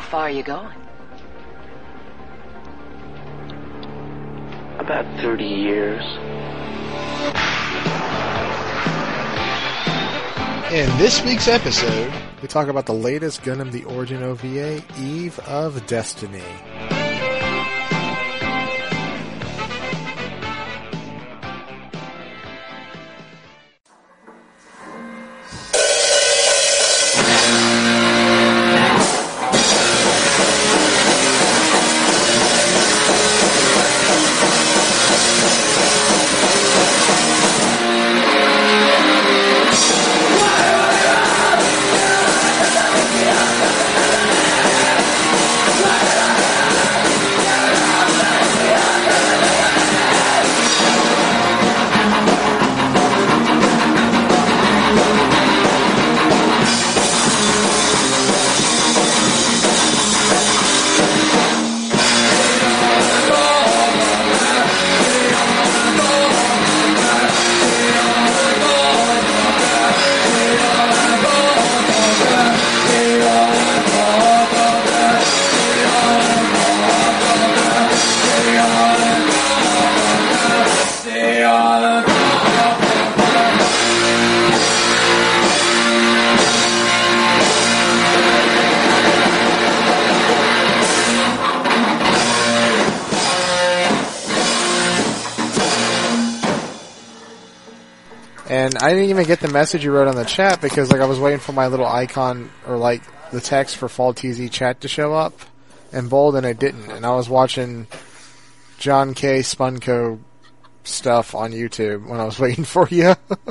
far are you going? About 30 years. In this week's episode, we talk about the latest Gundam the Origin OVA, Eve of Destiny. And I didn't even get the message you wrote on the chat because I was waiting for my little icon or the text for Fall TZ chat to show up in bold, and it didn't. And I was watching John K. Spunko stuff on YouTube when I was waiting for you.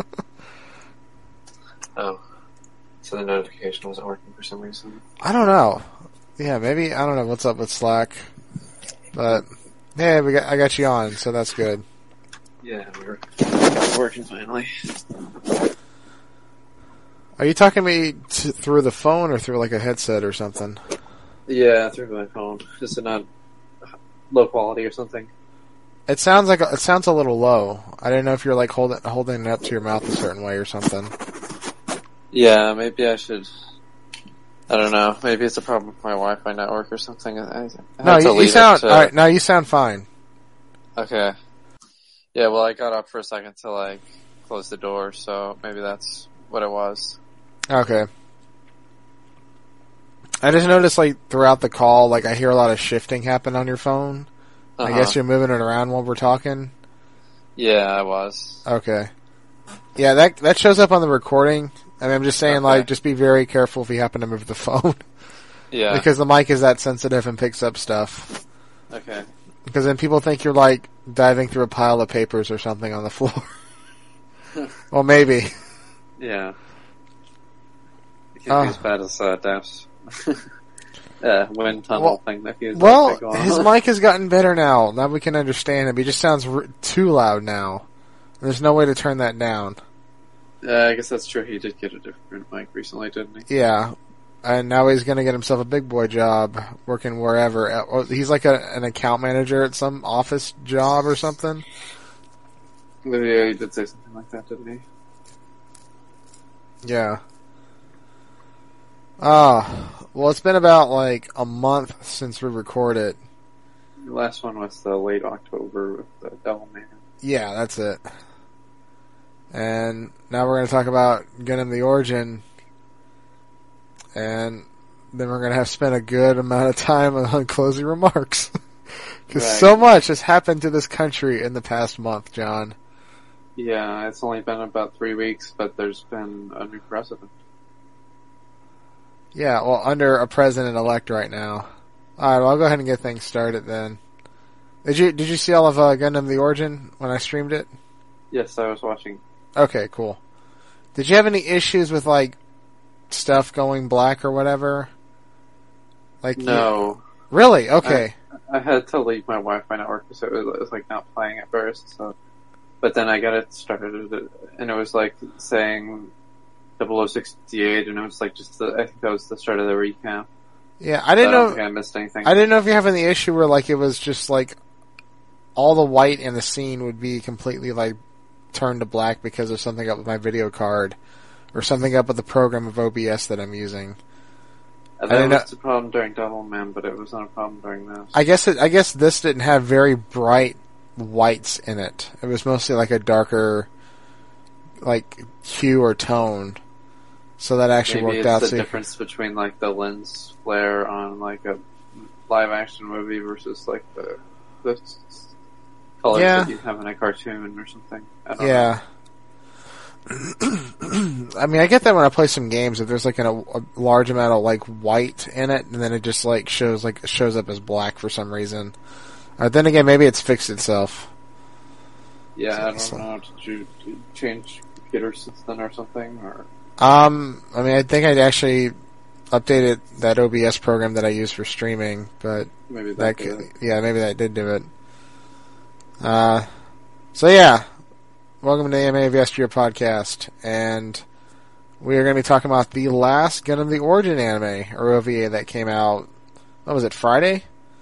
Oh. So the notification wasn't working for some reason? I don't know. Yeah, maybe, I don't know what's up with Slack. But, hey, I got you on, so that's good. Yeah, we're working finally. Are you talking to me through the phone or through a headset or something? Yeah, through my phone. Just not low quality or something. It sounds a little low. I didn't know if you're holding it up to your mouth a certain way or something. Yeah, maybe I should. I don't know. Maybe it's a problem with my Wi-Fi network or something. No, you sound alright. Now you sound fine. Okay. Yeah, well, I got up for a second to close the door, so maybe that's what it was. Okay. I just noticed throughout the call, I hear a lot of shifting happen on your phone. I guess you're moving it around while we're talking. Yeah, I was. Okay. Yeah, that shows up on the recording. I mean, I'm just saying, just be very careful if you happen to move the phone. Yeah. Because the mic is that sensitive and picks up stuff. Okay. Because then people think you're diving through a pile of papers or something on the floor. Well, maybe. Yeah. It can't be as bad as Daph's wind tunnel thing that he was his mic has gotten better now. Now we can understand him. He just sounds too loud now. There's no way to turn that down. I guess that's true. He did get a different mic recently, didn't he? Yeah. And now he's going to get himself a big boy job working wherever. He's an account manager at some office job or something. Yeah, he did say something like that, didn't he? Yeah. Well, it's been about a month since we recorded. The last one was the late October with the Devilman. Yeah, that's it. And now we're going to talk about Gundam the Origin. And then we're going to have spent a good amount of time on closing remarks. Because so much has happened to this country in the past month, John. Yeah, it's only been about 3 weeks, but there's been a new president. Yeah, well, under a president-elect right now. Alright, well, I'll go ahead and get things started then. Did you see all of Gundam the Origin when I streamed it? Yes, I was watching. Okay, cool. Did you have any issues with, stuff going black or whatever? No. Really? Okay. I had to leave my Wi-Fi network because it was not playing at first. So, but then I got it started, and it was saying 0068, and it was I think that was the start of the recap. Yeah, I didn't know. I don't think I missed anything. I didn't know if you're having the issue where it was just all the white in the scene would be completely turned to black because of something up with my video card or something up with the program of OBS that I'm using. That was the problem during Devilman, but it was not a problem during this. I guess this didn't have very bright whites in it. It was mostly like a darker, like, hue or tone. So that actually Maybe worked out. Maybe it's the difference between, like, the lens flare on, like, a live-action movie versus, like, the colors that you have in a cartoon or something. I don't know. I mean, I get that when I play some games, if there's, like, a large amount of, like, white in it, and then it just, like, shows up as black for some reason. Then again, maybe it's fixed itself. Yeah, I don't know. Did you change computers since then or something? Or I mean, I think I'd actually updated that OBS program that I use for streaming, but maybe maybe that did do it. So yeah, welcome to the AMA of Yesteryear podcast, and we are going to be talking about the last Gundam the Origin anime, or OVA, that came out, what was it, Friday?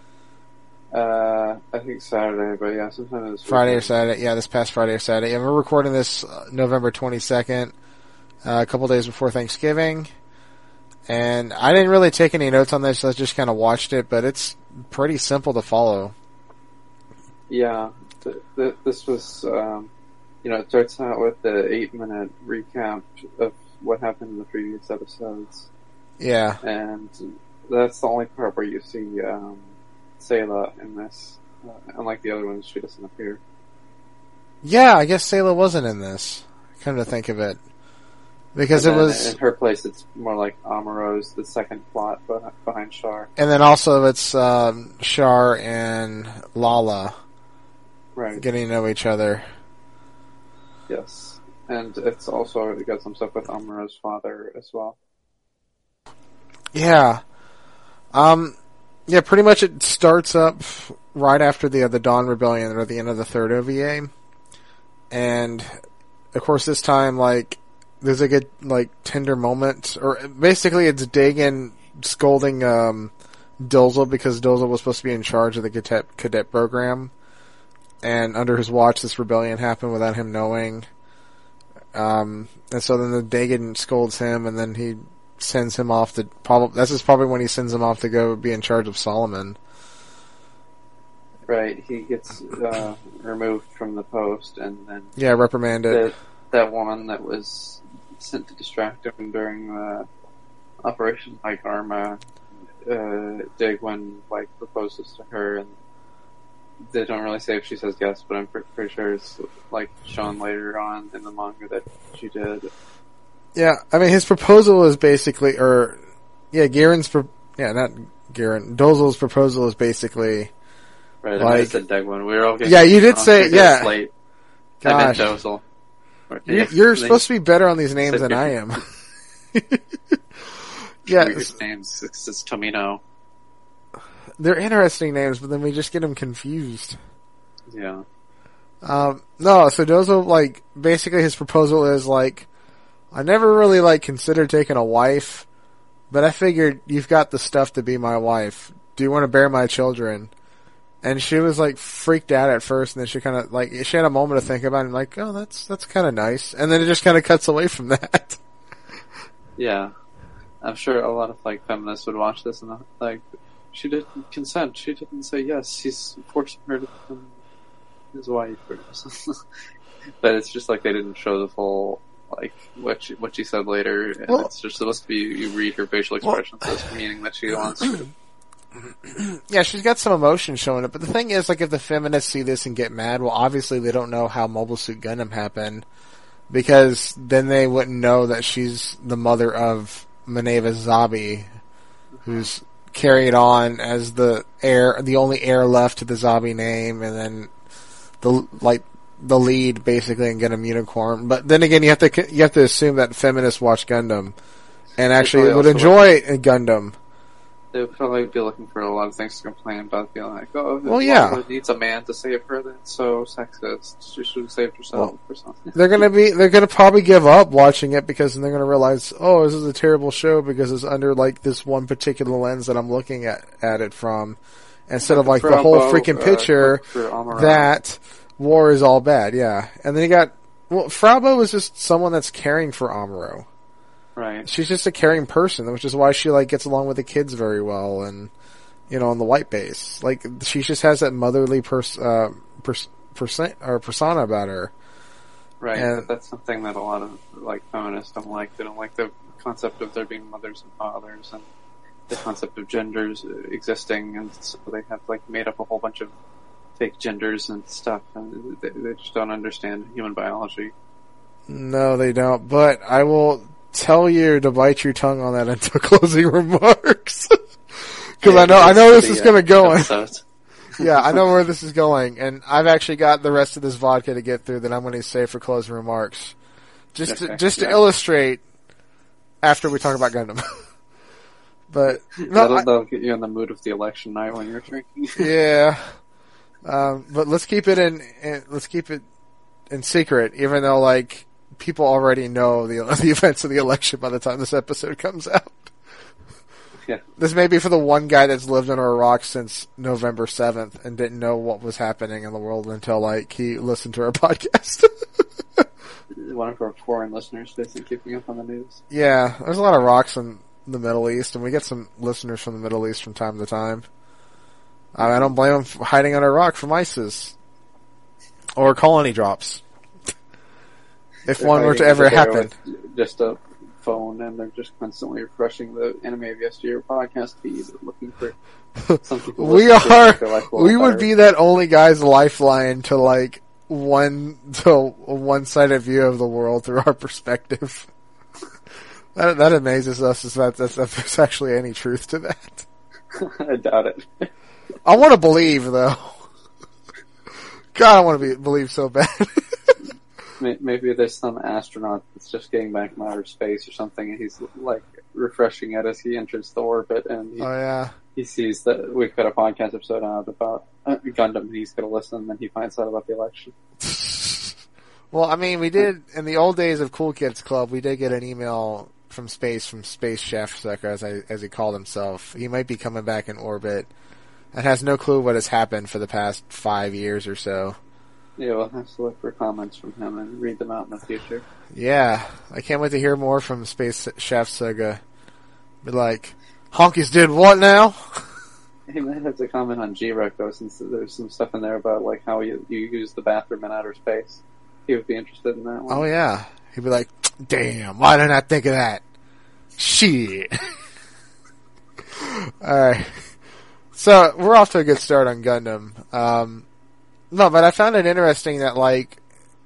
I think Saturday, but yeah, sometime this Friday or Saturday, yeah, this past Friday or Saturday, and we're recording this November 22nd, a couple days before Thanksgiving, and I didn't really take any notes on this, so I just kind of watched it, but it's pretty simple to follow. Yeah, this was, it starts out with the 8-minute recap of what happened in the previous episodes. Yeah. And that's the only part where you see, Sayla in this. Unlike the other ones, she doesn't appear. Yeah, I guess Sayla wasn't in this, come to think of it. Because it was... In her place, it's more like Amuro's, the second plot behind Char. And then also it's Char and Lala getting to know each other. Yes. And it's also got some stuff with Amuro's father as well. Yeah. Yeah, pretty much it starts up right after the Dawn Rebellion, or the end of the third OVA. And, of course, this time, like, there's a good, like, tender moment, or basically it's Dagon scolding Dulzle, because Dulzle was supposed to be in charge of the cadet program, and under his watch this rebellion happened without him knowing. And so then the Dagon scolds him, and then he sends him off to this is probably when he sends him off to go be in charge of Solomon. Right, he gets removed from the post, and then reprimanded. That woman that was sent to distract him during the Operation Like Arma, Dagon proposes to her, and they don't really say if she says yes, but I'm pretty sure it's shown later on in the manga that she did. Yeah, I mean, his proposal is basically, Dulzle's proposal is basically, right, I said Dagon. We were all getting... Yeah, you did say, yeah. Late. Gosh. I meant Dulzle. You're supposed to be better on these names than I am. Yeah. Names, it's Tomino. They're interesting names, but then we just get them confused. Yeah. No, so Dulzle, basically his proposal is, I never really, considered taking a wife, but I figured you've got the stuff to be my wife. Do you want to bear my children? And she was, freaked out at first, and then she kind of, she had a moment to think about it, and oh, that's kind of nice. And then it just kind of cuts away from that. Yeah. I'm sure a lot of, feminists would watch this and, she didn't consent. She didn't say yes. He's forcing her to become his wife or something. But it's just they didn't show the full... what she said later, and it's just supposed to be, you read her facial expressions as meaning that she wants to. Yeah, she's got some emotion showing it, but the thing is, if the feminists see this and get mad, well, obviously they don't know how Mobile Suit Gundam happened, because then they wouldn't know that she's the mother of Minerva Zabi, who's carried on as the only heir left to the Zabi name, and then the lead basically in Gundam Unicorn. But then again, you have to assume that feminists watch Gundam and actually would enjoy Gundam. They would probably be looking for a lot of things to complain about, feeling it needs a man to save her, then it's so sexist. She should have saved herself or something. They're gonna probably give up watching it, because then they're gonna realize, oh, this is a terrible show because it's under this one particular lens that I'm looking at it from, instead of the whole freaking picture that war is all bad. Yeah. And then you got, Fraubo is just someone that's caring for Amuro. Right. She's just a caring person, which is why she like gets along with the kids very well, and on the white base, like she just has that motherly persona about her. Right. And But that's something that a lot of like feminists don't like. They don't like the concept of there being mothers and fathers, and the concept of genders existing, and so they have like made up a whole bunch of fake genders and stuff, and they just don't understand human biology. No, they don't. But I will tell you to bite your tongue on that until closing remarks, because I know this is going to go. Yeah, I know where this is going, and I've actually got the rest of this vodka to get through that I'm going to say for closing remarks, just to illustrate after we talk about Gundam. But no, that'll get you in the mood of the election night when you're drinking. Yeah. But let's keep it in secret, even though like people already know the events of the election by the time this episode comes out. Yeah. This may be for the one guy that's lived under a rock since November 7th and didn't know what was happening in the world until like he listened to our podcast. One of our foreign listeners isn't keeping up on the news. Yeah, there's a lot of rocks in the Middle East, and we get some listeners from the Middle East from time to time. I don't blame them for hiding under a rock from ISIS. Or colony drops. If They're one were to ever happen. Just a phone, and they're just constantly refreshing the Anime of Yesteryear podcast feed, looking for something. We would be that only guy's lifeline to like one-sided view of the world through our perspective. That amazes us, is that there's actually any truth to that. I doubt it. I want to believe, though. God, I want to believe so bad. Maybe there's some astronaut that's just getting back from outer space or something, and he's like refreshing it as he enters the orbit, and he sees that we've got a podcast episode out about Gundam, and he's going to listen, and then he finds out about the election. Well, I mean, we did, in the old days of Cool Kids Club, we did get an email from Space Chef Sucker, as he called himself. He might be coming back in orbit and has no clue what has happened for the past 5 years or so. Yeah, we'll have to look for comments from him and read them out in the future. Yeah, I can't wait to hear more from Space Chef Sugar. Be like, Honkies did what now? He might have to comment on G-Rec, though, since there's some stuff in there about like how you use the bathroom in outer space. He would be interested in that one. Oh yeah. He'd be like, damn, why didn't I think of that? Shit. Alright. So, we're off to a good start on Gundam. No, but I found it interesting that, like,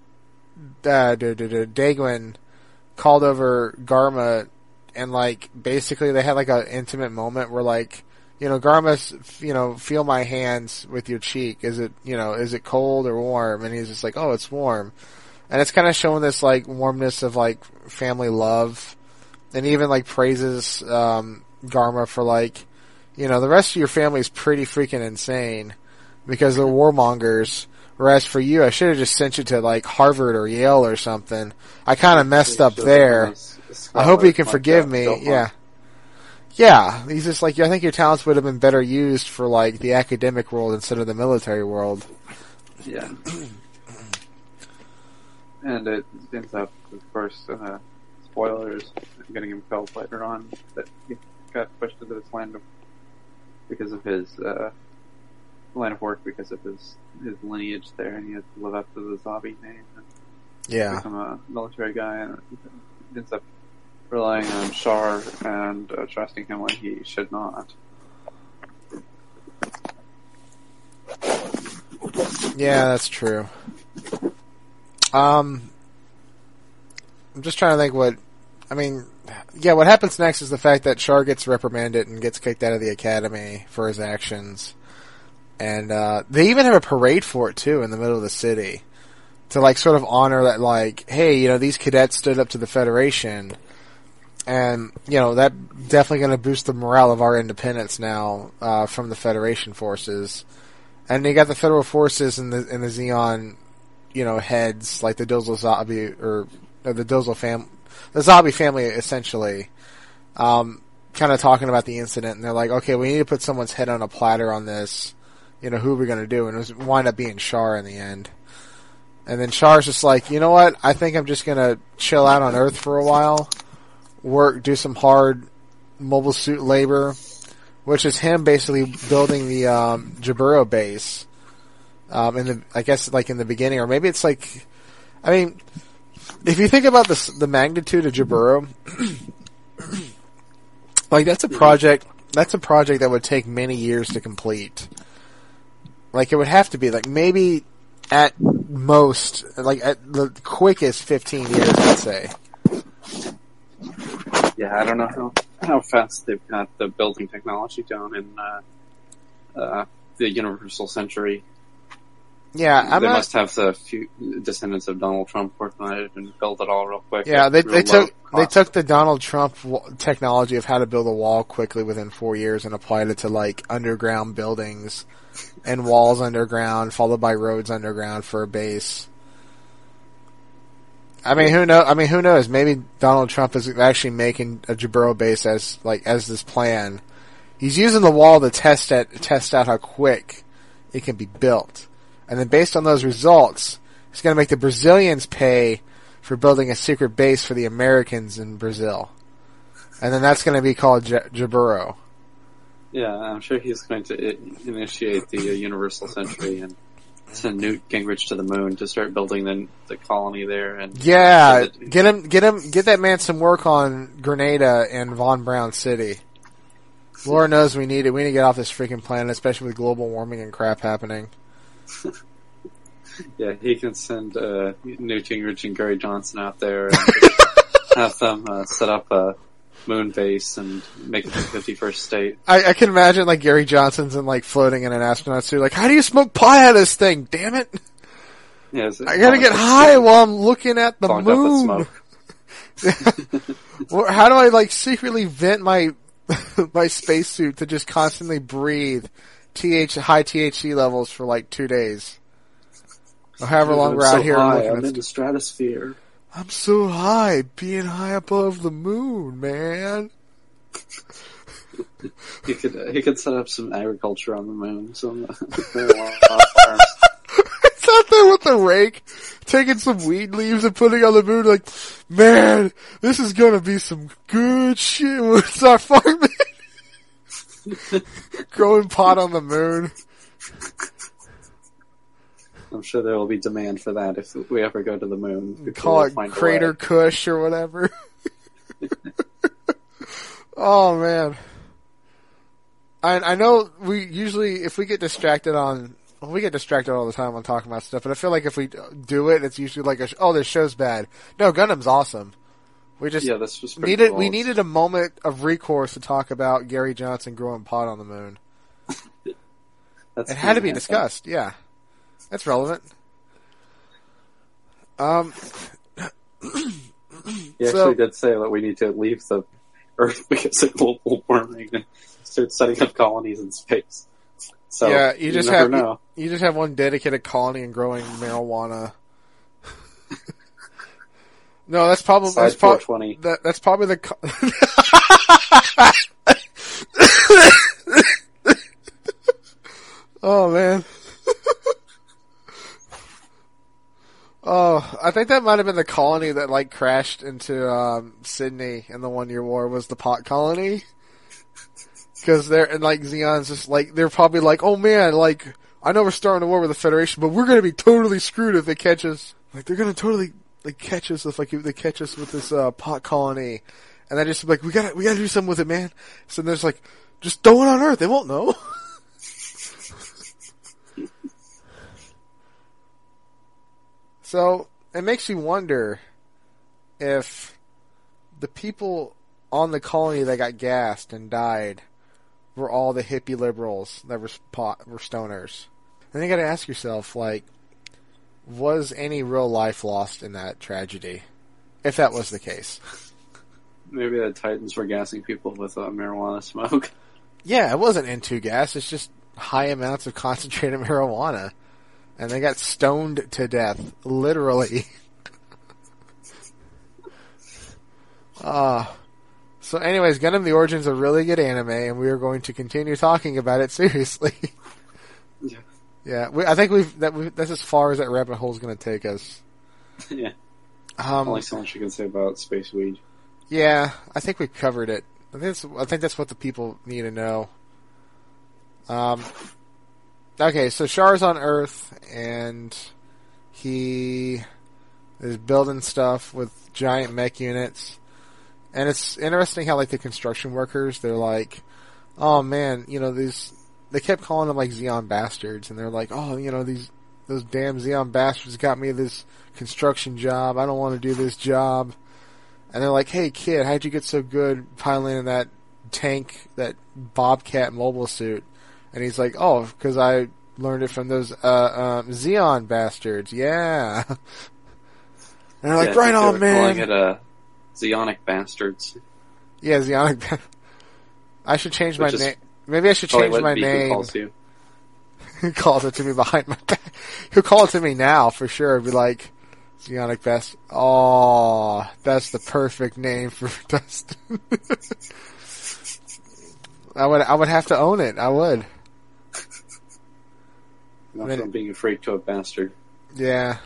Daegwin called over Garma, and, like, basically they had, like, an intimate moment where, like, Garma's, feel my hands with your cheek. Is it cold or warm? And he's just like, oh, it's warm. And it's kind of showing this, like, warmness of, like, family love. And even, like, praises, Garma for, like, the rest of your family is pretty freaking insane because they're warmongers. Whereas for you, I should have just sent you to, like, Harvard or Yale or something. I kind of messed up there. I hope you can forgive me. Yeah. Yeah. He's just like, I think your talents would have been better used for, like, the academic world instead of the military world. Yeah. And it ends up, of course, spoilers, getting him killed later on, that he got pushed into this land because of his line of work, because of his lineage there, and he had to live up to the Zabi name and become a military guy, and ends up relying on Char and trusting him when he should not. Yeah, that's true. I'm just trying to think what happens next is the fact that Char gets reprimanded and gets kicked out of the academy for his actions. And, they even have a parade for it too in the middle of the city to like sort of honor that, like, hey, these cadets stood up to the Federation, and, that definitely gonna boost the morale of our independence now, from the Federation forces. And you got the Federal forces and the Zeon, heads, like the Dozel Zabi, or the Dozel the Zabi family, essentially, kind of talking about the incident, and they're like, okay, we need to put someone's head on a platter on this, who are we gonna do? And it was wind up being Char in the end. And then Char's just like, you know what, I think I'm just gonna chill out on Earth for a while, do some hard mobile suit labor, which is him basically building the Jaburo base. I guess like in the beginning, or maybe it's like, I mean, if you think about the magnitude of Jaburo, like that's a project that would take many years to complete. Like it would have to be like maybe at most, like at the quickest 15 years, I'd say. Yeah, I don't know how fast they've got the building technology down in the Universal Century. Yeah, they must have the few descendants of Donald Trump working on it and build it all real quick. Yeah, they took the Donald Trump technology of how to build a wall quickly within 4 years and applied it to like underground buildings and walls underground, followed by roads underground for a base. I mean, who knows? Maybe Donald Trump is actually making a Jaburo base as this plan. He's using the wall to test out how quick it can be built. And then based on those results, he's going to make the Brazilians pay for building a secret base for the Americans in Brazil. And then that's going to be called Jaburo. Yeah, I'm sure he's going to initiate the Universal Century and send Newt Gingrich to the moon to start building the colony there. And yeah, get that man some work on Grenada and Von Braun City. Lord knows we need it. We need to get off this freaking planet, especially with global warming and crap happening. Yeah, he can send Newt Gingrich and Gary Johnson out there and have them set up a moon base and make it the 51st state. I can imagine like Gary Johnson's floating in an astronaut suit, like, how do you smoke pie out of this thing? Damn it! Yeah, I gotta get high while I'm looking at the moon. Well, how do I secretly vent my my spacesuit to just constantly breathe high THC levels for 2 days? Or however long we're out here looking I'm in the stratosphere. I'm so high, being high above the moon, man. He could set up some agriculture on the moon, some farms. It's out there with the rake, taking some weed leaves and putting on the moon, like, man, this is gonna be some good shit when we start farming. Growing pot on the moon. I'm sure there will be demand for that if we ever go to the moon. Call it Crater Kush or whatever. Oh man. I know we usually, if we get distracted all the time on talking about stuff, but I feel like if we do it, it's usually like this show's bad. No, Gundam's awesome. This was we needed a moment of recourse to talk about Gary Johnson growing pot on the moon. It had to be discussed, yeah. That's relevant. He actually did say that we need to leave the Earth because of global warming and start setting up colonies in space. So yeah, you just have one dedicated colony and growing marijuana. No, that's probably that's probably the. Oh man. Oh, I think that might have been the colony that crashed into Sydney in the 1 year war was the pot colony. Cause Zeon's just they're probably oh man, I know we're starting a war with the Federation, but we're gonna be totally screwed if they catch us. They're gonna totally catch us if they catch us with this pot colony. And they just we gotta do something with it, man. So there's just throw it on Earth, they won't know. So, it makes you wonder if the people on the colony that got gassed and died were all the hippie liberals that were stoners. Then you gotta ask yourself, was any real life lost in that tragedy? If that was the case. Maybe the Titans were gassing people with marijuana smoke. Yeah, it wasn't N2 gas, it's just high amounts of concentrated marijuana. And they got stoned to death, literally. So anyways, Gundam the Origin's a really good anime, and we are going to continue talking about it seriously. Yeah. Yeah, I think that's as far as that rabbit hole's going to take us. Yeah. Only so much you can say about space weed. Yeah, I think we covered it. I think that's what the people need to know. Okay, so Char's on Earth, and he is building stuff with giant mech units. And it's interesting how, like, the construction workers, they're like, oh man, they kept calling them, like, Xeon bastards, and they're like, oh, those damn Xeon bastards got me this construction job, I don't want to do this job. And they're like, hey kid, how'd you get so good piloting that tank, that Bobcat mobile suit? And he's like, oh, because I learned it from those Xeon bastards, yeah. And they're like, right on, man. Calling it Xeonic bastards. Yeah, Xeonic. I should change my name. Maybe I should change my name. Calls you. He calls it to me behind my back. He'll call it to me now for sure. Be like, Xeonic Best. Oh, that's the perfect name for Dustin. I would have to own it. I would. Not from being afraid to a bastard. Yeah.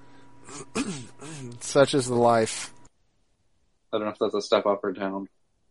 Such is the life. I don't know if that's a step up or down.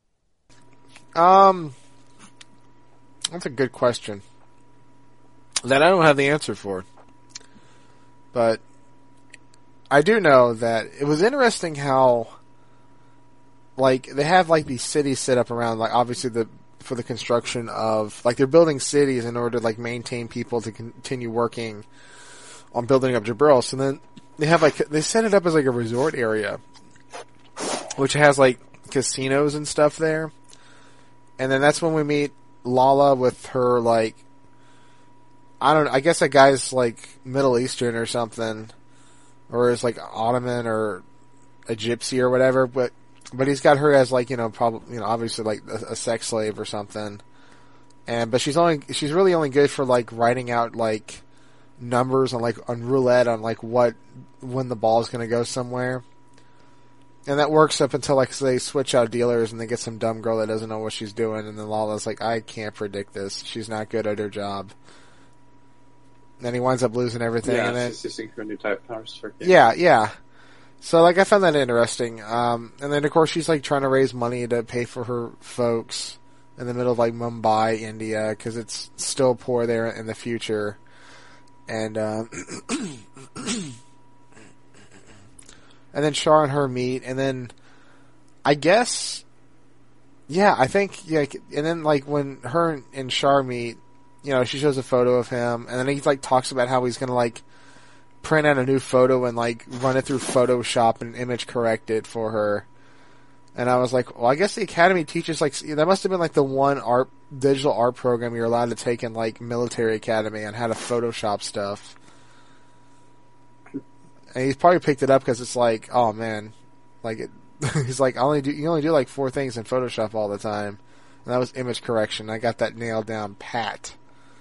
That's a good question that I don't have the answer for. But I do know that it was interesting how, like, they have, like, these cities set up around, like, obviously for the construction of, like, they're building cities in order to, like, maintain people to continue working on building up Jabril. So then they have, like, they set it up as, like, a resort area, which has, like, casinos and stuff there. And then that's when we meet Lala with her, like, I guess that guy's, like, Middle Eastern or something, or is, like, Ottoman or a gypsy or whatever, but he's got her as, like, probably, obviously, like, a sex slave or something. But she's really only good for, like, writing out, like, numbers on roulette on, like, when the ball's gonna go somewhere. And that works up until, like, they switch out dealers and they get some dumb girl that doesn't know what she's doing, and then Lala's like, I can't predict this. She's not good at her job. And then he winds up losing everything. Yeah, and then, she's using her new type powers for kids. Yeah. So, like, I found that interesting. And then, of course, she's, like, trying to raise money to pay for her folks in the middle of, like, Mumbai, India, because it's still poor there in the future. And, and then Char and her meet, and then I guess, I think, and then, like, when her and Char meet, she shows a photo of him, and then he, like, talks about how he's gonna, like, print out a new photo and, like, run it through Photoshop and image correct it for her. And I was like, well, I guess the Academy teaches, like, that must have been, like, the one digital art program you're allowed to take in, like, military academy on how to Photoshop stuff. And he's probably picked it up because it's like, oh man, like he's like, you only do like 4 things in Photoshop all the time, and that was image correction. I got that nailed down pat.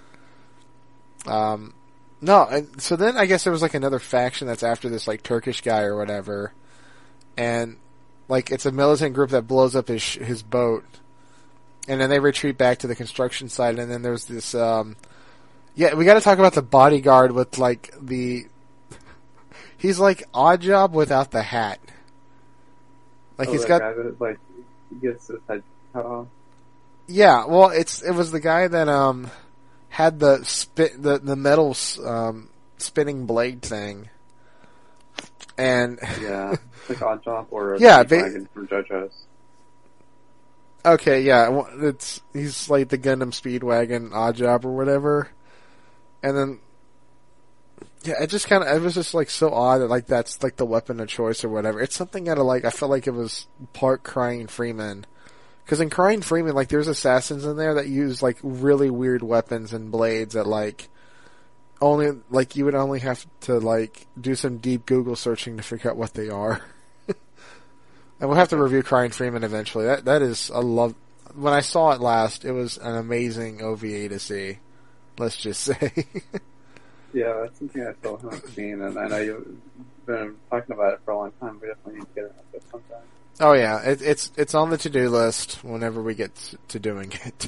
So then I guess there was like another faction that's after this like Turkish guy or whatever, and like it's a militant group that blows up his boat, and then they retreat back to the construction site, and then there's this we got to talk about the bodyguard with like he's like Oddjob without the hat. Like he's got guy that, like, gets his head cut off. Yeah, well, it was the guy that had the metal spinning blade thing, and yeah, like Oddjob or Speedwagon from JoJo's. Okay, yeah, he's like the Gundam Speedwagon Oddjob or whatever, and then. Yeah, it was just like so odd that like that's like the weapon of choice or whatever. It's something out of like, I felt like it was part Crying Freeman. Cause in Crying Freeman, like there's assassins in there that use like really weird weapons and blades that like only, like you would only have to like do some deep Google searching to figure out what they are. And we'll have to review Crying Freeman eventually. That is a love. When I saw it last, it was an amazing OVA to see. Let's just say. Yeah, that's something I still haven't seen, and I know you've been talking about it for a long time. We definitely need to get around to it sometime. Oh yeah, it's on the to-do list whenever we get to doing it.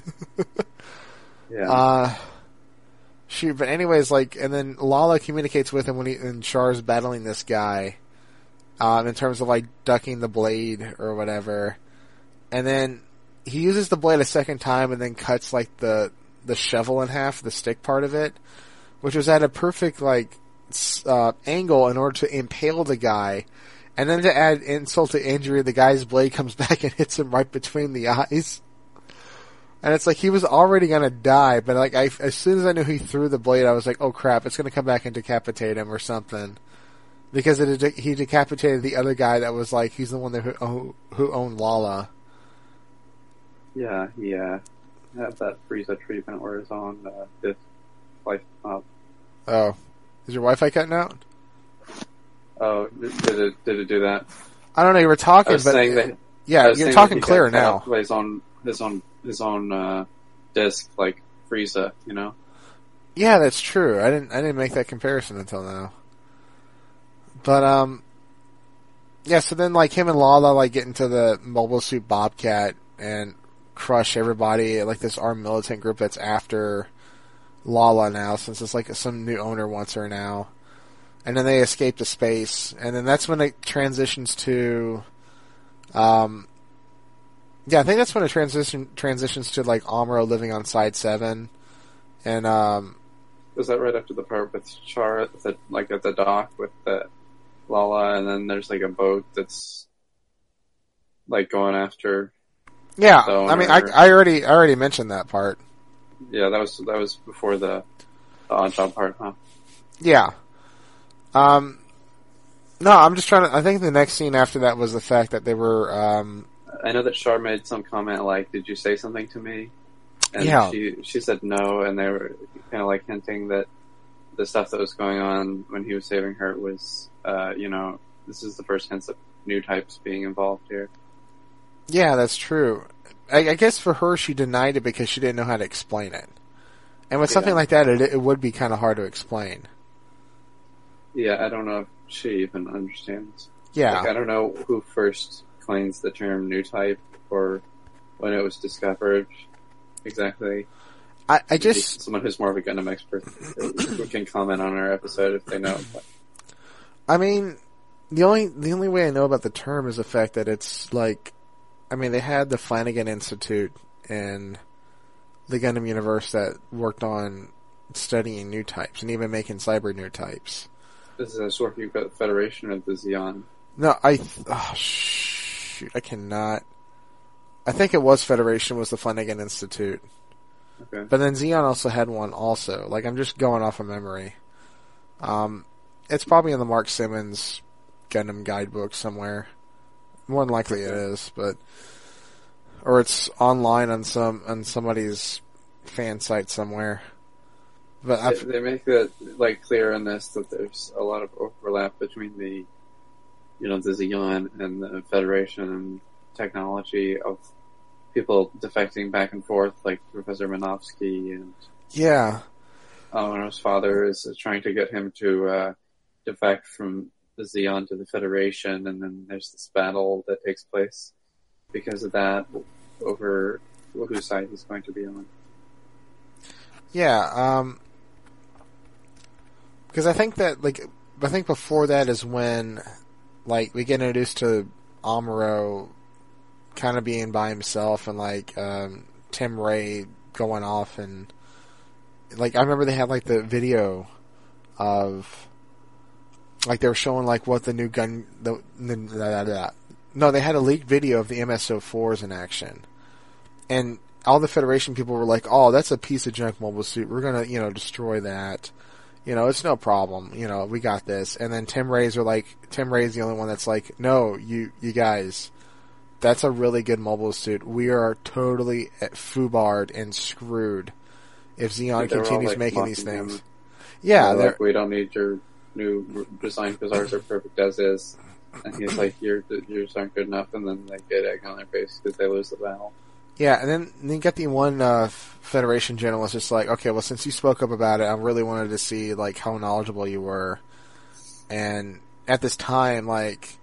Yeah. But anyways, like, and then Lala communicates with him and Char's battling this guy, in terms of like ducking the blade or whatever. And then he uses the blade a second time and then cuts like the shovel in half, the stick part of it, which was at a perfect like angle in order to impale the guy. And then to add insult to injury, the guy's blade comes back and hits him right between the eyes. And it's like he was already gonna die, but like as soon as I knew he threw the blade, I was like, oh crap, it's gonna come back and decapitate him or something. Because he decapitated the other guy that was like, he's the one who owned Lala. Yeah, he had that Frieza treatment where his own disc sliced him up. Oh. Is your Wi-Fi cutting out? Oh, did it do that? I don't know, you were talking, I was but... saying that, yeah, you're talking clearer now. His own disc, like Frieza, you know? Yeah, that's true. I didn't make that comparison until now. But, yeah, so then, like, him and Lala, like, get into the Mobile Suit Bobcat and crush everybody, like, this armed militant group that's after Lala now, since it's, like, some new owner wants her now. And then they escape to space, and then that's when it transitions to, yeah, I think that's when it transitions to, like, Amuro living on Side 7, and, was that right after the part with Char at the dock with the Lala, and then there's, like, a boat that's, like, going after... Yeah, I mean, I already mentioned that part. Yeah, that was before the Odd Job part, huh? Yeah. No, I'm just trying to... I think the next scene after that was the fact that they were... I know that Char made some comment like, did you say something to me? And yeah. she said no, and they were kind of like hinting that the stuff that was going on when he was saving her was, this is the first hints of new types being involved here. Yeah, that's true. I guess for her, she denied it because she didn't know how to explain it. And with something like that, it would be kind of hard to explain. Yeah, I don't know if she even understands. Yeah. Like, I don't know who first coins the term new type or when it was discovered exactly. I just... Someone who's more of a Gundam expert who can comment on our episode if they know. But. I mean, the only way I know about the term is the fact that it's like... I mean, they had the Flanagan Institute in the Gundam universe that worked on studying new types and even making cyber new types. This is a Sorky Federation of the Zeon. No, shoot, I cannot. I think it was Federation was the Flanagan Institute. Okay. But then Zeon also had one also. Like, I'm just going off of memory. It's probably in the Mark Simmons Gundam guidebook somewhere. More than likely it is, or it's online on somebody's fan site somewhere. But they make that like clear in this that there's a lot of overlap between the Zeon and the Federation and technology of people defecting back and forth, like Professor Minovsky and Amuro's father is trying to get him to defect from the Zeon to the Federation, and then there's this battle that takes place because of that over whose side he's going to be on. Yeah, because I think before that is when, like, we get introduced to Amuro kind of being by himself and, like, Tim Ray going off and, like, I remember they had, like, the video of, like, they were showing, like, what the new gun... No, they had a leaked video of the MSO4s in action. And all the Federation people were like, oh, that's a piece of junk mobile suit. We're gonna, destroy that. It's no problem. We got this. And then Tim Ray's the only one that's like, no, you guys, that's a really good mobile suit. We are totally foobarred and screwed if Zeon continues making these things. Him. Yeah. Like, we don't need your new design because ours are perfect as is. And he's like, yours aren't good enough, and then they get egg on their face because they lose the battle. Yeah, and then you get the one Federation general is just like, okay, well, since you spoke up about it, I really wanted to see, like, how knowledgeable you were. And at this time, like,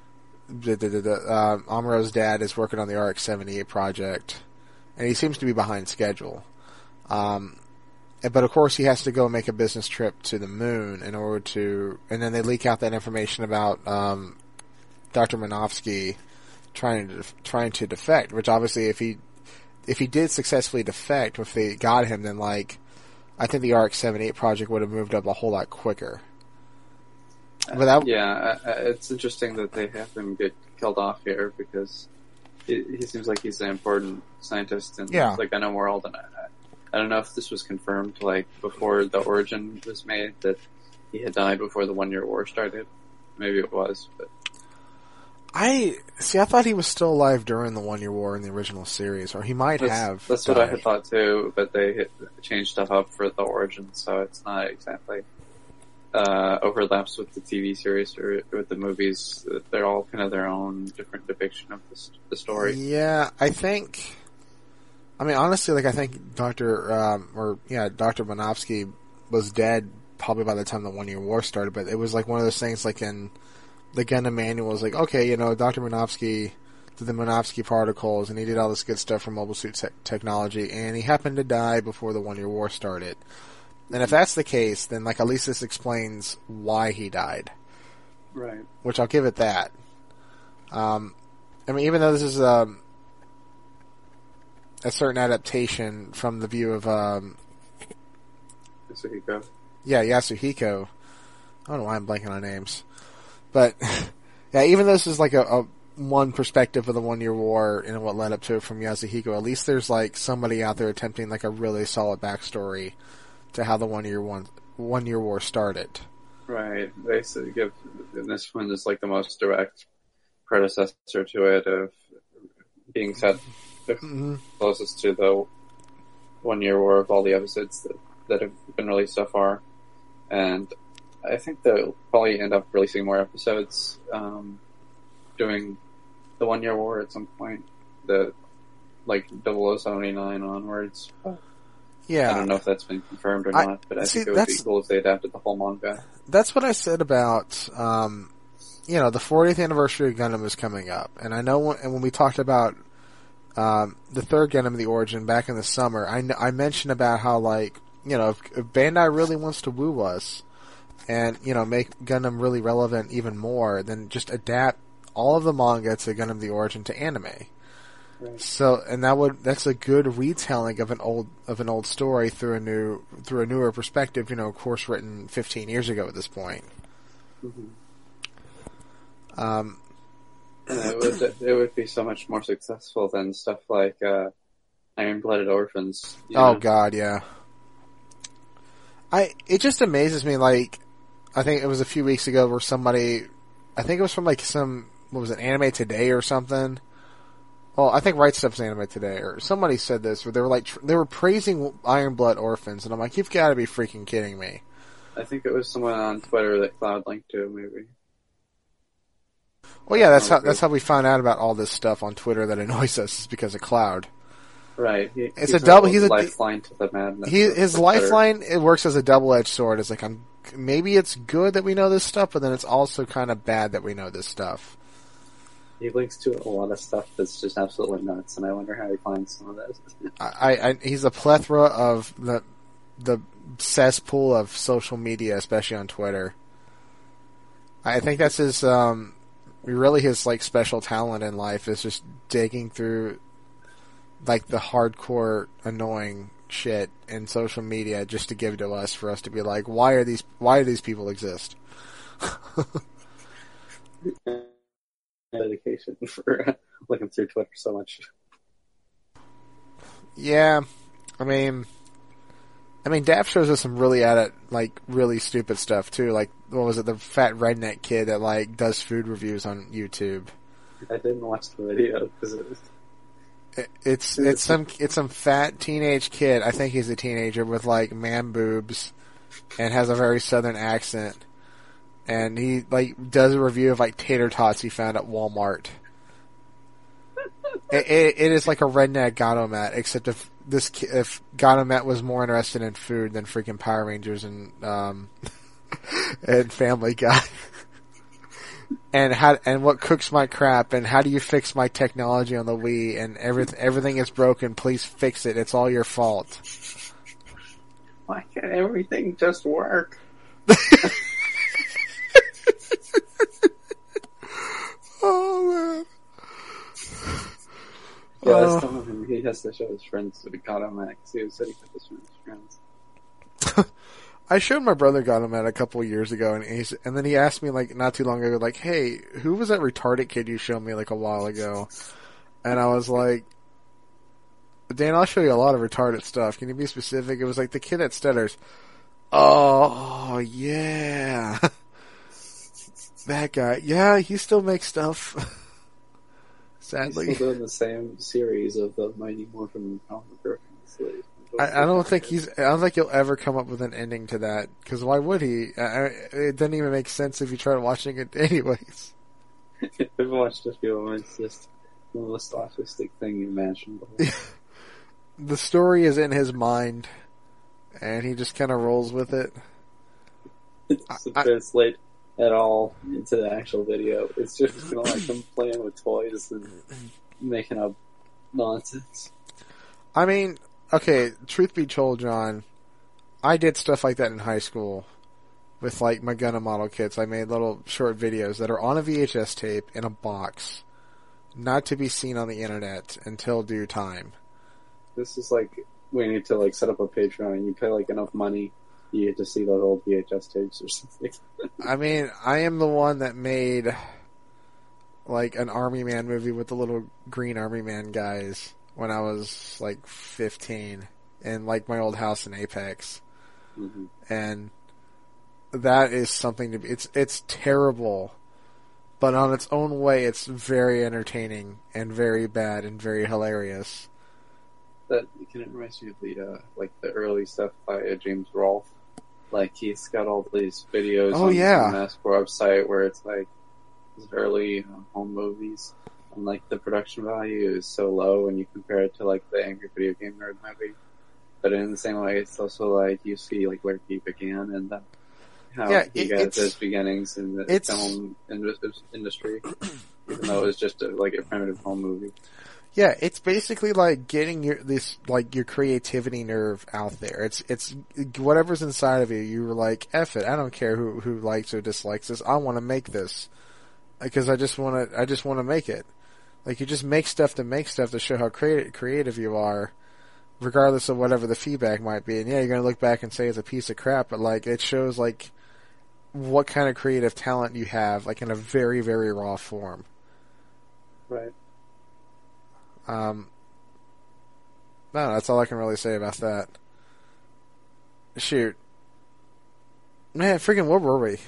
Amuro's dad is working on the RX-78 project, and he seems to be behind schedule. But of course, he has to go make a business trip to the moon in order to, and then they leak out that information about Dr. Minovsky trying to defect. Which obviously, if he did successfully defect, if they got him, then like I think the RX-78 project would have moved up a whole lot quicker. But it's interesting that they have him get killed off here because he seems like he's an important scientist in the Gundam world, and I don't know if this was confirmed like before the origin was made that he had died before the 1 Year War started. Maybe it was, but I thought he was still alive during the 1 Year War in the original series, or he might have. That's died. what I had thought too, but they changed stuff up for the origin, so it's not exactly overlaps with the TV series or with the movies. They're all kind of their own different depiction of the story. Yeah, I think. I mean, honestly, like I think Dr. Minovsky was dead probably by the time the 1 Year War started. But it was like one of those things, like in the Gundam manual, was like, okay, Dr. Minovsky did the Minovsky particles, and he did all this good stuff for mobile suit technology, and he happened to die before the 1 Year War started. And if that's the case, then like at least this explains why he died. Right. Which I'll give it that. I mean, even though this is a certain adaptation from the view of Yasuhiko. Yeah, Yasuhiko. I don't know why I'm blanking on names. But yeah, even though this is like a one perspective of the 1 Year War and what led up to it from Yasuhiko, at least there's like somebody out there attempting like a really solid backstory to how the 1 Year War started. Right. They give this one is like the most direct predecessor to it of being set closest to the 1 Year War of all the episodes that have been released so far. And I think they'll probably end up releasing more episodes doing the 1 Year War at some point. The like 0079 onwards. Yeah. I don't know if that's been confirmed or not, but I think it would be cool if they adapted the whole manga. That's what I said about, the 40th anniversary of Gundam is coming up. And I know when we talked about the third Gundam, The Origin, back in the summer, I mentioned about how, like, if Bandai really wants to woo us and, make Gundam really relevant even more, then just adapt all of the manga to Gundam The Origin to anime. Right. So, and that's a good retelling of an old story through a newer perspective, of course written 15 years ago at this point. Mm-hmm. And it would be so much more successful than stuff like Iron-Blooded Orphans. Oh God, yeah. It just amazes me. Like, I think it was a few weeks ago where somebody, I think it was from like what was it, Anime Today or something. Well, I think Right Stuff's Anime Today, or somebody said this, where they were like, they were praising Iron Blood Orphans, and I'm like, you've got to be freaking kidding me. I think it was someone on Twitter that Cloud linked to, maybe. Well, yeah, that's how we found out about all this stuff on Twitter that annoys us, is because of Cloud. Right. He's a lifeline to the madness. His lifeline, it works as a double-edged sword. It's like, maybe it's good that we know this stuff, but then it's also kind of bad that we know this stuff. He links to a lot of stuff that's just absolutely nuts, and I wonder how he finds some of that. He's a plethora of the cesspool of social media, especially on Twitter. I think that's his like special talent in life, is just digging through like the hardcore annoying shit in social media just to give to us, for us to be like, why do these people exist? Dedication for looking through Twitter so much. Yeah, I mean, Daft shows us some really stupid stuff too. Like, what was it? The fat redneck kid that like does food reviews on YouTube. I didn't watch the video because it's some fat teenage kid. I think he's a teenager with like man boobs and has a very southern accent. And he like does a review of like tater tots he found at Walmart. It is like a redneck Gatomat, except if Gatomat was more interested in food than freaking Power Rangers and and Family Guy. and what cooks my crap, and how do you fix my technology on the Wii, and everything is broken, please fix it, it's all your fault. Why can't everything just work? Yeah, I was telling him he has to show his friends that he got him at, because he said he got this from his friends. I showed my brother got him at a couple of years ago, and then he asked me like not too long ago, like, "Hey, who was that retarded kid you showed me like a while ago?" And I was like, "Dan, I'll show you a lot of retarded stuff. Can you be specific?" It was like the kid that stutters. Oh yeah, that guy. Yeah, he still makes stuff. Sadly, He's still doing the same series of the Mighty Morphin Comic Book. I don't think he'll ever come up with an ending to that, because why would he? It doesn't even make sense if you try watching it anyways. I've watched a few of them. It's just the most autistic thing imaginable. The story is in his mind, and he just kind of rolls with it. It doesn't translate at all into the actual video. It's just kind of like him playing with toys and making up nonsense. I mean, okay, truth be told, John, I did stuff like that in high school with like my Gundam model kits. I made little short videos that are on a VHS tape in a box, not to be seen on the internet until due time. This is like, we need to like set up a Patreon and you pay like enough money, you get to see those old VHS tapes or something. I mean, I am the one that made like an Army Man movie with the little green Army Man guys when I was like 15 in like my old house in Apex. Mm-hmm. And that is something to be, it's terrible, but on its own way it's very entertaining and very bad and very hilarious. That kind of reminds me of the like the early stuff by James Rolfe. Like he's got all these videos on the Mask website where it's like his early home movies, and like the production value is so low when you compare it to like the Angry Video Game Nerd movie. But in the same way, it's also like you see like where he began and how he got his beginnings in the film industry, even though it was just like a primitive home movie. Yeah, it's basically like getting your creativity nerve out there. It's whatever's inside of you. You're like, F it. I don't care who likes or dislikes this. I want to make this because I just want to make it. Like you just make stuff to show how creative you are, regardless of whatever the feedback might be. And yeah, you're gonna look back and say it's a piece of crap, but like it shows like what kind of creative talent you have, like in a very, very raw form. Right. No, that's all I can really say about that. Shoot. Man, freaking, where were we?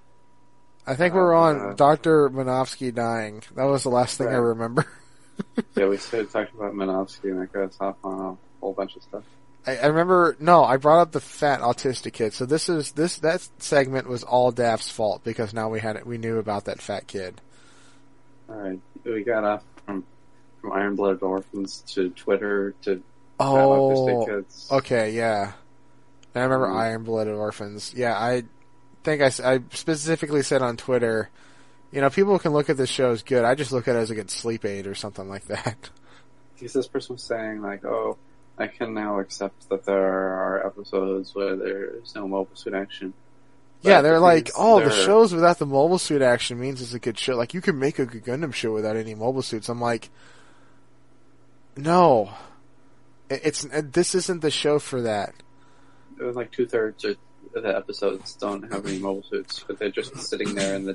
I think we were on Dr. Manovsky dying. That was the last thing I remember. Yeah, we started talking about Manovsky and I got us off on a whole bunch of stuff. I remember, I brought up the fat autistic kid. So that segment was all Daft's fault because now we knew about that fat kid. Alright, we got off from Iron-Blooded Orphans to Twitter to autistic kids. Okay, yeah. I remember Iron-Blooded Orphans. Yeah, I think I specifically said on Twitter, people can look at this show as good. I just look at it as a good sleep aid or something like that. Because this person was saying, like, I can now accept that there are episodes where there's no mobile suit action. But yeah, they're like, the shows without the mobile suit action means it's a good show. Like, you can make a good Gundam show without any mobile suits. I'm like, no. This isn't the show for that. It was like 2/3 of the episodes don't have any mobile suits, but they're just sitting there in the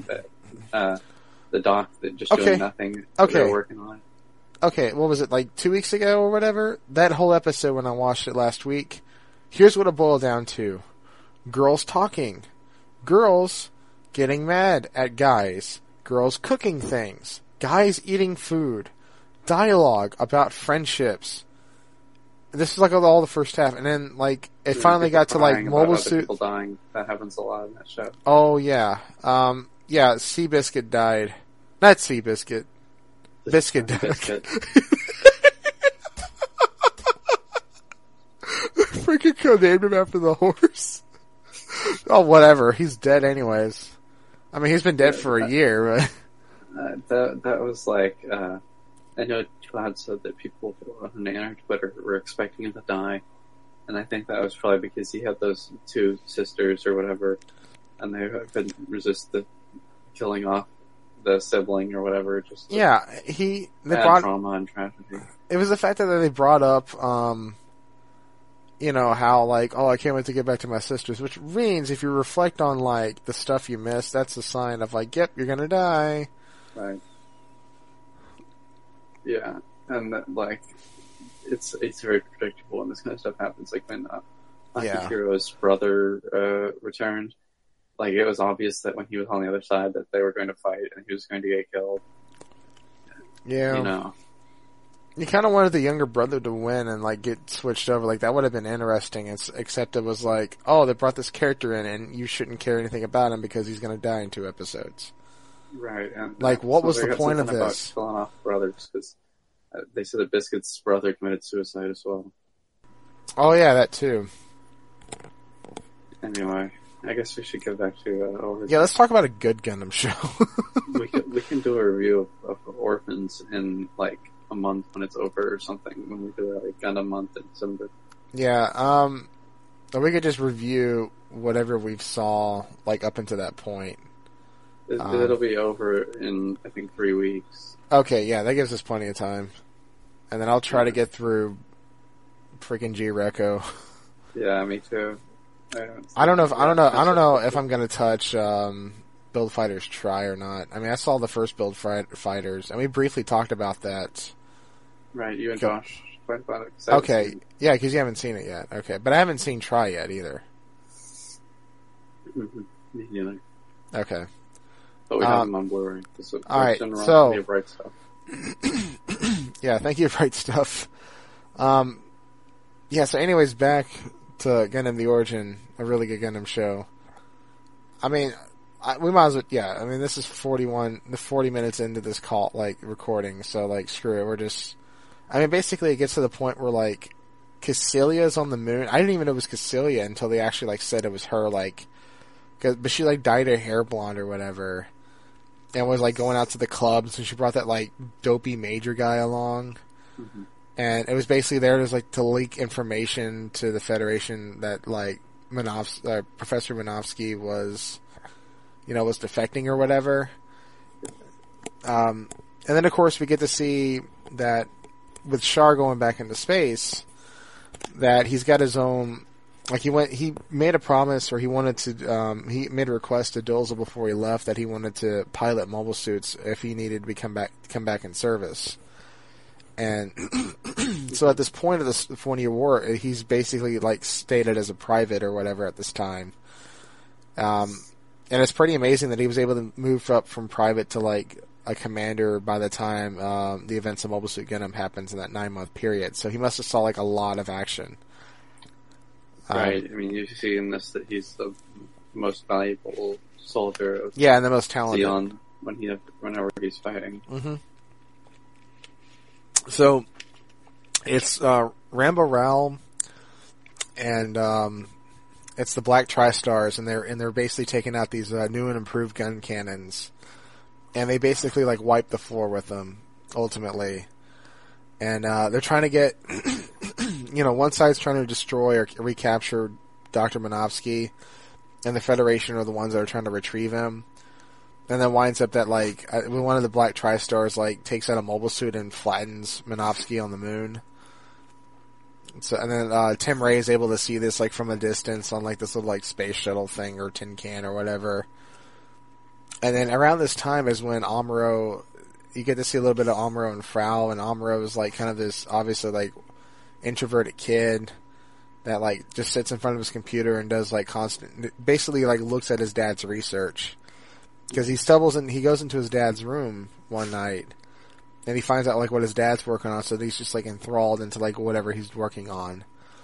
dock, that just doing nothing. They're working on it. Okay, what was it, like 2 weeks ago or whatever? That whole episode when I watched it last week, here's what it boiled down to. Girls talking. Girls getting mad at guys. Girls cooking things. Guys eating food. Dialogue about friendships. This is like all the first half, and then like it finally got to like mobile suit. People dying. That happens a lot in that show. Oh yeah, yeah. Seabiscuit died. Not Seabiscuit. Biscuit died. Freaking codenamed him after the horse. Oh, whatever. He's dead anyways. I mean, he's been dead for a year, but that was like. I know Todd said that people on Twitter were expecting him to die, and I think that was probably because he had those two sisters or whatever, and they couldn't resist the killing off the sibling or whatever. Just Yeah, they brought trauma and tragedy. it was the fact that they brought up, you know, how like, oh, I can't wait to get back to my sisters, which means if you reflect on like the stuff you missed, that's a sign of like, yep, you're gonna die. Right. Yeah, and that, like, it's very predictable when this kind of stuff happens. Like when Akihiro's brother returned, like it was obvious that when he was on the other side that they were going to fight and he was going to get killed. Yeah. You know. You kind of wanted the younger brother to win and like get switched over. Like that would have been interesting. Except it was like, oh, they brought this character in, and you shouldn't care anything about him because he's going to die in 2 episodes. Right. And like, what was the point of this? Killing off brothers because they said that Biscuit's brother committed suicide as well. Oh yeah, that too. Anyway, I guess we should get back to Orphans. Yeah, let's talk about a good Gundam show. we can do a review of Orphans in like a month when it's over or something, when we do like Gundam month in December. Yeah, or we could just review whatever we've saw like up until that point. It'll be over in I think 3 weeks. Okay, yeah, that gives us plenty of time. And then I'll try to get through freaking G-Reco. Yeah, me too. I don't know if I'm gonna touch Build Fighters Try or not. I mean, I saw the first Build Fighters, and we briefly talked about that. Right, you and Josh talked about it. Okay, yeah, because you haven't seen it yet. Okay, but I haven't seen Try yet either. Mm-hmm. Me neither. Okay. But we have them on Blu-ray. All right, so Bright Stuff. Yeah, thank you, Bright Stuff. Yeah. So, anyways, back to Gundam: The Origin, a really good Gundam show. I mean, we might as well. Yeah, I mean, this is 40 minutes into this call, like recording. So, like, screw it. We're just. I mean, basically, it gets to the point where like Cassilia's on the moon. I didn't even know it was Cassilia until they actually like said it was her. Like, but she like dyed her hair blonde or whatever. And was like going out to the clubs, and she brought that like dopey major guy along, and it was basically there to leak information to the Federation that like Professor Minovsky was defecting or whatever. And then of course we get to see that with Char going back into space, that he's got his own. Like he made a promise, or he wanted to. He made a request to Dolza before he left that he wanted to pilot mobile suits if he needed to come back in service. And so at this point of this 4-year war, he's basically like stated as a private or whatever at this time. And it's pretty amazing that he was able to move up from private to like a commander by the time the events of Mobile Suit Gundam happens in that 9-month period. So he must have saw like a lot of action. Right. I mean, you see in this that he's the most valuable soldier of and the most talented Zeon whenever he's fighting. Mm-hmm. So it's Rambo Ral and it's the Black Tri-Stars, and they're basically taking out these new and improved gun cannons, and they basically like wipe the floor with them ultimately, and they're trying to get. One side's trying to destroy or recapture Dr. Minovsky, and the Federation are the ones that are trying to retrieve him. And then winds up that, like, one of the Black Tri-Stars, like, takes out a mobile suit and flattens Minovsky on the moon. So, and then, Tim Ray is able to see this, like, from a distance on, like, this little, like, space shuttle thing or tin can or whatever. And then around this time is when Amuro, you get to see a little bit of Amuro and Frau, and Amuro is, like, kind of this, obviously, like, introverted kid that like just sits in front of his computer and does like basically like looks at his dad's research, because he goes into his dad's room one night and he finds out like what his dad's working on, so he's just like enthralled into like whatever he's working on.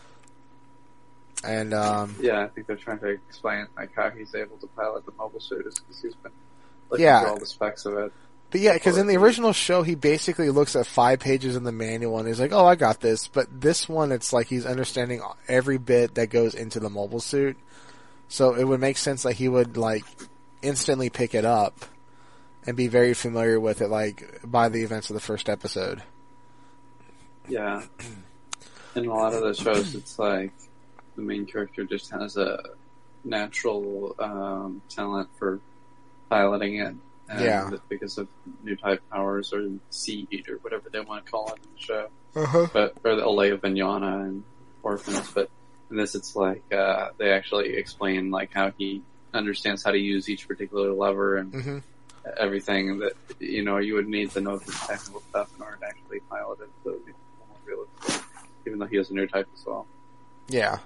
And I think they're trying to explain like how he's able to pilot the mobile suit is because he's been looking through all the specs of it. But yeah, because in the original show, he basically looks at 5 pages in the manual and he's like, oh, I got this. But this one, it's like he's understanding every bit that goes into the mobile suit. So it would make sense that he would, like, instantly pick it up and be very familiar with it, like, by the events of the first episode. Yeah. In a lot of the shows, it's like the main character just has a natural talent for piloting it. And Yeah. because of new type powers or seed or whatever they want to call it in the show. Uh-huh. Or the Alea Vignana and Orphans, but in this it's like, they actually explain like how he understands how to use each particular lever and everything that, you would need to know the technical stuff in order to actually pilot it, so it'd be more realistic, even though he has a new type as well. Yeah.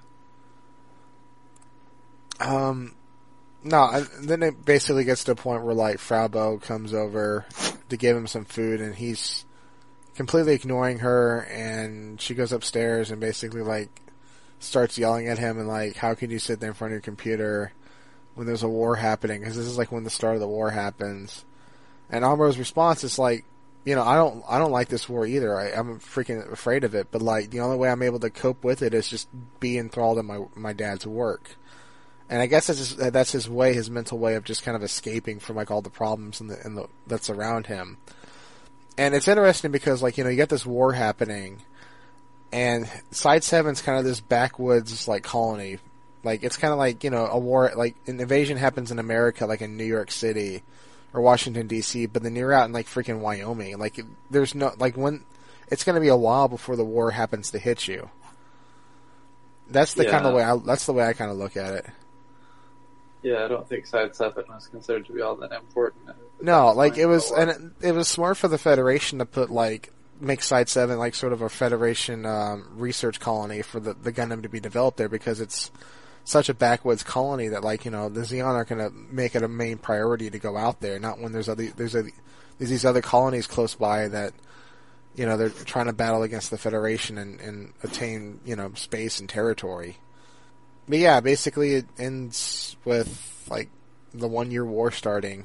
No, and then it basically gets to a point where like Frau Bow comes over to give him some food, and he's completely ignoring her, and she goes upstairs and basically like starts yelling at him and like, how can you sit there in front of your computer when there's a war happening? Because this is like when the start of the war happens. And Amro's response is like, I don't like this war either. I'm freaking afraid of it, but like the only way I'm able to cope with it is just be enthralled in my dad's work. And I guess that's his way, his mental way of just kind of escaping from like all the problems that's around him. And it's interesting because like, you got this war happening, and Side 7's kind of this backwoods like colony. Like it's kind of like, a war, like an invasion happens in America, like in New York City or Washington DC, but then you're out in like freaking Wyoming. Like there's no, like when, it's going to be a while before the war happens to hit you. That's the kind of way that's the way I kind of look at it. Yeah, I don't think Side 7 was considered to be all that important. No, like it was, and it was smart for the Federation to put like, make Side 7 like sort of a Federation research colony for the Gundam to be developed there, because it's such a backwoods colony that like, the Zeon aren't going to make it a main priority to go out there, not when there's these other colonies close by that, they're trying to battle against the Federation and attain, space and territory. But yeah, basically it ends with like the 1-year war starting.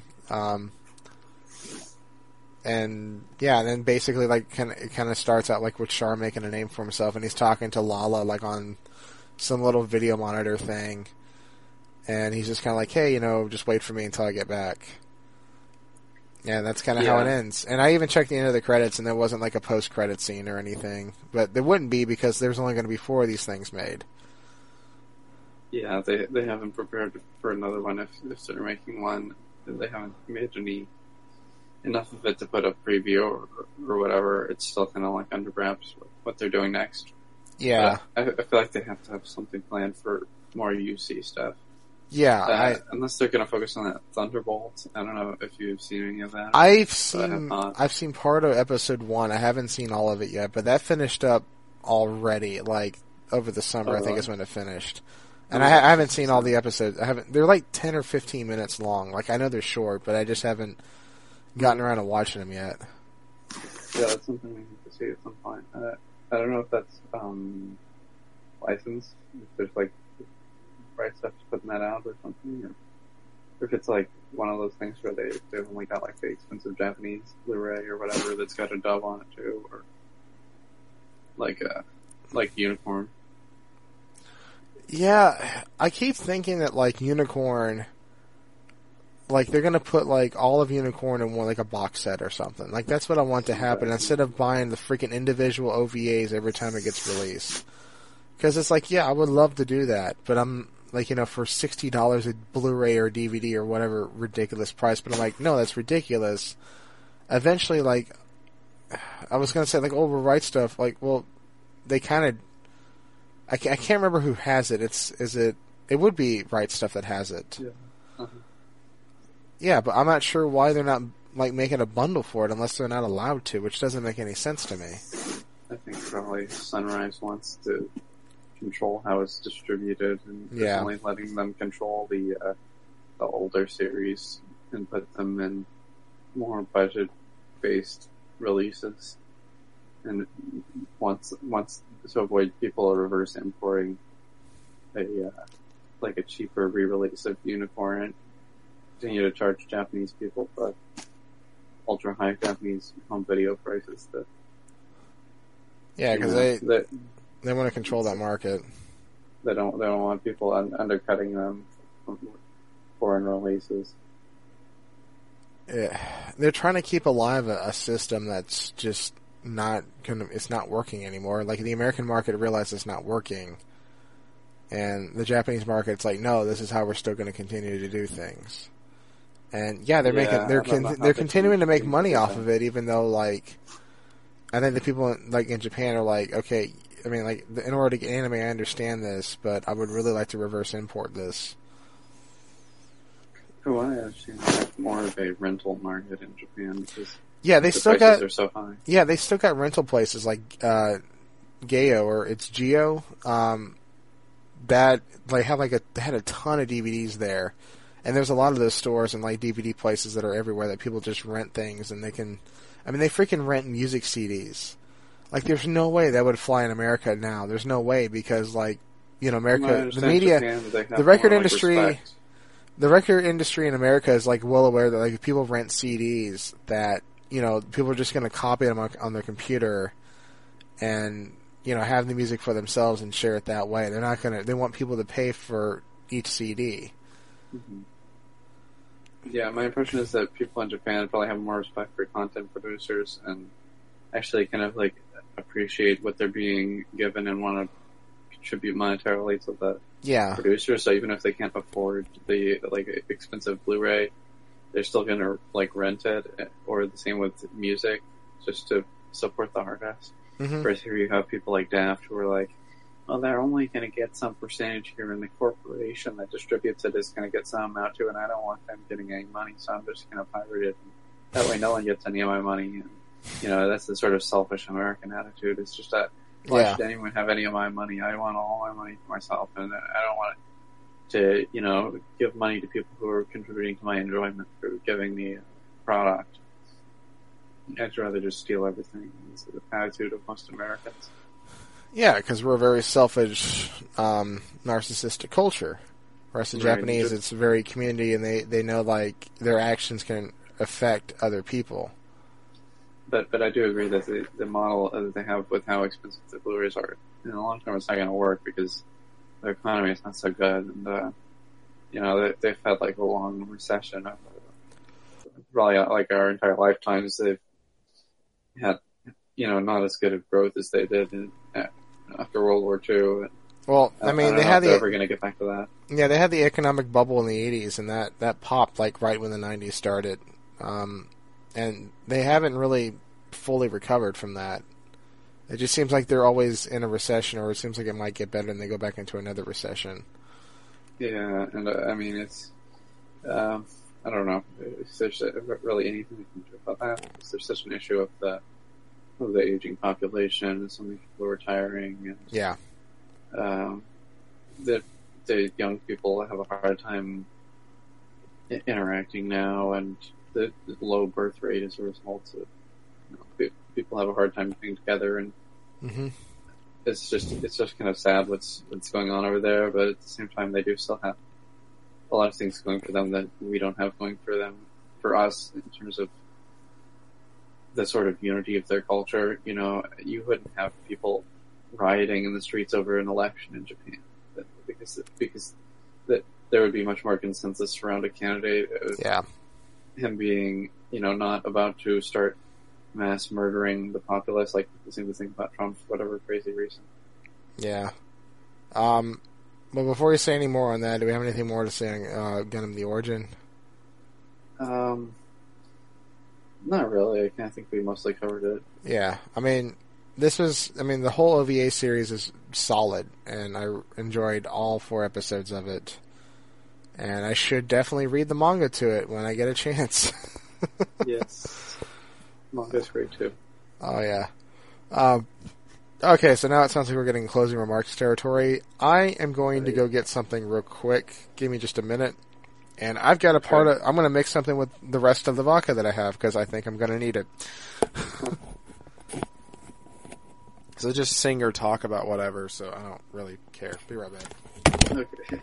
And yeah, and then basically like it kind of starts out like with Char making a name for himself, and he's talking to Lala like on some little video monitor thing, and he's just kind of like, hey, just wait for me until I get back. Yeah, that's kind of how it ends. And I even checked the end of the credits, and there wasn't like a post-credit scene or anything, but there wouldn't be because there's only going to be 4 of these things made. Yeah, they haven't prepared for another one. If they're making one, they haven't made enough of it to put a preview or whatever. It's still kind of like under wraps what they're doing next. Yeah. But I feel like they have to have something planned for more UC stuff. Yeah. Unless they're going to focus on that Thunderbolt. I don't know if you've seen any of that. I've seen part of episode 1. I haven't seen all of it yet, but that finished up already, like over the summer. I think is when it finished. And I haven't seen all the episodes. They're like 10 or 15 minutes long. Like I know they're short, but I just haven't gotten around to watching them yet. Yeah, that's something we need to see at some point. I don't know if that's licensed, if there's like right stuff to putting that out or something, or if it's like one of those things where they've only got like the expensive Japanese Blu-ray or whatever that's got a dub on it too, or like Unicorn. Yeah, I keep thinking that like Unicorn, like they're gonna put like all of Unicorn in one, like a box set or something. Like that's what I want to happen, instead of buying the freaking individual OVAs every time it gets released. Because it's like, yeah, I would love to do that, but I'm like, for $60 a Blu-ray or DVD or whatever ridiculous price, but I'm like, no, that's ridiculous. Eventually, like, I was gonna say like, oh, we'll write stuff. Like, well, they kind of, I can't remember who has it. It would be Right Stuff that has it. Yeah. Uh-huh. Yeah, but I'm not sure why they're not like making a bundle for it unless they're not allowed to, which doesn't make any sense to me. I think probably Sunrise wants to control how it's distributed, and only letting them control the older series and put them in more budget-based releases. And once to avoid people reverse importing a cheaper re-release of Unicorn, continue to charge Japanese people but ultra high Japanese home video prices. Because they want to control that market. They don't want people undercutting them from foreign releases. Yeah. They're trying to keep alive a system that's just it's not working anymore. Like the American market realizes it's not working, and the Japanese market's like, no, this is how we're still going to continue to do things. And yeah, they're Yeah, they're I don't know how they're they continuing to can make do money off that. of it, even though like I think the people like in Japan are like, okay, I mean like in order to get anime, I understand this, but I would really like to reverse import this. Oh, I understand like more of a rental market in Japan because Yeah, they the still prices got are so high. yeah they still got rental places like Gayo or it's Geo that they have they had a ton of DVDs there. And there's a lot of those stores and like DVD places that are everywhere that people just rent things and they freaking rent music CDs. Like there's no way that would fly in America now. There's no way because I America, the understand media, Japan, they have the record more, like, industry, respect. the record industry in America is like well aware that like if people rent CDs that, people are just going to copy them on their computer and, have the music for themselves and share it that way. They're not going to, they want people to pay for each CD. Mm-hmm. Yeah, my impression is that people in Japan probably have more respect for content producers and actually kind of like appreciate what they're being given and want to contribute monetarily to the producer. So even if they can't afford the expensive Blu-ray, they're still going to like rent it, or the same with music, just to support the artist. Mm-hmm. Whereas here you have people like Daft who are like, well, they're only going to get some percentage here, and the corporation that distributes it is going to get some amount too, and I don't want them getting any money, so I'm just going to pirate it. And that way no one gets any of my money. And, that's the sort of selfish American attitude. It's just that, why should anyone have any of my money? I want all my money for myself, and I don't want to, give money to people who are contributing to my enjoyment through giving me a product. I'd rather just steal everything. It's the attitude of most Americans. Yeah, because we're a very selfish, narcissistic culture. Whereas the Japanese, it's very community, and they know like their actions can affect other people. But I do agree that the model that they have with how expensive the Blu-rays are, in the long term, it's not going to work because their economy is not so good, and they've had like a long recession. Probably like our entire lifetimes, they've had not as good of growth as they did after World War II. Well, I mean, they had they're ever going to get back to that. Yeah, they had the economic bubble in the 80s, and that popped like right when the 90s started. And they haven't really fully recovered from that. It just seems like they're always in a recession, or it seems like it might get better and they go back into another recession. Yeah, and I mean, it's, I don't know if there's really anything we can do about that. Because there's such an issue of the aging population, and so many people are retiring. And, yeah. The young people have a hard time interacting now, and the low birth rate as a result of people have a hard time getting together, and it's just kind of sad what's going on over there. But at the same time, they do still have a lot of things going for them that we don't have going for us in terms of the sort of unity of their culture. You wouldn't have people rioting in the streets over an election in Japan because there would be much more consensus around a candidate. Yeah. Him being, not about to start mass murdering the populace like people seem to think about Trump for whatever crazy reason. Yeah. But before we say any more on that, do we have anything more to say on Gundam the Origin? Not really. I think we mostly covered it. Yeah. I mean, the whole OVA series is solid, and I enjoyed all 4 episodes of it. And I should definitely read the manga to it when I get a chance. Yes. Manga's great too. Oh, yeah. Okay, so now it sounds like we're getting closing remarks territory. I am going to go get something real quick. Give me just a minute. And I've got I'm going to mix something with the rest of the vodka that I have because I think I'm going to need it. So just sing or talk about whatever, so I don't really care. Be right back. Okay.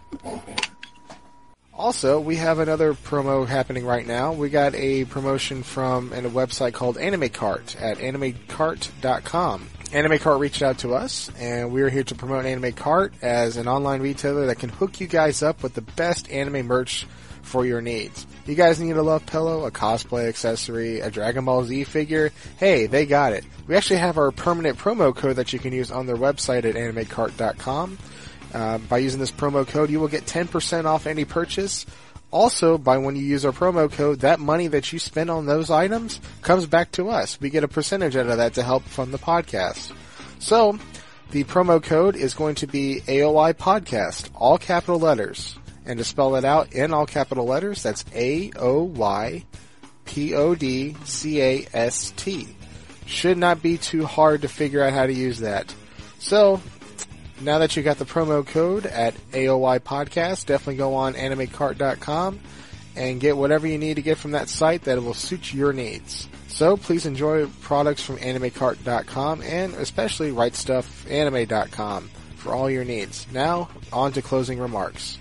Also, we have another promo happening right now. We got a promotion from a website called Anime Cart at animecart.com. Anime Cart reached out to us, and we're here to promote Anime Cart as an online retailer that can hook you guys up with the best anime merch for your needs. You guys need a love pillow, a cosplay accessory, a Dragon Ball Z figure? Hey, they got it. We actually have our permanent promo code that you can use on their website at animecart.com. By using this promo code, you will get 10% off any purchase Also, by when you use our promo code, that money that you spend on those items comes back to us. We get a percentage out of that to help fund the podcast. So, the promo code is going to be AOI Podcast, all capital letters. And to spell it out in all capital letters, that's AOY PODCAST. Should not be too hard to figure out how to use that. So, now that you got the promo code at AOI Podcast, definitely go on AnimeCart.com and get whatever you need to get from that site that will suit your needs. So please enjoy products from AnimeCart.com and especially RightStuffAnime.com for all your needs. Now, on to closing remarks.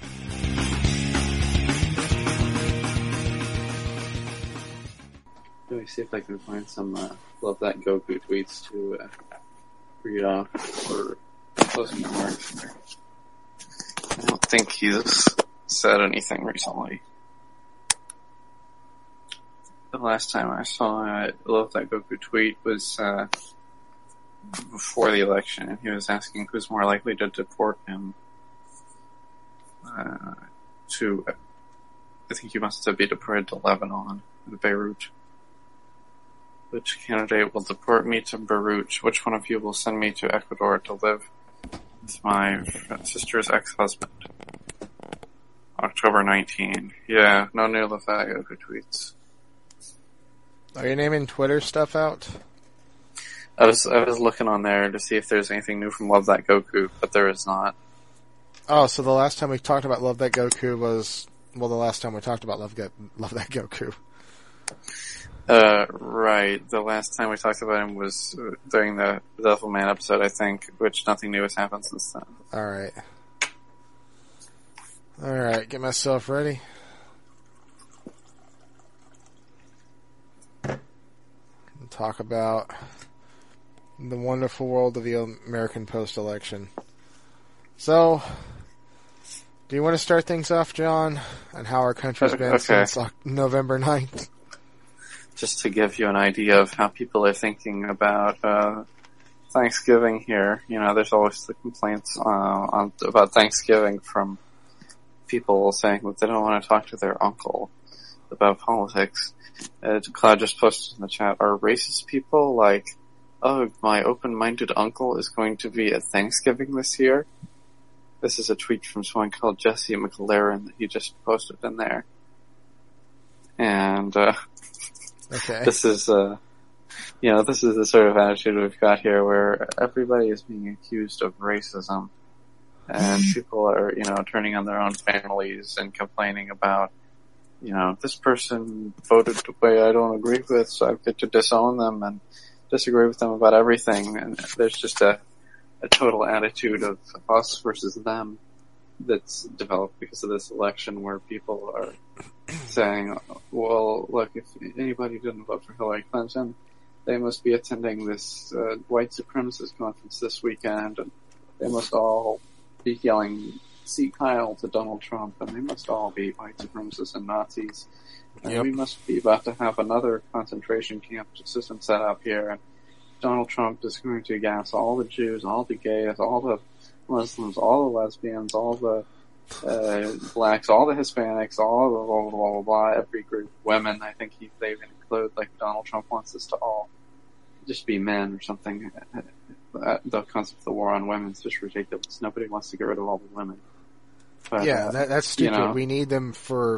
Let me see if I can find some Love That Goku tweets to read off for closing remarks. I don't think he's said anything recently. The last time I saw Love That Goku tweet was before the election, and he was asking who's more likely to deport him to, I think he wants to be deported to Lebanon, Beirut. Which candidate will deport me to Beirut? Which one of you will send me to Ecuador to live with my sister's ex-husband? October 19. Yeah, no new Love That Goku tweets. Are you naming Twitter stuff out? I was looking on there to see if there's anything new from Love That Goku, but there is not. Oh, so the last time we talked about Love That Goku was, well, the last time we talked about Love That Goku. Right. The last time we talked about him was during the Devilman episode, I think, which nothing new has happened since then. Alright, get myself ready. Talk about the wonderful world of the American post-election. So, do you want to start things off, John, on how our country's been since November 9th? Just to give you an idea of how people are thinking about Thanksgiving here. You know, there's always the complaints about Thanksgiving from people saying that they don't want to talk to their uncle about politics. Cloud just posted in the chat, are racist people like, oh, my open-minded uncle is going to be at Thanksgiving this year? This is a tweet from someone called Jesse McLaren that he just posted in there. And, this is, this is the sort of attitude we've got here where everybody is being accused of racism. And people are, turning on their own families and complaining about, this person voted the way I don't agree with, so I get to disown them and disagree with them about everything. And there's just a total attitude of us versus them that's developed because of this election where people are saying, well, look, if anybody didn't vote for Hillary Clinton, they must be attending this white supremacist conference this weekend, and they must all be yelling, "See Kyle" to Donald Trump, and they must all be white supremacists and Nazis. And we must be about to have another concentration camp system set up here, and Donald Trump is going to gas all the Jews, all the gays, all the Muslims, all the lesbians, all the blacks, all the Hispanics, all the blah, blah, blah, blah, blah, every group of women. I think they even include, like, Donald Trump wants us to all just be men or something. The concept of the war on women is just ridiculous. Nobody wants to get rid of all the women. But, yeah, that's stupid. We need them for,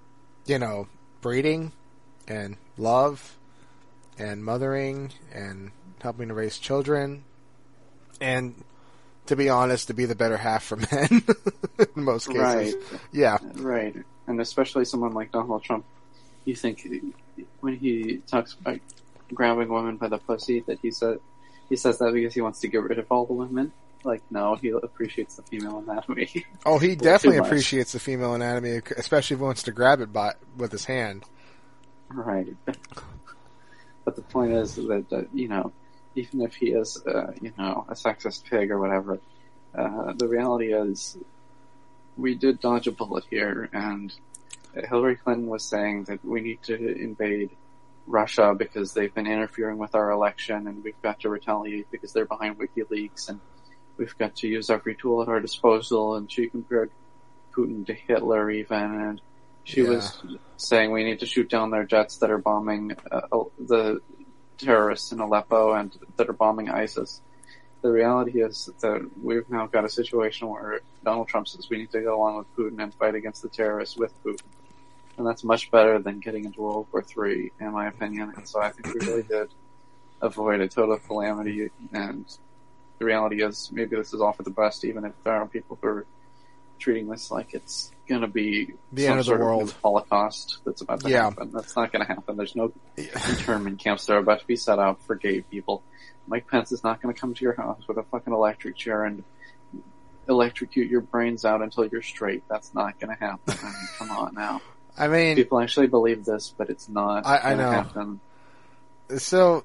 breeding and love and mothering and helping to raise children and, to be honest, to be the better half for men in most cases. Right. Yeah. Right. And especially someone like Donald Trump, you think when he talks about grabbing women by the pussy that he says that because he wants to get rid of all the women? Like, no, he appreciates the female anatomy. Oh, he definitely appreciates the female anatomy, especially if he wants to grab it with his hand. Right. But the point is that, even if he is, a sexist pig or whatever, the reality is we did dodge a bullet here, and Hillary Clinton was saying that we need to invade Russia because they've been interfering with our election, and we've got to retaliate because they're behind WikiLeaks, and we've got to use every tool at our disposal. And she compared Putin to Hitler even, and She was saying we need to shoot down their jets that are bombing the terrorists in Aleppo and that are bombing ISIS. The reality is that we've now got a situation where Donald Trump says we need to go along with Putin and fight against the terrorists with Putin. And that's much better than getting into World War III, in my opinion. And so I think we really did avoid a total calamity. And the reality is maybe this is all for the best, even if there are people who are treating this like it's going to be the some end of the sort world. of Holocaust that's about to happen. That's not going to happen. There's no internment camps that are about to be set up for gay people. Mike Pence is not going to come to your house with a fucking electric chair and electrocute your brains out until you're straight. That's not going to happen. I mean, come on now. I mean, people actually believe this, but it's not going to happen. So,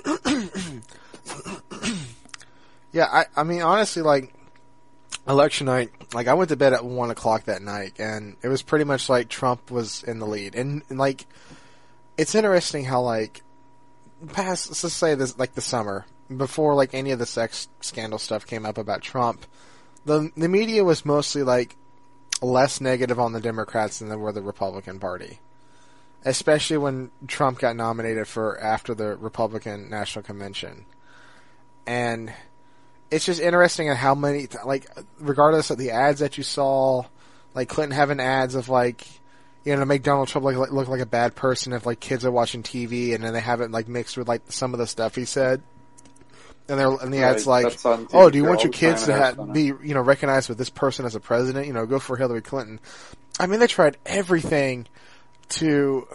yeah, I mean, honestly, like, election night, like, I went to bed at 1 o'clock that night, and it was pretty much like Trump was in the lead. And like, it's interesting how, like, let's say this, like, the summer, before, like, any of the sex scandal stuff came up about Trump, the media was mostly, like, less negative on the Democrats than they were the Republican Party. Especially when Trump got nominated for after the Republican National Convention. And it's just interesting at how many, like, regardless of the ads that you saw, like Clinton having ads of, like, you know, to make Donald Trump look like a bad person if, like, kids are watching TV and then they have it, like, mixed with, like, some of the stuff he said. And the ads like, oh, do you want your kids to be, you know, recognized with this person as a president? You know, go for Hillary Clinton. I mean, they tried everything to,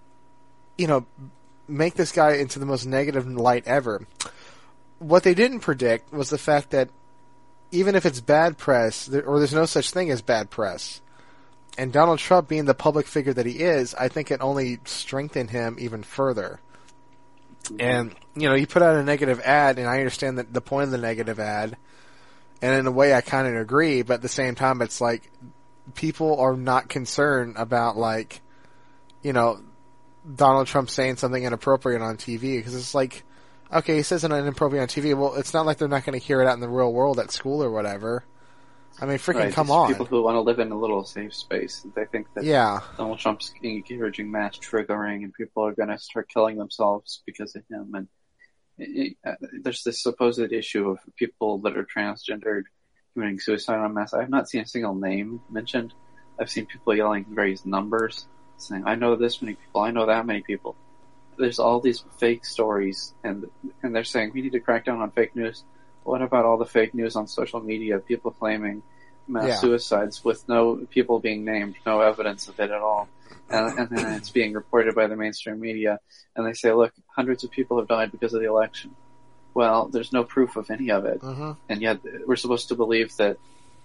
you know, make this guy into the most negative light ever. What they didn't predict was the fact that even if it's bad press, or there's no such thing as bad press, and Donald Trump being the public figure that he is, I think it only strengthened him even further. And, you know, you put out a negative ad, and I understand that the point of the negative ad, and in a way I kind of agree, but at the same time it's like, people are not concerned about, like, you know, Donald Trump saying something inappropriate on TV, because it's like, okay, he says something inappropriate on TV, well, it's not like they're not going to hear it out in the real world at school or whatever. I mean, freaking come on. People who want to live in a little safe space, they think that Donald Trump's encouraging mass triggering and people are going to start killing themselves because of him. And there's this supposed issue of people that are transgendered committing suicide en masse. I have not seen a single name mentioned. I've seen people yelling various numbers, saying, I know this many people, I know that many people. There's all these fake stories, and they're saying we need to crack down on fake news. What about all the fake news on social media? People claiming mass suicides with no people being named, no evidence of it at all. And then it's being reported by the mainstream media. And they say, look, hundreds of people have died because of the election. Well, there's no proof of any of it. Mm-hmm. And yet we're supposed to believe that,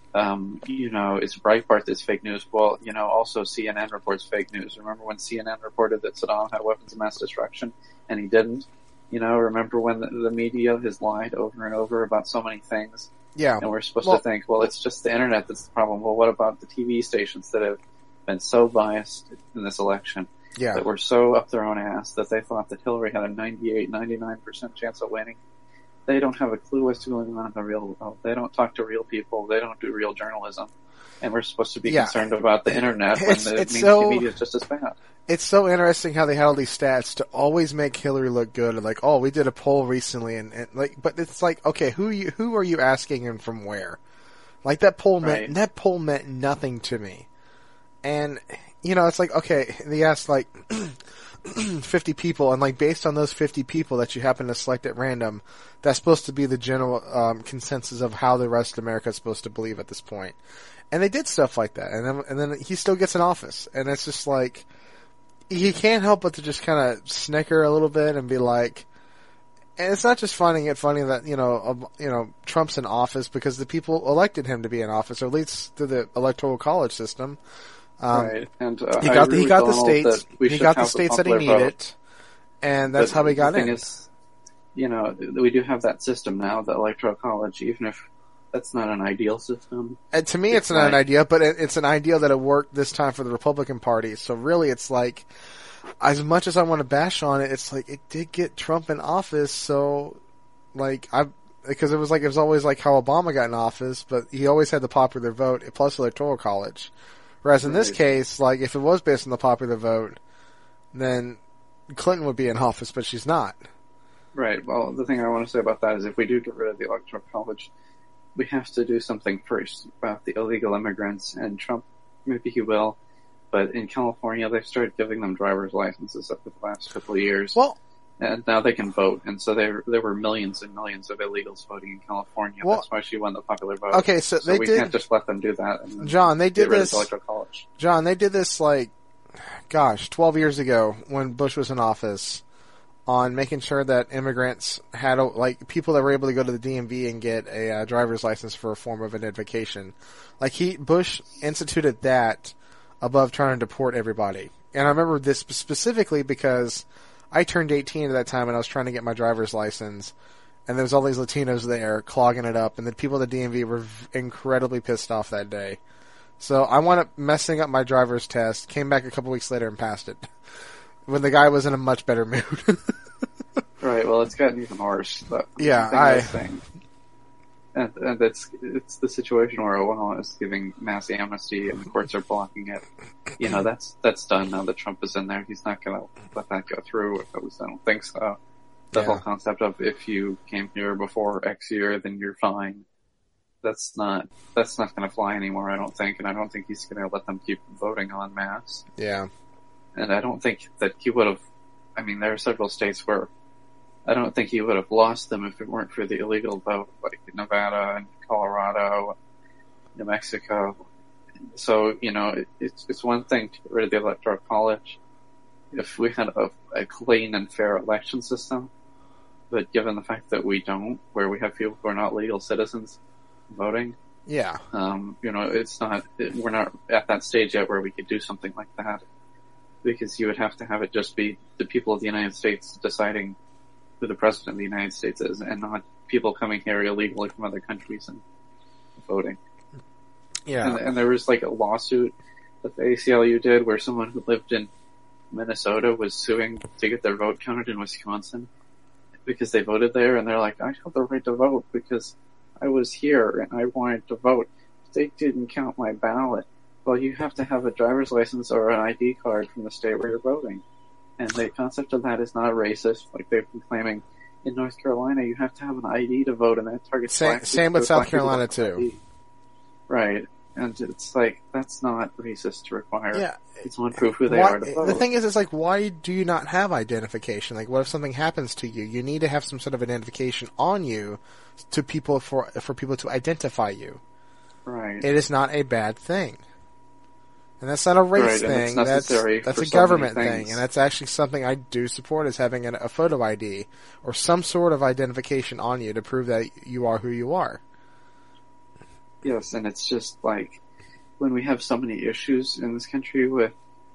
you know, it's Breitbart that's fake news. Well, you know, also CNN reports fake news. Remember when CNN reported that Saddam had weapons of mass destruction and he didn't? You know, remember when the media has lied over and over about so many things? Yeah. And we're supposed to think, well, it's just the internet that's the problem. Well, what about the TV stations that have been so biased in this election? Yeah. That were so up their own ass that they thought that Hillary had a 98, 99% chance of winning. They don't have a clue what's going on in the real world. They don't talk to real people. They don't do real journalism. And we're supposed to be concerned about the internet when the mainstream media is just as bad. It's so interesting how they had all these stats to always make Hillary look good. And like, oh, we did a poll recently, and like, but it's like, okay, who are you asking and from where? Like that poll meant nothing to me. And you know, it's like, okay, they asked like 50 people, and like based on those 50 people that you happen to select at random, that's supposed to be the general consensus of how the rest of America is supposed to believe at this point. And they did stuff like that, and then he still gets in office, and it's just like, he can't help but to just kind of snicker a little bit and be like, and it's not just finding it funny that, you know, Trump's in office because the people elected him to be in office, or at least through the electoral college system. Right. And he got the states. He got the states that he needed, and that's how he got in. The thing is, you know, we do have that system now, the electoral college, even if that's not an ideal system. And to me, it's not an idea, but it's an idea that it worked this time for the Republican Party. So really, it's like, as much as I want to bash on it, it's like, it did get Trump in office. So, like, because it was always like how Obama got in office, but he always had the popular vote plus electoral college. Whereas in this Right. case, like, if it was based on the popular vote, then Clinton would be in office, but she's not. Right. Well, the thing I want to say about that is if we do get rid of the Electoral College, we have to do something first about the illegal immigrants. And Trump, maybe he will, but in California, they've started giving them driver's licenses over the last couple of years. Well, and now they can vote. And so there were millions and millions of illegals voting in California. Well, That's why she won the popular vote. okay, so they we did- can't just let them do that. And John, they did get rid of this- the Electoral College. John, they did this, like, 12 years ago when Bush was in office on making sure that immigrants had, like, people that were able to go to the DMV and get a driver's license for a form of identification. Like, Bush instituted that above trying to deport everybody. And I remember this specifically because I turned 18 at that time and I was trying to get my driver's license, and there was all these Latinos there clogging it up, and the people at the DMV were incredibly pissed off that day. So I wound up messing up my driver's test, came back a couple weeks later and passed it. When the guy was in a much better mood. Right, well, it's gotten even worse. Yeah, And it's the situation where Obama is giving mass amnesty and the courts are blocking it. You know, that's done now that Trump is in there. He's not gonna let that go through. At least I don't think so. The whole concept of if you came here before X year, then you're fine. That's not gonna fly anymore, I don't think, and I don't think he's gonna let them keep voting en masse. Yeah. And I don't think that he would have, I mean, there are several states where I don't think he would have lost them if it weren't for the illegal vote, like Nevada and Colorado, New Mexico. So, you know, it's one thing to get rid of the Electoral College if we had a clean and fair election system, but given the fact that we don't, where we have people who are not legal citizens voting, Yeah. you know, we're not at that stage yet where we could do something like that. Because you would have to have it just be the people of the United States deciding who the president of the United States is, and not people coming here illegally from other countries and voting. Yeah. And there was like a lawsuit that the ACLU did where someone who lived in Minnesota was suing to get their vote counted in Wisconsin because they voted there, and they're like, I have the right to vote because I was here and I wanted to vote. They didn't count my ballot. Well, you have to have a driver's license or an ID card from the state where you're voting. And the concept of that is not racist, like they've been claiming. In North Carolina, you have to have an ID to vote, and that targets black people. Same with So South black people Carolina, don't have too. ID. Right. And it's like, that's not racist to require. Yeah. Someone prove who they are to vote. The thing is, it's like, why do you not have identification? Like, what if something happens to you? You need to have some sort of identification on you to people for people to identify you. Right. It is not a bad thing. And that's not a race Right, and it's thing. necessary That's for a so government many thing, things. and that's actually something I do support: is having a photo ID or some sort of identification on you to prove that you are who you are. Yes, and it's just like when we have so many issues in this country with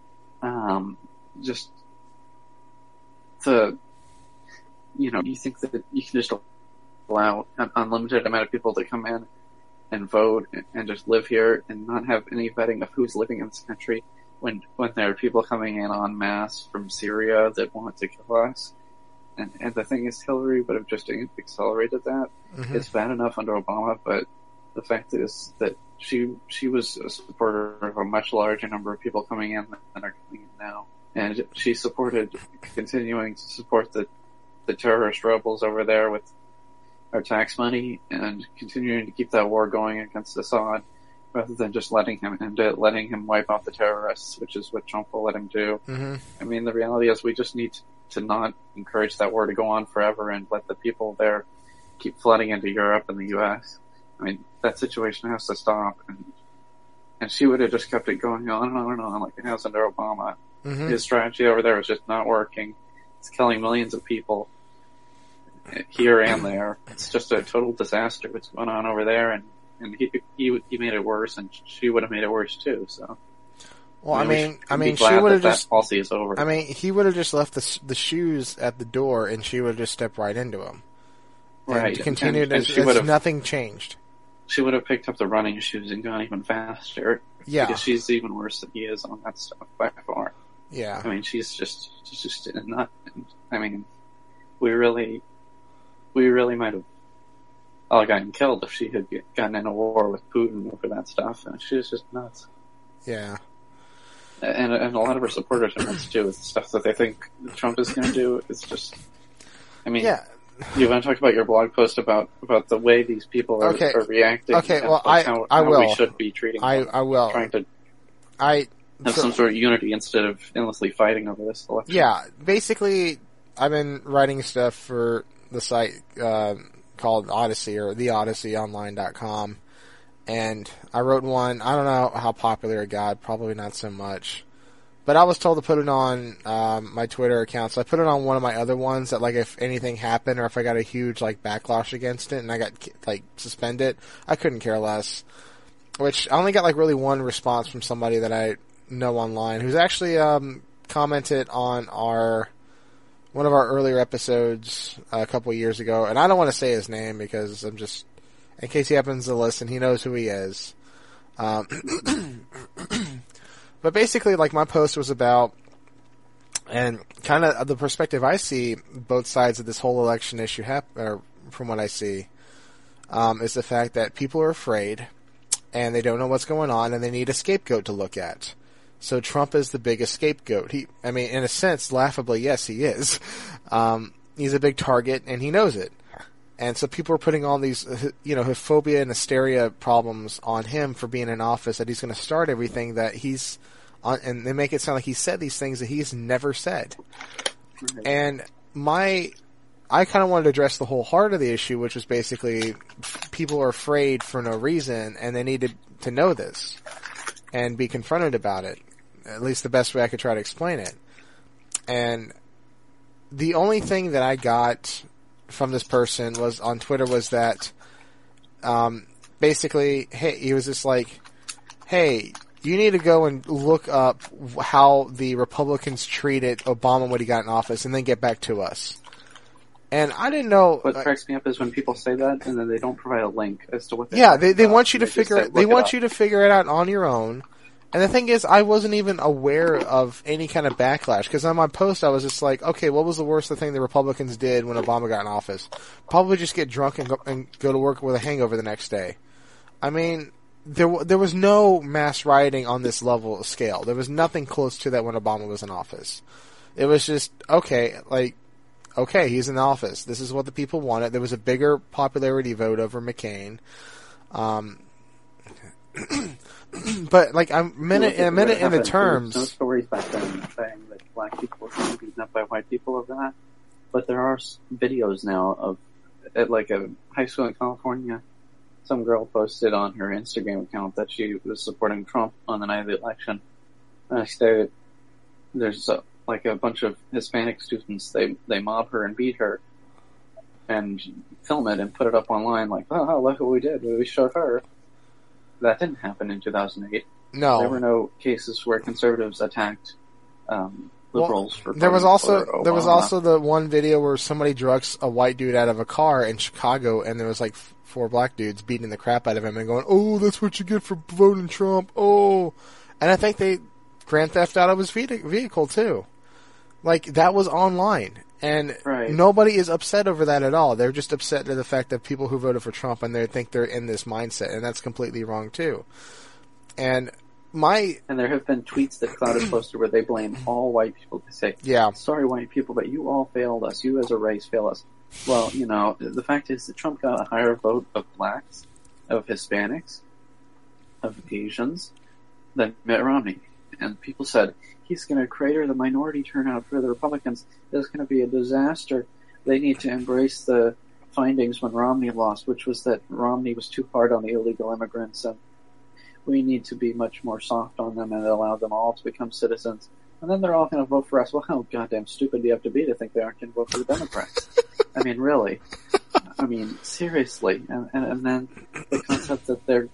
just the, you know, you think that you can just allow an unlimited amount of people to come in and vote and just live here and not have any vetting of who's living in this country when there are people coming in en masse from Syria that want to kill us. And the thing is, Hillary would have just accelerated that. Mm-hmm. It's bad enough under Obama, but the fact is that she was a supporter of a much larger number of people coming in than are coming in now. And she supported continuing to support the terrorist rebels over there with our tax money and continuing to keep that war going against Assad rather than just letting him end it, letting him wipe out the terrorists, which is what Trump will let him do. Mm-hmm. I mean, the reality is we just need to not encourage that war to go on forever and let the people there keep flooding into Europe and the U.S. I mean, that situation has to stop. And she would have just kept it going on and on and on like it has under Obama. Mm-hmm. His strategy over there is just not working. It's killing millions of people here and there. It's just a total disaster what's going on over there, and he made it worse, and she would have made it worse too. So, Well, I mean, she would have that policy is over. I mean, he would have just left the shoes at the door, and she would have just stepped right into them. Right. And continued and as nothing changed. She would have picked up the running shoes and gone even faster. Yeah. Because she's even worse than he is on that stuff by far. Yeah. I mean, she's just not. I mean, we really might have all gotten killed if she had gotten in a war with Putin over that stuff. And she was just nuts. Yeah. And a lot of her supporters are nuts too. With stuff that they think Trump is going to do. It's just, I mean, Yeah. you want to talk about your blog post about the way these people are reacting? Okay, and well, like I how will. we should be treating them. I will. Trying to have some sort of unity instead of endlessly fighting over this election. Yeah, basically, I've been writing stuff for the site called Odyssey, or theodysseyonline.com, and I wrote one. I don't know how popular it got, probably not so much. But I was told to put it on my Twitter account, so I put it on one of my other ones that, like, if anything happened or if I got a huge, like, backlash against it and I got, like, suspended, I couldn't care less. Which, I only got, like, really one response from somebody that I know online who's actually commented on one of our earlier episodes a couple of years ago, and I don't want to say his name because I'm just, in case he happens to listen, he knows who he is. But basically, like, my post was about, and kind of the perspective I see both sides of this whole election issue or from what I see, is the fact that people are afraid and they don't know what's going on and they need a scapegoat to look at. So Trump is the biggest scapegoat. I mean, in a sense, laughably, yes, he is. He's a big target and he knows it. And so people are putting all these, phobia and hysteria problems on him for being in office, that he's going to start everything that he's on, and they make it sound like he said these things that he's never said. And I kind of wanted to address the whole heart of the issue, which was basically people are afraid for no reason, and they needed to know this and be confronted about it. At least the best way I could try to explain it. And the only thing that I got from this person was on Twitter was that, basically, hey, he was just like, hey, you need to go and look up how the Republicans treated Obama when he got in office and then get back to us. And I didn't know. What cracks me up is when people say that and then they don't provide a link as to what they they want you to figure it. They want you to figure it out on your own. And the thing is, I wasn't even aware of any kind of backlash, because on my post I was just like, okay, what was the worst thing the Republicans did when Obama got in office? Probably just get drunk and go to work with a hangover the next day. I mean, there was no mass rioting on this level of scale. There was nothing close to that when Obama was in office. It was just, okay, he's in office. This is what the people wanted. There was a bigger popularity vote over McCain. But, like, a minute in the terms. There's no stories back then saying that black people were being beaten up by white people over that. But there are videos now of, at like a high school in California, some girl posted on her Instagram account that she was supporting Trump on the night of the election. And I stated, there's a bunch of Hispanic students, they mob her and beat her and film it and put it up online like, oh, look what we did. We showed her. That didn't happen in 2008. No. There were no cases where conservatives attacked liberals for there was also Obama. The one video where somebody drugs a white dude out of a car in Chicago, and there was like 4 black dudes beating the crap out of him and going, oh, that's what you get for voting Trump, oh. And I think they grand theft out of his vehicle too. Like, that was online. And nobody is upset over that at all. They're just upset at the fact that people who voted for Trump and they think they're in this mindset, and that's completely wrong too. And there have been tweets that Cloud has posted where they blame all white people. They say, sorry white people, but you all failed us. You as a race failed us. Well, the fact is that Trump got a higher vote of blacks, of Hispanics, of Asians than Mitt Romney. And people said, he's going to crater the minority turnout for the Republicans. It's going to be a disaster. They need to embrace the findings when Romney lost, which was that Romney was too hard on the illegal immigrants, and we need to be much more soft on them and allow them all to become citizens. And then they're all going to vote for us. Well, how goddamn stupid do you have to be to think they aren't going to vote for the Democrats? I mean, really. I mean, seriously. And then the concept that they're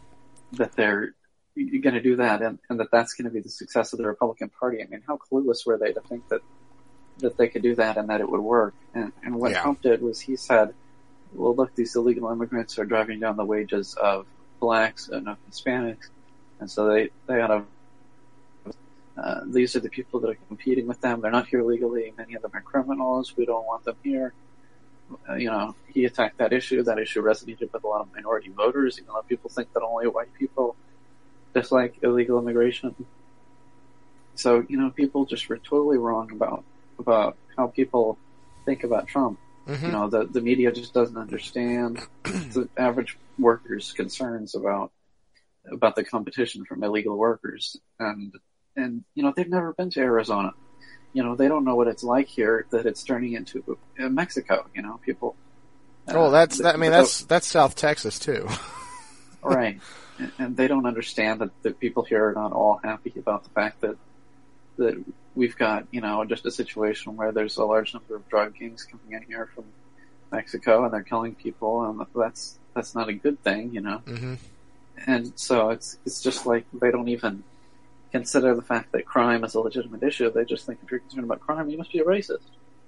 going to do that and that's going to be the success of the Republican Party. I mean, how clueless were they to think that they could do that and that it would work? And what Trump did was he said, well, look, these illegal immigrants are driving down the wages of blacks and of Hispanics, and so they ought to, these are the people that are competing with them. They're not here legally. Many of them are criminals. We don't want them here. He attacked that issue. That issue resonated with a lot of minority voters, even though people think that only white people just like illegal immigration. So, people just were totally wrong about how people think about Trump. Mm-hmm. The media just doesn't understand the average worker's concerns about the competition from illegal workers. And they've never been to Arizona. They don't know what it's like here, that it's turning into Mexico, people. That's South Texas too. Right. And they don't understand that the people here are not all happy about the fact that we've got, just a situation where there's a large number of drug gangs coming in here from Mexico and they're killing people, and that's not a good thing, Mm-hmm. And so it's just like they don't even consider the fact that crime is a legitimate issue. They just think if you're concerned about crime, you must be a racist.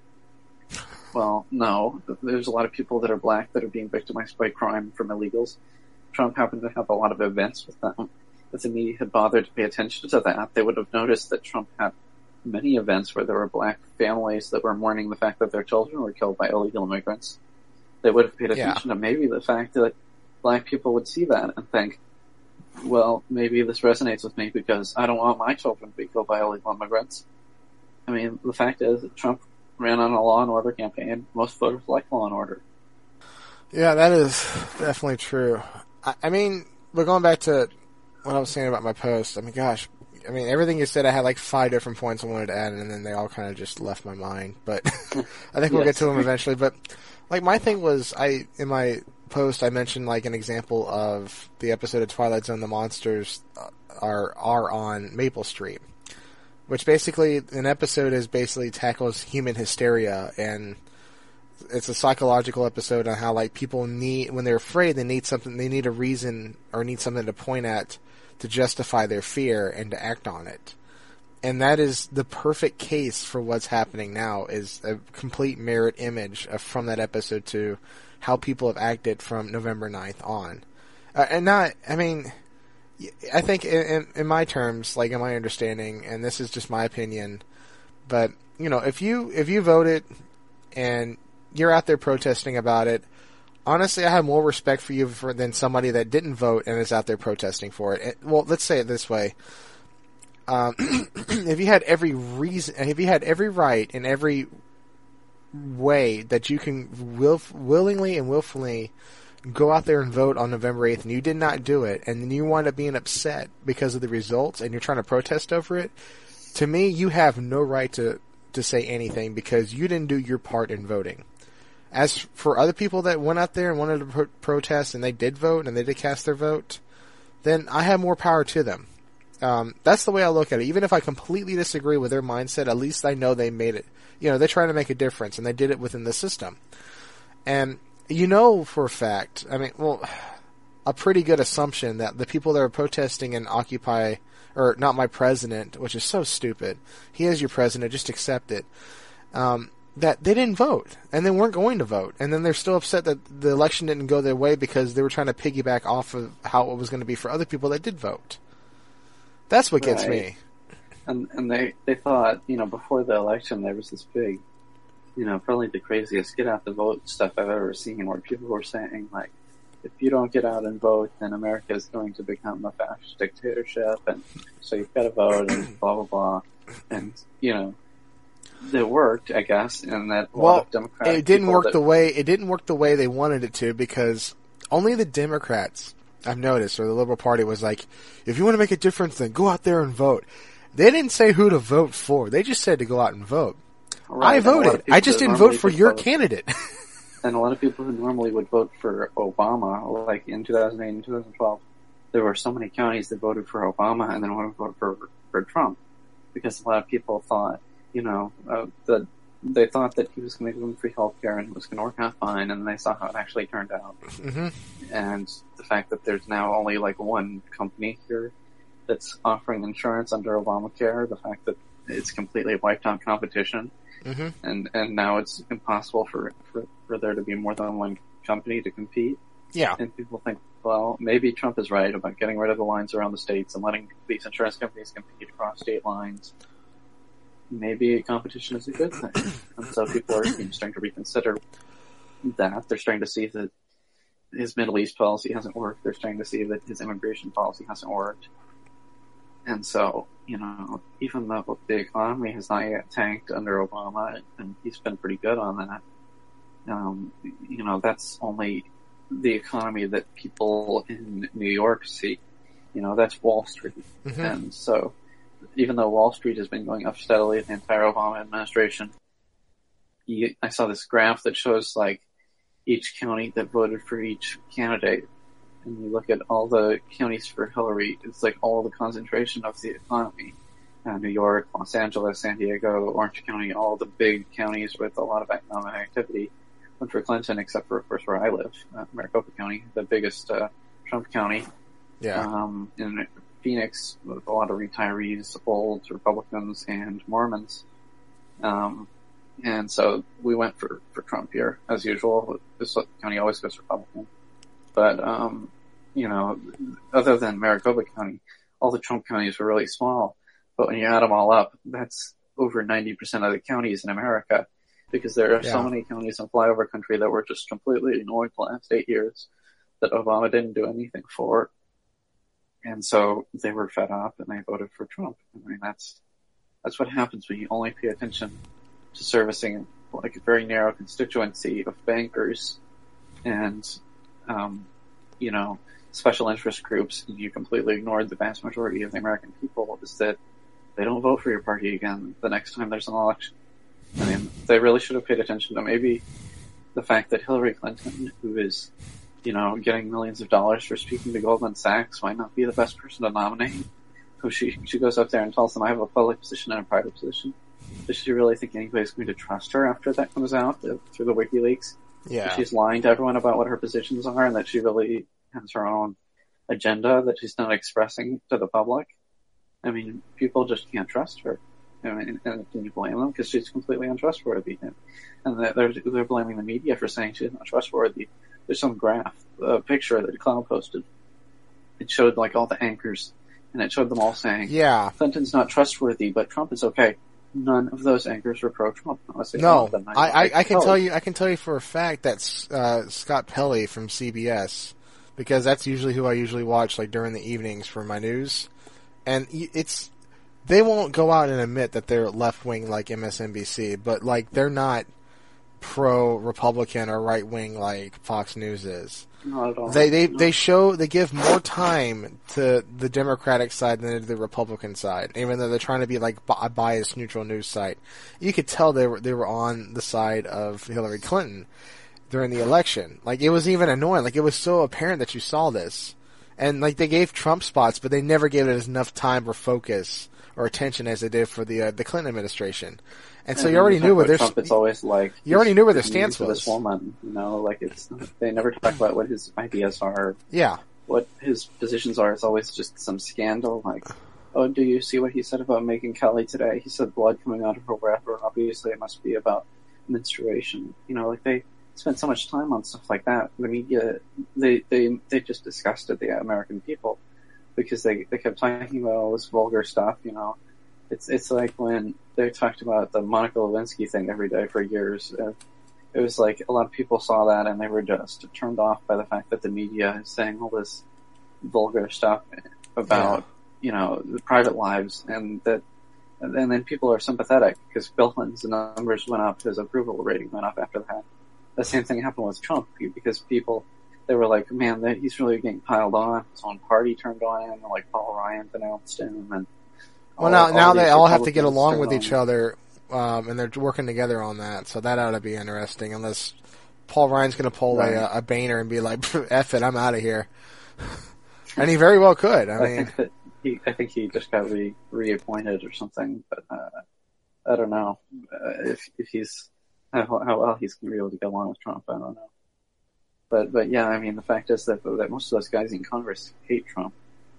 Well, no. There's a lot of people that are black that are being victimized by crime from illegals. Trump happened to have a lot of events with them. If the media had bothered to pay attention to that, they would have noticed that Trump had many events where there were black families that were mourning the fact that their children were killed by illegal immigrants. They would have paid attention to maybe the fact that black people would see that and think, well, maybe this resonates with me because I don't want my children to be killed by illegal immigrants. I mean, the fact is that Trump ran on a law and order campaign. Most voters like law and order. Yeah, that is definitely true. I mean, but going back to what I was saying about my post, everything you said, I had like 5 different points I wanted to add, and then they all kind of just left my mind. But I think we'll get to them eventually. But like my thing was, in my post, I mentioned like an example of the episode of Twilight Zone, the monsters are on Maple Street, which basically an episode tackles human hysteria, and it's a psychological episode on how like people when they're afraid, they need a reason or need something to point at to justify their fear and to act on it. And that is the perfect case for what's happening now, is a complete mirrored image from that episode to how people have acted from November 9th on. I think in my terms, like in my understanding, and this is just my opinion, but if you voted and you're out there protesting about it, honestly, I have more respect for you than somebody that didn't vote and is out there protesting for it. Well, let's say it this way. If you had every right in every way that you can willingly and willfully go out there and vote on November 8th, and you did not do it, and then you wind up being upset because of the results, and you're trying to protest over it, to me, you have no right to say anything because you didn't do your part in voting. As for other people that went out there and wanted to protest and they did vote and they did cast their vote, then I have more power to them. That's the way I look at it. Even if I completely disagree with their mindset, at least I know they made it. They're trying to make a difference, and they did it within the system. And for a fact, a pretty good assumption that the people that are protesting in Occupy, or not my president, which is so stupid. He is your president, just accept it. That they didn't vote, and they weren't going to vote, and then they're still upset that the election didn't go their way because they were trying to piggyback off of how it was going to be for other people that did vote. That's what gets me. And they thought, before the election there was this big, probably the craziest get out the vote stuff I've ever seen, where people were saying, like, if you don't get out and vote, then America is going to become a fascist dictatorship, and so you've got to vote, and blah, blah, blah. And, it worked, I guess, and that a lot of Democrats. It didn't work the way they wanted it to, because only the Democrats, I've noticed, or the Liberal Party was like, if you want to make a difference, then go out there and vote. They didn't say who to vote for. They just said to go out and vote. Right. I voted. I just didn't vote for your candidate. And a lot of people who normally would vote for Obama, like in 2008 and 2012, there were so many counties that voted for Obama and then wanted to vote for Trump, because a lot of people thought, that they thought that he was going to give them free health care and it was going to work out fine, and they saw how it actually turned out. Mm-hmm. And the fact that there's now only like one company here that's offering insurance under Obamacare, the fact that it's completely wiped out competition, mm-hmm. and now it's impossible for there to be more than one company to compete. Yeah. And people think, well, maybe Trump is right about getting rid of the lines around the states and letting these insurance companies compete across state lines. Maybe competition is a good thing. And so people are starting to reconsider that. They're starting to see that his Middle East policy hasn't worked. They're starting to see that his immigration policy hasn't worked. And so, even though the economy has not yet tanked under Obama, and he's been pretty good on that, that's only the economy that people in New York see. That's Wall Street. Mm-hmm. And so, even though Wall Street has been going up steadily the entire Obama administration, I saw this graph that shows like each county that voted for each candidate, and you look at all the counties for Hillary, it's like all the concentration of the economy. New York, Los Angeles, San Diego, Orange County, all the big counties with a lot of economic activity went for Clinton, except for, of course, where I live, Maricopa County, the biggest Trump county. Yeah. In Phoenix, with a lot of retirees, old Republicans, and Mormons. And so we went for Trump here, as usual. This county always goes Republican. But, other than Maricopa County, all the Trump counties were really small. But when you add them all up, that's over 90% of the counties in America, because there are so many counties in flyover country that were just completely ignored the last 8 years that Obama didn't do anything for. And so they were fed up and they voted for Trump. I mean, that's what happens when you only pay attention to servicing like a very narrow constituency of bankers and, special interest groups, and you completely ignored the vast majority of the American people, is that they don't vote for your party again the next time there's an election. I mean, they really should have paid attention to maybe the fact that Hillary Clinton, who is, getting millions of dollars for speaking to Goldman Sachs, might not be the best person to nominate. Who she goes up there and tells them, I have a public position and a private position. Does she really think anybody's going to trust her after that comes out through the WikiLeaks? Yeah. She's lying to everyone about what her positions are and that she really has her own agenda that she's not expressing to the public. I mean, people just can't trust her. I mean, and can you blame them? Because she's completely untrustworthy. And they're blaming the media for saying she's not trustworthy. There's some graph, a picture that Cloud posted. It showed like all the anchors, and it showed them all saying, Clinton's not trustworthy, but Trump is okay. None of those anchors were pro-Trump. No, I can tell you. I can tell you for a fact that Scott Pelley from CBS, because that's usually who I usually watch like during the evenings for my news, and they won't go out and admit that they're left wing like MSNBC, but like they're not pro-Republican or right wing like Fox News is. Not at all. They give more time to the Democratic side than to the Republican side, even though they're trying to be like a biased neutral news site. You could tell they were on the side of Hillary Clinton during the election. Like it was even annoying. Like it was so apparent that you saw this, and like they gave Trump spots, but they never gave it enough time or focus or attention as they did for the Clinton administration. And so you already knew where Trump, it's always like you already knew where their stance was. This woman, like they never talk about what his ideas are. Yeah, what his positions are. It's always just some scandal. Like, oh, do you see what he said about Megyn Kelly today? He said blood coming out of her wherever. Obviously, it must be about menstruation. Like they spent so much time on stuff like that. The media, they just disgusted the American people because they kept talking about all this vulgar stuff. It's like when they talked about the Monica Lewinsky thing every day for years. It was like a lot of people saw that and they were just turned off by the fact that the media is saying all this vulgar stuff about, the private lives, and then people are sympathetic because Bill Clinton's numbers went up, his approval rating went up after that. The same thing happened with Trump because they were like, man, he's really getting piled on. His own party turned on him, like Paul Ryan denounced him, and now they all have to get along with each other, and they're working together on that. So that ought to be interesting. Unless Paul Ryan's going to pull a Boehner and be like, "F it, I'm out of here," and he very well could. I think he just got reappointed or something, but I don't know if he's how well he's going to be able to get along with Trump. I don't know. But yeah, I mean, the fact is that most of those guys in Congress hate Trump.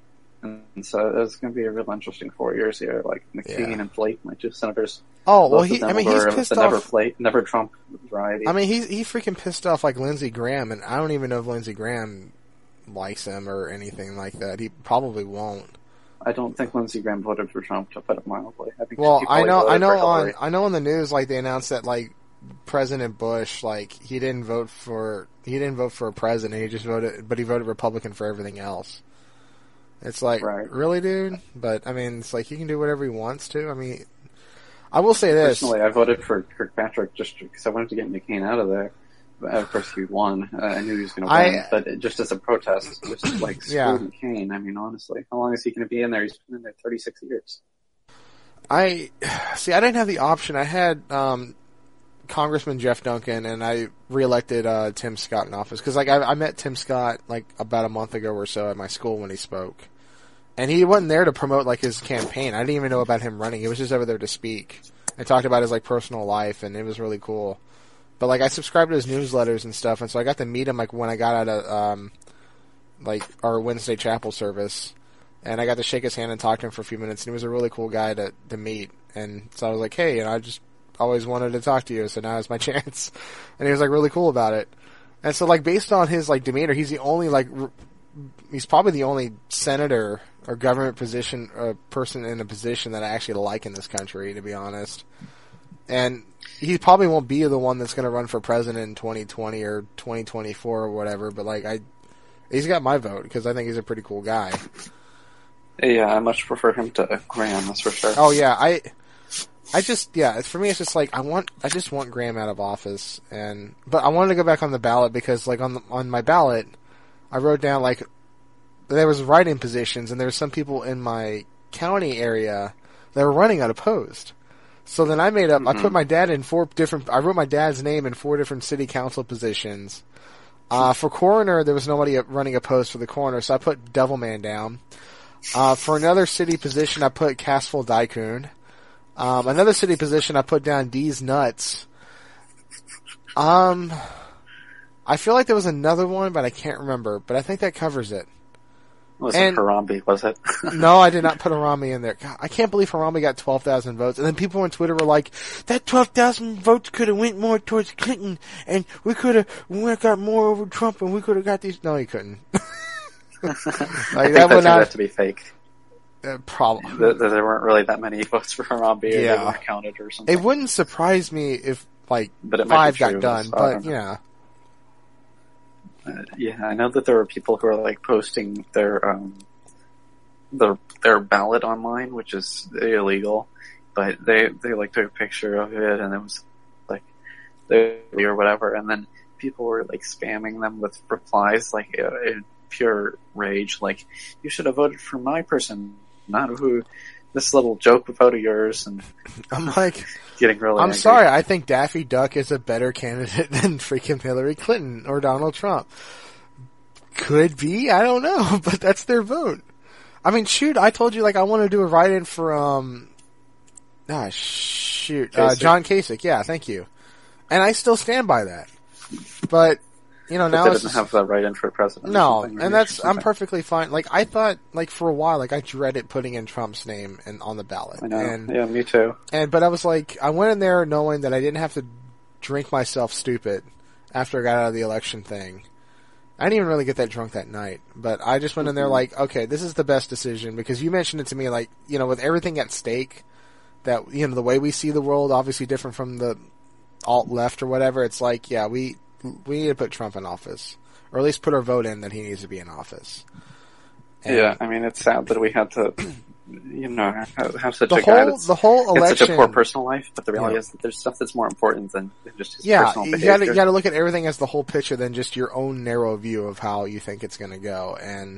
And so it's going to be a real interesting 4 years here. Like McCain and Flake, my two senators. Oh, well, he's pissed off. Never Trump variety. I mean, he freaking pissed off like Lindsey Graham, and I don't even know if Lindsey Graham likes him or anything like that. He probably won't. I don't think Lindsey Graham voted for Trump, to put it mildly. I know on the news, like they announced that like President Bush, like he didn't vote for a president. He just voted, but he voted Republican for everything else. It's like, Right. really, dude? But, I mean, it's like he can do whatever he wants to. I mean, I will say this. Personally, I voted for Kirkpatrick just because I wanted to get McCain out of there. Of course, he won. I knew he was going to win, but just as a protest, just like screw McCain. I mean, honestly, how long is he going to be in there? He's been in there 36 years. I didn't have the option. I had Congressman Jeff Duncan, and I reelected Tim Scott in office because, like, I met Tim Scott like about a month ago or so at my school when he spoke, and he wasn't there to promote like his campaign. I didn't even know about him running. He was just over there to speak and talked about his like personal life, and it was really cool. But, like, I subscribed to his newsletters and stuff, and so I got to meet him, like, when I got out of, like, our Wednesday chapel service. And I got to shake his hand and talk to him for a few minutes, and he was a really cool guy to meet. And so I was like, hey, I just always wanted to talk to you, so now is my chance. And he was, like, really cool about it. And so, like, based on his, like, demeanor, he's the only, like, he's probably the only senator or government position, person in a position that I actually like in this country, to be honest. And he probably won't be the one that's going to run for president in 2020 or 2024 or whatever, but like he's got my vote because I think he's a pretty cool guy. Yeah, I much prefer him to Graham, that's for sure. Oh yeah, for me it's just like I just want Graham out of office, but I wanted to go back on the ballot because like on my ballot I wrote down like there was write-in positions and there were some people in my county area that were running unopposed. So then I put my dad in I wrote my dad's name in 4 different city council positions. For coroner, there was nobody running opposed for the coroner, so I put Devilman down. For another city position, I put Castle Daikun. Another city position, I put down D's Nuts. I feel like there was another one, but I can't remember, but I think that covers it. Was it Harambe, was it? No, I did not put Harambe in there. God, I can't believe Harambe got 12,000 votes. And then people on Twitter were like, that 12,000 votes could have went more towards Clinton, and we could have got more over Trump, and we could have got these. No, he couldn't. Like, I think that turned out to be fake. Probably. There weren't really that many votes for Harambe, or they weren't counted or something. It wouldn't surprise me if, like, but 5 got done, but, yeah. Yeah, I know that there were people who are like posting their ballot online, which is illegal, but they like took a picture of it and it was like or whatever, and then people were like spamming them with replies like in pure rage, like you should have voted for my person, not who this little joke vote of yours, and I'm like, getting really angry. Sorry, I think Daffy Duck is a better candidate than freaking Hillary Clinton or Donald Trump. Could be, I don't know, but that's their vote. I mean, shoot, I told you like I want to do a write-in for John Kasich. Yeah, thank you. And I still stand by that. But now they doesn't have the write-in for president. No, and I'm perfectly fine. Like I thought, like for a while, like I dreaded putting in Trump's name on the ballot. I know. Yeah, me too. But I was like, I went in there knowing that I didn't have to drink myself stupid after I got out of the election thing. I didn't even really get that drunk that night, but I just went in there like, okay, this is the best decision because you mentioned it to me like, with everything at stake, that the way we see the world obviously different from the alt left or whatever. It's like, yeah, we need to put Trump in office, or at least put our vote in that he needs to be in office. And yeah, I mean, it's sad that we had to, have such a guy that's the whole election, it's such a poor personal life. But the reality is that there's stuff that's more important than just his personal behavior. You got to look at everything as the whole picture than just your own narrow view of how you think it's going to go. And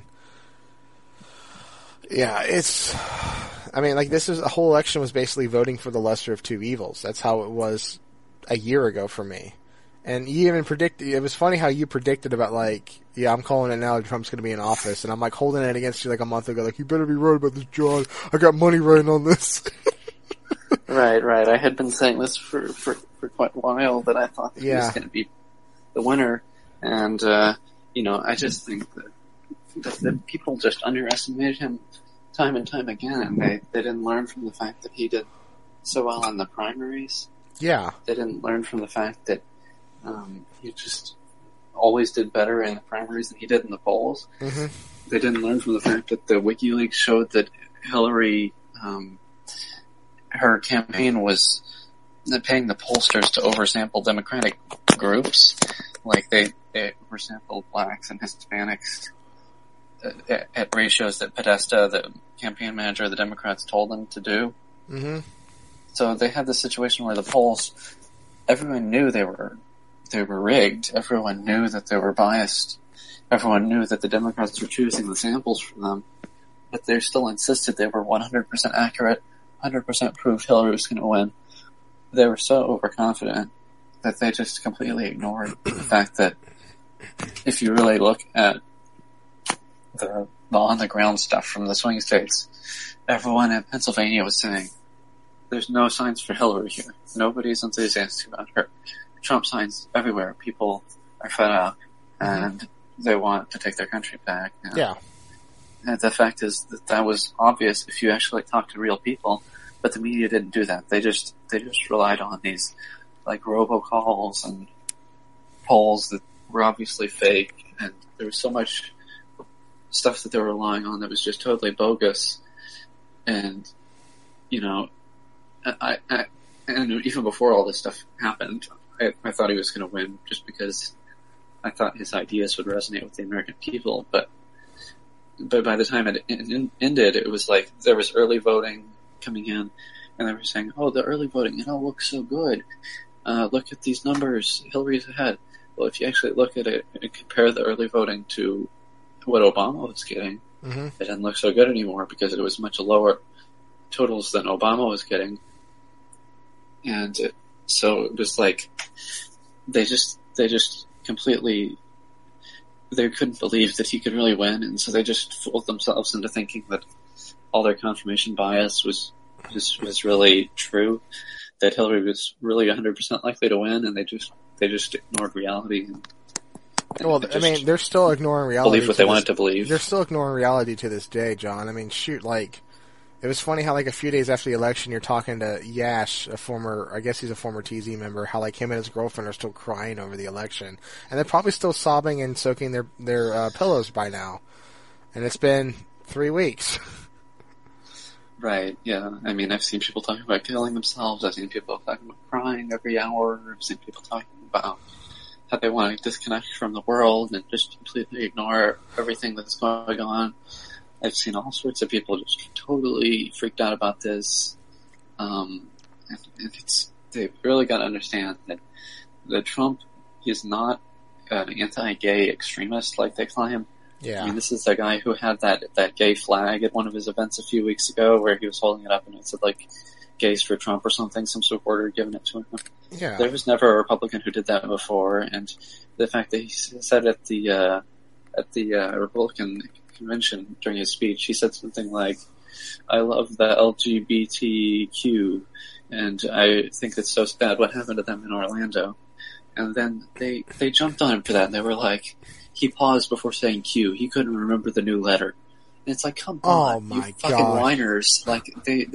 yeah, the whole election was basically voting for the lesser of two evils. That's how it was a year ago for me. And you even it was funny how you predicted about like, yeah, I'm calling it now, Trump's gonna be in office, and I'm like holding it against you like a month ago, like, you better be right about this, John. I got money riding on this. Right. I had been saying this for quite a while, that I thought that he was gonna be the winner, and, I just think that people just underestimated him time and time again, and they didn't learn from the fact that he did so well in the primaries. Yeah. They didn't learn from the fact that he just always did better in the primaries than he did in the polls. Mm-hmm. They didn't learn from the fact that the WikiLeaks showed that Hillary, her campaign was paying the pollsters to oversample Democratic groups. Like they oversampled blacks and Hispanics at ratios that Podesta, the campaign manager of the Democrats, told them to do. Mm-hmm. So they had this situation where the polls, everyone knew they were rigged. Everyone knew that they were biased. Everyone knew that the Democrats were choosing the samples from them, but they still insisted they were 100% accurate, 100% proved Hillary was going to win. They were so overconfident that they just completely ignored the fact that if you really look at the on-the-ground stuff from the swing states, everyone in Pennsylvania was saying, there's no signs for Hillary here. Nobody's enthusiastic about her. Trump signs everywhere. People are fed up, and they want to take their country back. And the fact is that was obvious if you actually talked to real people, but the media didn't do that. They just relied on these, like, robocalls and polls that were obviously fake, and there was so much stuff that they were relying on that was just totally bogus. And, you know, and even before all this stuff happened, I thought he was going to win just because I thought his ideas would resonate with the American people. But by the time it ended, it was like there was early voting coming in, and they were saying, "Oh, the early voting, it all looks so good. Look at these numbers. Hillary's ahead." Well, if you actually look at it and compare the early voting to what Obama was getting, it didn't look so good anymore because it was much lower totals than Obama was getting. And so it was like they just completely, they couldn't believe that he could really win, and so they just fooled themselves into thinking that all their confirmation bias was really true, that Hillary was really 100% likely to win, and they just ignored reality. Well, I mean, they're still ignoring reality. Believe what they wanted to believe. They're still ignoring reality to this day, John. I mean, shoot, like, it was funny how, like, a few days after the election, you're talking to Yash, I guess he's a former TZ member, how, like, him and his girlfriend are still crying over the election. And they're probably still sobbing and soaking their pillows by now. And it's been 3 weeks. Right, yeah. I mean, I've seen people talking about killing themselves. I've seen people talking about crying every hour. I've seen people talking about how they want to disconnect from the world and just completely ignore everything that's going on. I've seen all sorts of people just totally freaked out about this. And they've really got to understand that Trump is not an anti-gay extremist like they claim. Yeah. I mean, this is a guy who had that gay flag at one of his events a few weeks ago where he was holding it up and it said, like, gays for Trump or something, some supporter giving it to him. Yeah. There was never a Republican who did that before, and the fact that he said at the Republican convention during his speech, he said something like, "I love the LGBTQ, and I think it's so sad what happened to them in Orlando." And then they jumped on him for that, and they were like, he paused before saying Q. He couldn't remember the new letter. And it's like, come on, you fucking whiners. Like, they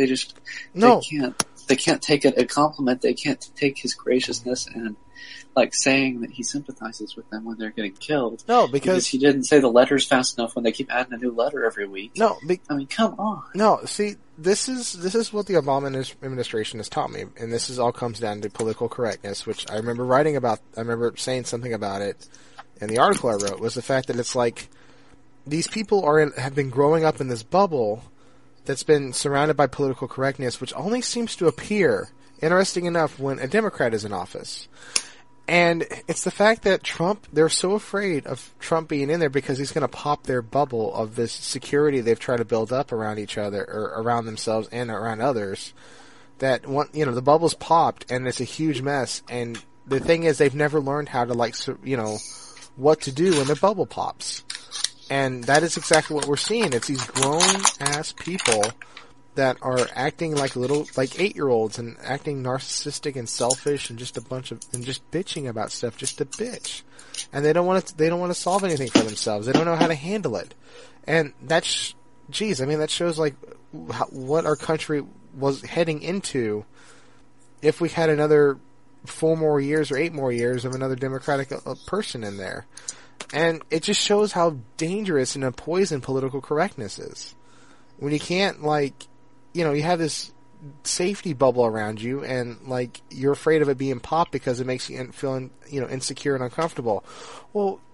can't take it a compliment. They can't take his graciousness and, like, saying that he sympathizes with them when they're getting killed. No, because he didn't say the letters fast enough when they keep adding a new letter every week. No, I mean, come on. No, see, this is what the Obama administration has taught me, and this all comes down to political correctness, which I remember saying something about it in the article I wrote, was the fact that it's like, these people have been growing up in this bubble that's been surrounded by political correctness, which only seems to appear, interesting enough, when a Democrat is in office. And it's the fact that they're so afraid of Trump being in there because he's going to pop their bubble of this security they've tried to build up around each other, or around themselves and around others, that the bubble's popped and it's a huge mess. And the thing is, they've never learned how to, what to do when the bubble pops. And that is exactly what we're seeing. It's these grown-ass people that are acting like 8-year-olds and acting narcissistic and selfish and just just bitching about stuff just to bitch. And they don't want to solve anything for themselves. They don't know how to handle it. And that shows like what our country was heading into if we had another 4 more years or 8 more years of another Democratic person in there. And it just shows how dangerous and a poison political correctness is. When you can't, you have this safety bubble around you, and, you're afraid of it being popped because it makes you feel, insecure and uncomfortable. Well,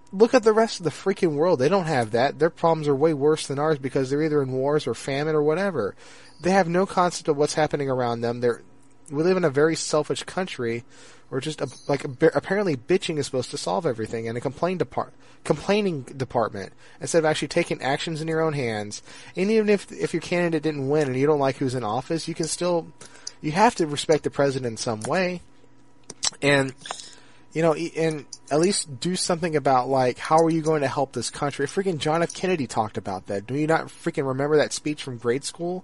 look at the rest of the freaking world. They don't have that. Their problems are way worse than ours because they're either in wars or famine or whatever. They have no concept of what's happening around them. We live in a very selfish country where just apparently bitching is supposed to solve everything, and a complaining department instead of actually taking actions in your own hands. And even if your candidate didn't win and you don't like who's in office, you have to respect the president in some way. And and at least do something about, like, how are you going to help this country? Freaking John F. Kennedy talked about that. Do you not freaking remember that speech from grade school?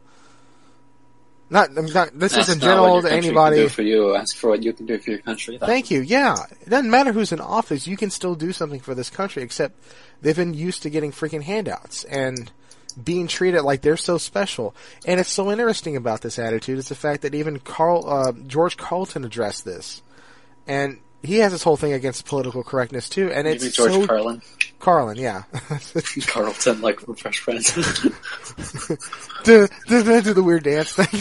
This isn't general to anybody. Can do for you. Ask for what you can do for your country. Thank you. Yeah. It doesn't matter who's in office. You can still do something for this country, except they've been used to getting freaking handouts and being treated like they're so special. And it's so interesting about this attitude is the fact that even George Carlin addressed this. And he has this whole thing against political correctness too, and it's George Carlin. Carlin, yeah. Carlton, like from Fresh Prince. do the weird dance thing.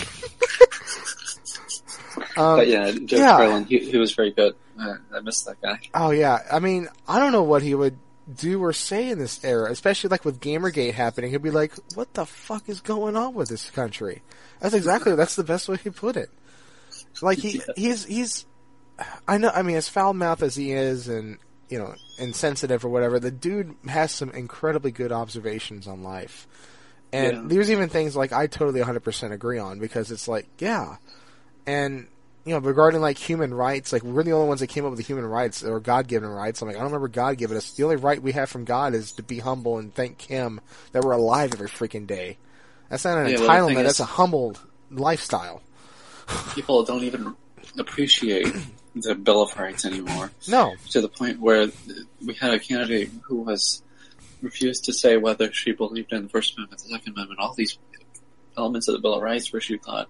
But yeah, George Carlin, he was very good. I miss that guy. Oh yeah, I mean, I don't know what he would do or say in this era, especially like with Gamergate happening. He'd be like, "What the fuck is going on with this country?" That's the best way he put it. Like he's. I know. I mean, as foul-mouthed as he is, and insensitive or whatever, the dude has some incredibly good observations on life. And there's even things like I totally 100% agree on, because it's like, yeah, and regarding like human rights, like we're the only ones that came up with the human rights or God-given rights. I'm like, I don't remember God giving us. The only right we have from God is to be humble and thank Him that we're alive every freaking day. That's not an entitlement. That's a humble lifestyle. People don't even appreciate the Bill of Rights anymore. No. To the point where we had a candidate who was refused to say whether she believed in the First Amendment, the Second Amendment, all these elements of the Bill of Rights, where she thought,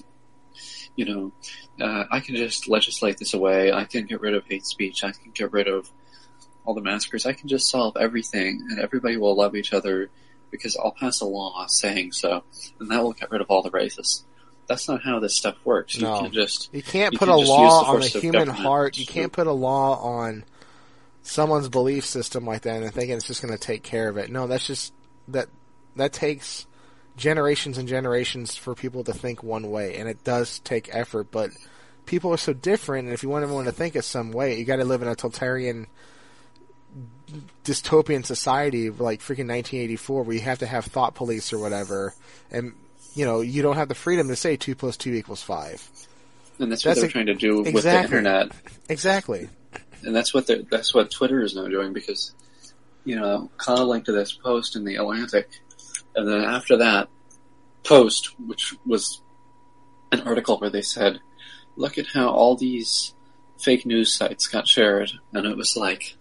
I can just legislate this away. I can get rid of hate speech. I can get rid of all the massacres. I can just solve everything, and everybody will love each other because I'll pass a law saying so, and that will get rid of all the racists. That's not how this stuff works. No. You can't put a law on the human heart. You can't put a law on someone's belief system like that and thinking it's just going to take care of it. No, that's just that takes generations and generations for people to think one way, and it does take effort, but people are so different, and if you want everyone to think of some way, you got to live in a totalitarian dystopian society like freaking 1984 where you have to have thought police or whatever, and you don't have the freedom to say 2 + 2 = 5. And that's what they're trying to do with the internet. Exactly. And that's what Twitter is now doing, because, Kyle linked to this post in The Atlantic, and then after that post, which was an article where they said, look at how all these fake news sites got shared, and it was like,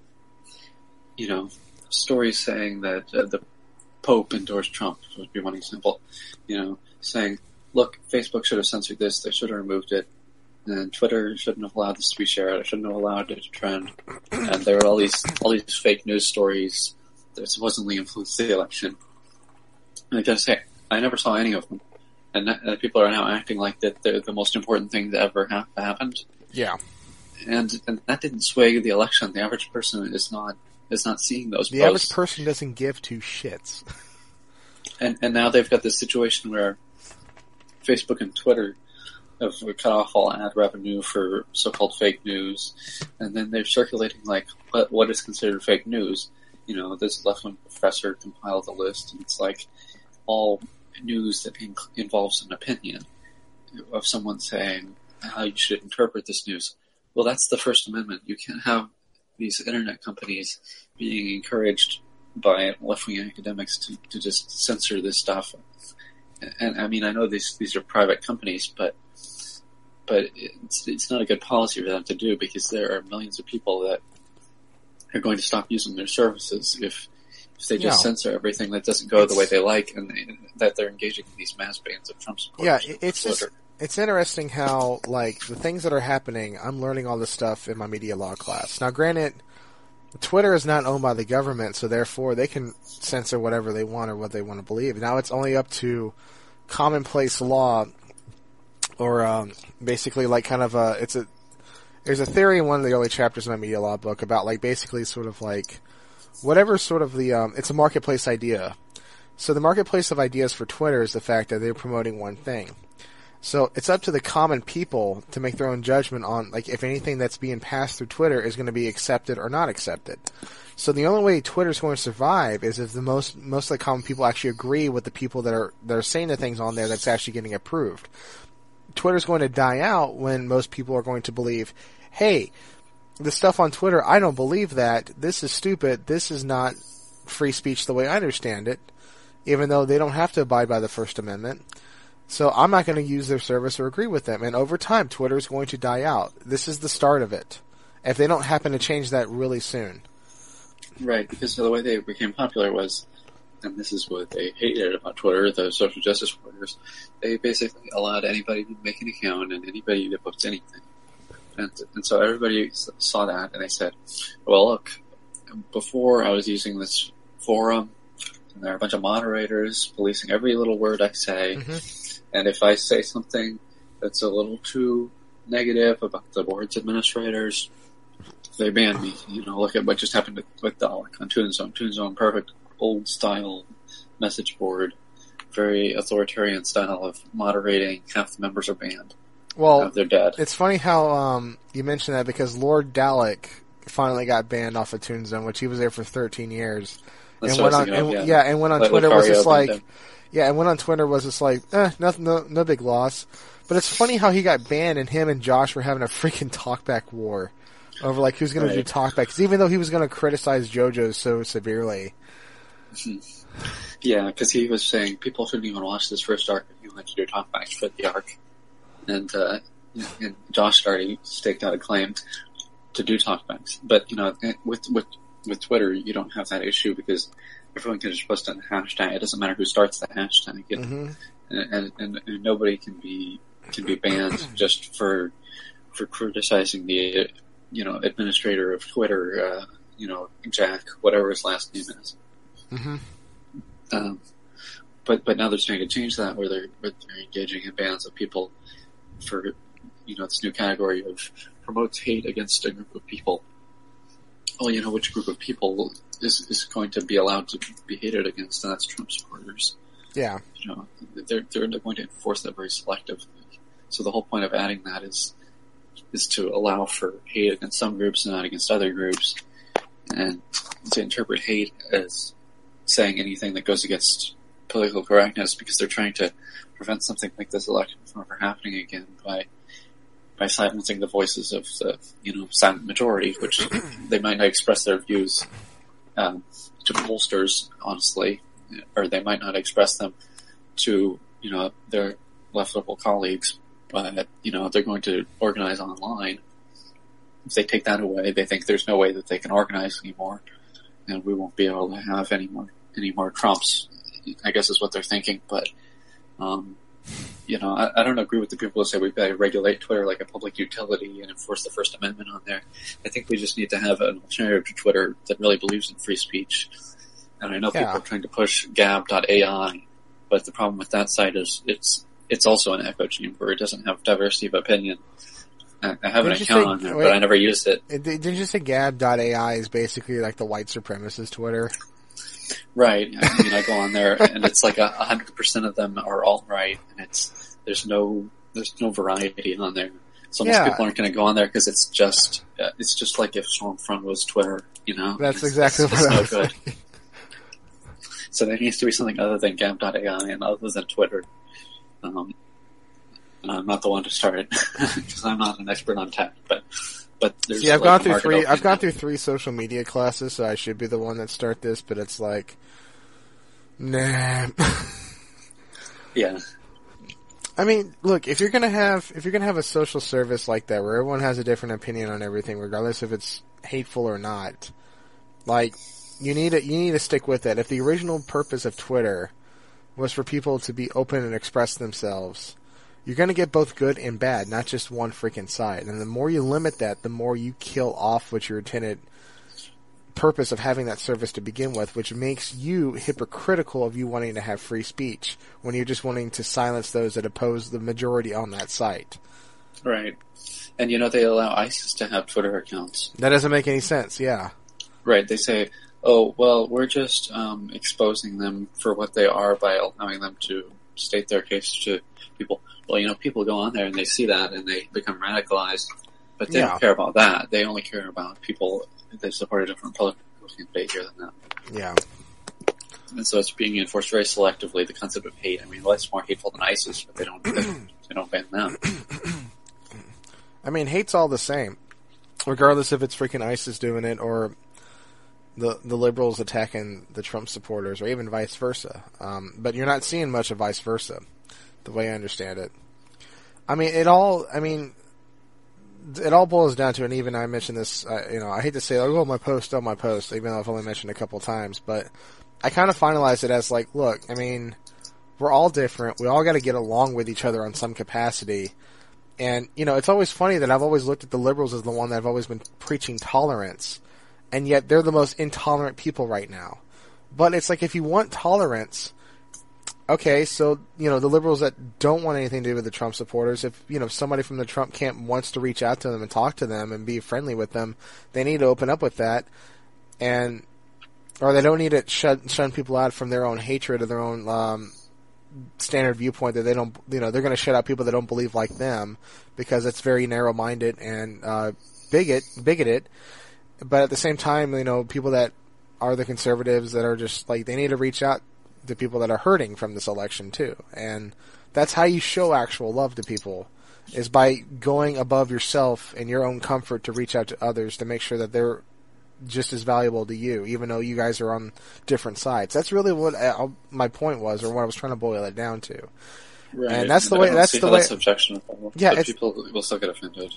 stories saying that the Pope endorsed Trump would be one example, saying, look, Facebook should have censored this, they should have removed it, and Twitter shouldn't have allowed this to be shared, it shouldn't have allowed it to trend, and there were all these fake news stories that supposedly influenced the election. And I gotta say, I never saw any of them, and people are now acting like that they're the most important thing that ever happened. Yeah. And that didn't sway the election. The average person is not seeing those posts. The average person doesn't give two shits. And now they've got this situation where Facebook and Twitter have cut off all ad revenue for so-called fake news, and then they're circulating like what is considered fake news. This left-wing professor compiled a list, and it's like all news that involves an opinion of someone saying how you should interpret this news. Well, that's the First Amendment. You can't have these internet companies being encouraged by left-wing academics to just censor this stuff. And I mean, I know these are private companies, but it's not a good policy for them to do, because there are millions of people that are going to stop using their services if they just censor everything that doesn't go the way they like, and that they're engaging in these mass bans of Trump supporters. Yeah, it's interesting how, like, the things that are happening, I'm learning all this stuff in my media law class. Now, granted, Twitter is not owned by the government, so therefore they can censor whatever they want or what they want to believe. Now it's only up to commonplace law, or basically like kind of there's a theory in one of the early chapters of my media law book about like basically sort of like whatever sort of it's a marketplace idea. So the marketplace of ideas for Twitter is the fact that they're promoting one thing. So it's up to the common people to make their own judgment on, like, if anything that's being passed through Twitter is going to be accepted or not accepted. So the only way Twitter's going to survive is if the most of the common people actually agree with the people that are saying the things on there that's actually getting approved. Twitter's going to die out when most people are going to believe, hey, the stuff on Twitter, I don't believe that. This is stupid. This is not free speech the way I understand it, even though they don't have to abide by the First Amendment. So I'm not going to use their service or agree with them. And over time, Twitter is going to die out. This is the start of it. If they don't happen to change that really soon. Right, because the way they became popular was, and this is what they hated about Twitter, the social justice warriors, they basically allowed anybody to make an account and anybody to post anything. And so everybody saw that and they said, well, look, before I was using this forum, and there are a bunch of moderators policing every little word I say, and if I say something that's a little too negative about the board's administrators, they ban me. You know, look at what just happened with Dalek on TuneZone. TuneZone, perfect old style message board, very authoritarian style of moderating. Half the members are banned. Well, they're dead. It's funny how you mentioned that because Lord Dalek finally got banned off of TuneZone, which he was there for 13 years. That's and went on, and went on Twitter was just like, and went on Twitter was just like, nothing, no big loss. But it's funny how he got banned and him and Josh were having a freaking talkback war over like who's going to do talkback. Because even though he was going to criticize JoJo so severely. Yeah, because he was saying people shouldn't even watch this first arc if you want to do talkbacks for the arc. And Josh already staked out a claim to do talkbacks. But, you know, with Twitter, you don't have that issue because everyone can just post a hashtag. It doesn't matter who starts the hashtag. And nobody can be banned just for criticizing the, you know, administrator of Twitter, you know, Jack, whatever his last name is. But now they're trying to change that where they're engaging in bans of people for, you know, this new category of promotes hate against a group of people. Well, you know, which group of people is going to be allowed to be hated against, and that's Trump supporters. Yeah. You know, they're going to enforce that very selectively. So the whole point of adding that is to allow for hate against some groups and not against other groups, and to interpret hate as saying anything that goes against political correctness because they're trying to prevent something like this election from ever happening again by silencing the voices of the, you know, silent majority, which they might not express their views to pollsters, honestly, or they might not express them to, you know, their left liberal colleagues, but, you know, they're going to organize online. If they take that away, they think there's no way that they can organize anymore, and we won't be able to have any more Trumps, I guess is what they're thinking, but, you know, I don't agree with the people who say we've got to regulate Twitter like a public utility and enforce the First Amendment on there. I think we just need to have an alternative to Twitter that really believes in free speech. And I know people are trying to push Gab.ai, but the problem with that site is it's also an echo chamber. It doesn't have diversity of opinion. I have an account on there, but I never used it. Did you say Gab.ai is basically like the white supremacist Twitter? Right. I mean, I go on there and it's like 100% of them are alt-right, and there's no variety on there. So most people aren't going to go on there because it's just like if Stormfront was Twitter, you know? That's exactly what I was good. So there needs to be something other than Gab.ai and other than Twitter. And I'm not the one to start it because I'm not an expert on tech, but there's. See, I've gone through three social media classes, so I should be the one that start this, but it's like, nah. Yeah. I mean, look, if you're gonna have a social service like that where everyone has a different opinion on everything, regardless if it's hateful or not, like, you need to stick with it. If the original purpose of Twitter was for people to be open and express themselves, you're going to get both good and bad, not just one freaking side. And the more you limit that, the more you kill off what your intended purpose of having that service to begin with, which makes you hypocritical of you wanting to have free speech when you're just wanting to silence those that oppose the majority on that site. Right. And you know, they allow ISIS to have Twitter accounts. That doesn't make any sense, yeah. Right. They say, oh, well, we're just exposing them for what they are by allowing them to state their case to people. Well, people go on there and they see that and they become radicalized, but they don't care about that. They only care about people that support a different political behavior than that. Yeah. And so it's being enforced very selectively, the concept of hate. I mean, what's more hateful than ISIS, but they don't ban them. I mean, hate's all the same, regardless if it's freaking ISIS doing it or the liberals attacking the Trump supporters, or even vice versa. But you're not seeing much of vice versa, the way I understand it. I mean, it all boils down to, and even I mentioned this, I hate to say, oh, my post, even though I've only mentioned it a couple of times, but I kind of finalized it as like, look, I mean, we're all different. We all got to get along with each other on some capacity. And, it's always funny that I've always looked at the liberals as the one that have always been preaching tolerance. And yet they're the most intolerant people right now. But it's like, if you want tolerance, okay, so, the liberals that don't want anything to do with the Trump supporters, if, somebody from the Trump camp wants to reach out to them and talk to them and be friendly with them, they need to open up with that. Or they don't need to shun people out from their own hatred or their own, standard viewpoint that they don't, they're going to shut out people that don't believe like them because it's very narrow-minded and, bigoted. But at the same time, people that are the conservatives that are just like, they need to reach out to people that are hurting from this election too. And that's how you show actual love to people, is by going above yourself and your own comfort to reach out to others to make sure that they're just as valuable to you, even though you guys are on different sides. That's really what my point was, or what I was trying to boil it down to. Right. And that's the way. That's the way. That's objectionable. Yeah, people will still get offended.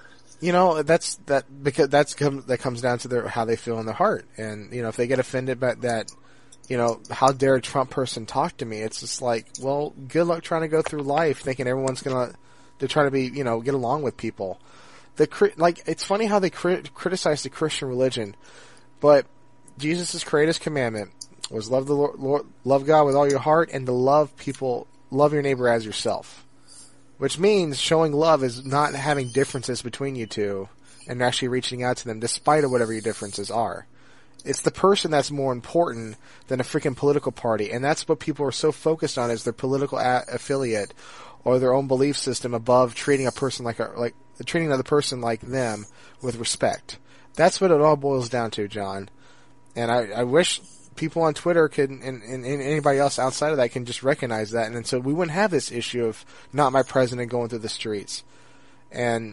Because that comes down to how they feel in their heart, and if they get offended by that, how dare a Trump person talk to me? It's just like, well, good luck trying to go through life thinking everyone's they're trying to be, get along with people. It's funny how they criticize the Christian religion, but Jesus' greatest commandment was love the Lord, love God with all your heart, and to love your neighbor as yourself. Which means showing love is not having differences between you two and actually reaching out to them despite of whatever your differences are. It's the person that's more important than a freaking political party, and that's what people are so focused on, is their political affiliate or their own belief system above treating a person treating another person like them with respect. That's what it all boils down to, John. And I wish people on Twitter could, and anybody else outside of that, can just recognize that, and so we wouldn't have this issue of not my president going through the streets. And